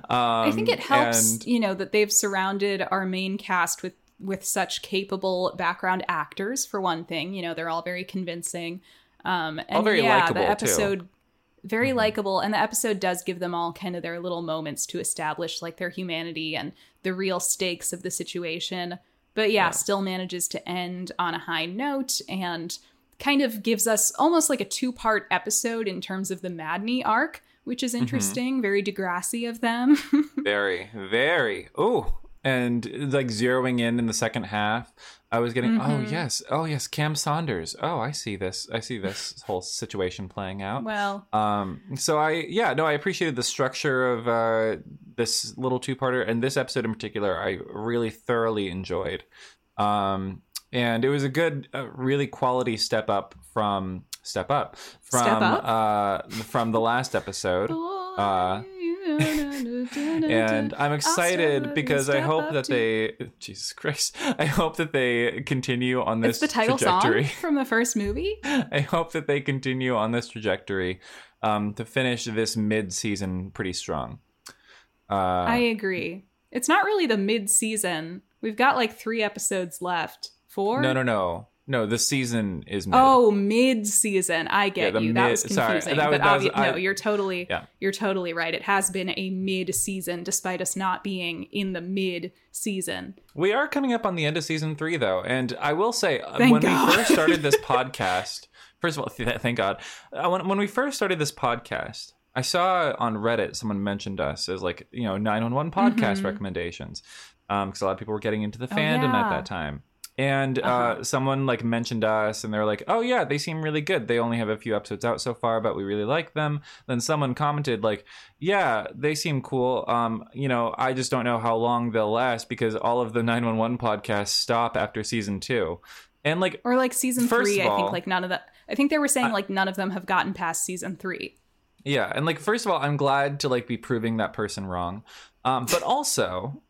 [SPEAKER 1] I think it helps,
[SPEAKER 2] and-
[SPEAKER 1] you know, that they've surrounded our main cast with with such capable background actors, for one thing. You know, they're all very convincing. Um, and
[SPEAKER 2] All very
[SPEAKER 1] yeah,
[SPEAKER 2] likable,
[SPEAKER 1] the
[SPEAKER 2] too.
[SPEAKER 1] episode, very
[SPEAKER 2] Mm-hmm.
[SPEAKER 1] likable. And the episode does give them all kind of their little moments to establish like their humanity and the real stakes of the situation. But yeah,
[SPEAKER 2] Yeah.
[SPEAKER 1] still manages to end on a high note and kind of gives us almost like a two-part episode in terms of the Madney arc, which is interesting. Very Degrassi of them.
[SPEAKER 2] Very, very. Ooh. And like zeroing in in the second half, I was getting, oh, yes. Oh, yes. Cam Saunders. Oh, I see this. I see this whole situation playing out.
[SPEAKER 1] Well,
[SPEAKER 2] Um, so I, yeah, no, I appreciated the structure of uh, this little two-parter, and this episode in particular, I really thoroughly enjoyed. Um, and it was a good, uh, really quality step up from step up from
[SPEAKER 1] Step up?
[SPEAKER 2] uh from the last episode. Uh, and I'm excited because I hope that they, Jesus Christ, I hope that they continue on this
[SPEAKER 1] it's the title
[SPEAKER 2] trajectory.
[SPEAKER 1] song from the first movie.
[SPEAKER 2] I hope that they continue on this trajectory um, to finish this mid-season pretty strong. Uh,
[SPEAKER 1] I agree. It's not really the mid-season. We've got like three episodes left. Four?
[SPEAKER 2] no, no, no. No, the season is mid.
[SPEAKER 1] Oh, mid-season. I get
[SPEAKER 2] Yeah, the
[SPEAKER 1] you. That
[SPEAKER 2] mid-
[SPEAKER 1] was
[SPEAKER 2] sorry,
[SPEAKER 1] confusing.
[SPEAKER 2] that was-
[SPEAKER 1] but
[SPEAKER 2] that was-
[SPEAKER 1] obvi- no,
[SPEAKER 2] I-
[SPEAKER 1] you're totally
[SPEAKER 2] Yeah.
[SPEAKER 1] you're totally right. It has been a mid-season despite us not being in the mid-season.
[SPEAKER 2] We are coming up on the end of season three, though. And I will say, uh,
[SPEAKER 1] Thank
[SPEAKER 2] when
[SPEAKER 1] God.
[SPEAKER 2] we first started this podcast, first of all, th- thank God. Uh, when, when we first started this podcast, I saw on Reddit someone mentioned us as like, you know, nine one one podcast recommendations. Because a lot of people were getting into the fandom
[SPEAKER 1] yeah.
[SPEAKER 2] at that time. And uh,
[SPEAKER 1] Uh-huh.
[SPEAKER 2] someone like mentioned us and they were like, oh yeah, they seem really good. They only have a few episodes out so far, but we really like them. Then someone commented like, yeah, they seem cool. Um, you know, I just don't know how long they'll last because all of the nine one one podcasts stop after season two. And like,
[SPEAKER 1] Or like season
[SPEAKER 2] First
[SPEAKER 1] three,
[SPEAKER 2] of
[SPEAKER 1] I think
[SPEAKER 2] all-
[SPEAKER 1] like none of the I think they were saying like none of them have gotten past season three.
[SPEAKER 2] yeah. And like, first of all, I'm glad to like be proving that person wrong. Um, but also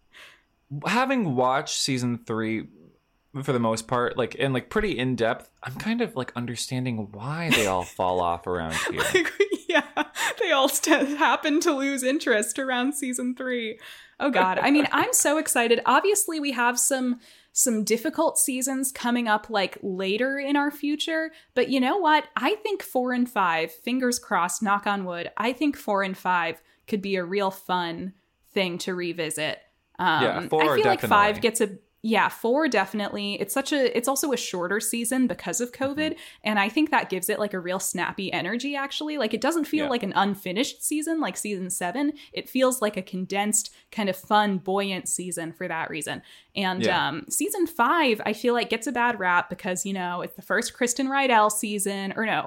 [SPEAKER 2] having watched season three for the most part, like, and like pretty in depth, I'm kind of like understanding why they all fall off around here.
[SPEAKER 1] Yeah, they all st- happen to lose interest around season three. Oh God, I mean, I'm so excited. Obviously, we have some some difficult seasons coming up like later in our future, but you know what? I think four and five, fingers crossed, knock on wood, I think four and five could be a real fun thing to revisit. Um,
[SPEAKER 2] Yeah, four
[SPEAKER 1] I feel like
[SPEAKER 2] definitely.
[SPEAKER 1] five gets a yeah, four definitely. It's such a it's also a shorter season because of COVID, and I think that gives it like a real snappy energy actually. Like it doesn't feel
[SPEAKER 2] Yeah.
[SPEAKER 1] like an unfinished season like season seven. It feels like a condensed kind of fun, buoyant season for that reason. And
[SPEAKER 2] Yeah.
[SPEAKER 1] um season five I feel like gets a bad rap because, you know, it's the first Kristen Rydell season or no.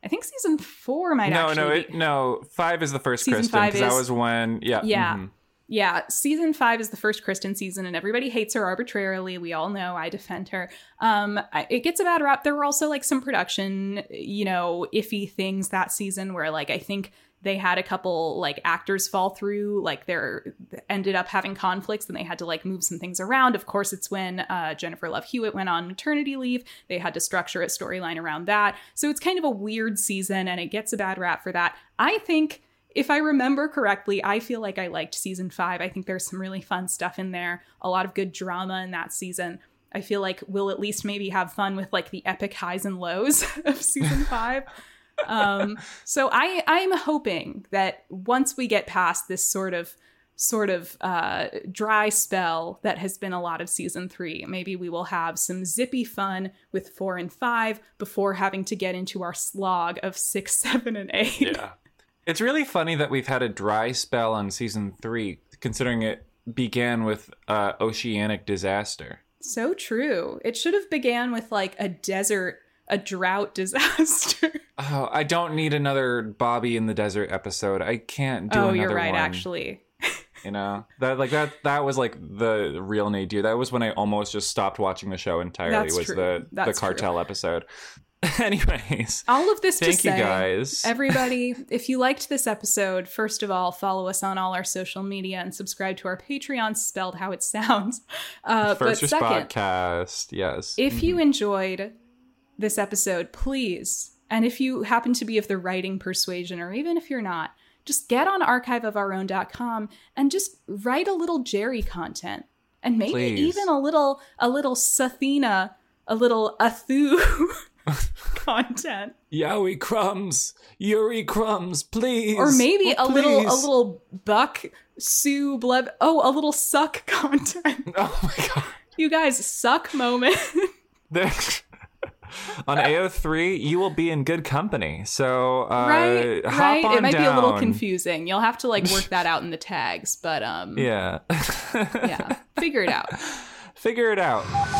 [SPEAKER 1] I think season four might
[SPEAKER 2] no,
[SPEAKER 1] actually
[SPEAKER 2] no,
[SPEAKER 1] be.
[SPEAKER 2] it, no. Five is the first
[SPEAKER 1] Season
[SPEAKER 2] Kristen,
[SPEAKER 1] five
[SPEAKER 2] because that
[SPEAKER 1] is-
[SPEAKER 2] was when, yeah.
[SPEAKER 1] Yeah.
[SPEAKER 2] mhm.
[SPEAKER 1] Yeah, season five is the first Kristen season, and everybody hates her arbitrarily. We all know. I defend her. Um, I, it gets a bad rap. There were also like some production, you know, iffy things that season where like I think they had a couple like actors fall through, like they're ended up having conflicts, and they had to like move some things around. Of course, it's when uh, Jennifer Love Hewitt went on maternity leave. They had to structure a storyline around that. So it's kind of a weird season, and it gets a bad rap for that. I think. If I remember correctly, I feel like I liked season five. I think there's some really fun stuff in there. A lot of good drama in that season. I feel like we'll at least maybe have fun with like the epic highs and lows of season five. um, so I, I'm hoping that once we get past this sort of sort of uh, dry spell that has been a lot of season three, maybe we will have some zippy fun with four and five before having to get into our slog of six, seven, and eight.
[SPEAKER 2] Yeah. It's really funny that we've had a dry spell on season three, considering it began with uh, oceanic disaster.
[SPEAKER 1] So true. It should have began with like a desert, a drought disaster.
[SPEAKER 2] Oh, I don't need another Bobby in the desert episode. I can't do
[SPEAKER 1] oh,
[SPEAKER 2] another
[SPEAKER 1] you're right,
[SPEAKER 2] one.
[SPEAKER 1] actually.
[SPEAKER 2] You know, that like that that was like the real nadir. That was when I almost just stopped watching the show entirely.
[SPEAKER 1] That's
[SPEAKER 2] was
[SPEAKER 1] true.
[SPEAKER 2] the
[SPEAKER 1] That's
[SPEAKER 2] the cartel episode. Anyways,
[SPEAKER 1] all of this to
[SPEAKER 2] thank you
[SPEAKER 1] say,
[SPEAKER 2] guys.
[SPEAKER 1] everybody, if you liked this episode, first of all, follow us on all our social media and subscribe to our Patreon, spelled how it sounds. Uh,
[SPEAKER 2] First
[SPEAKER 1] but second,
[SPEAKER 2] podcast, yes.
[SPEAKER 1] if you enjoyed this episode, please, and if you happen to be of the writing persuasion, or even if you're not, just get on archive of our own dot com and just write a little Jerry content, and maybe
[SPEAKER 2] Please.
[SPEAKER 1] even a little a little Sathina, a little Athu content,
[SPEAKER 2] Yowie Crumbs, Yuri Crumbs, please.
[SPEAKER 1] or maybe
[SPEAKER 2] Oh,
[SPEAKER 1] a little a
[SPEAKER 2] please.
[SPEAKER 1] little Buck Sue Blood. Oh, a little suck content.
[SPEAKER 2] Oh my god.
[SPEAKER 1] You guys, suck moment.
[SPEAKER 2] There- on A O three, you will be in good company. So uh,
[SPEAKER 1] right,
[SPEAKER 2] hop
[SPEAKER 1] right.
[SPEAKER 2] on
[SPEAKER 1] It might
[SPEAKER 2] down.
[SPEAKER 1] be a little confusing. You'll have to like work that out in the tags, but um,
[SPEAKER 2] Yeah.
[SPEAKER 1] yeah, figure it out.
[SPEAKER 2] Figure it out.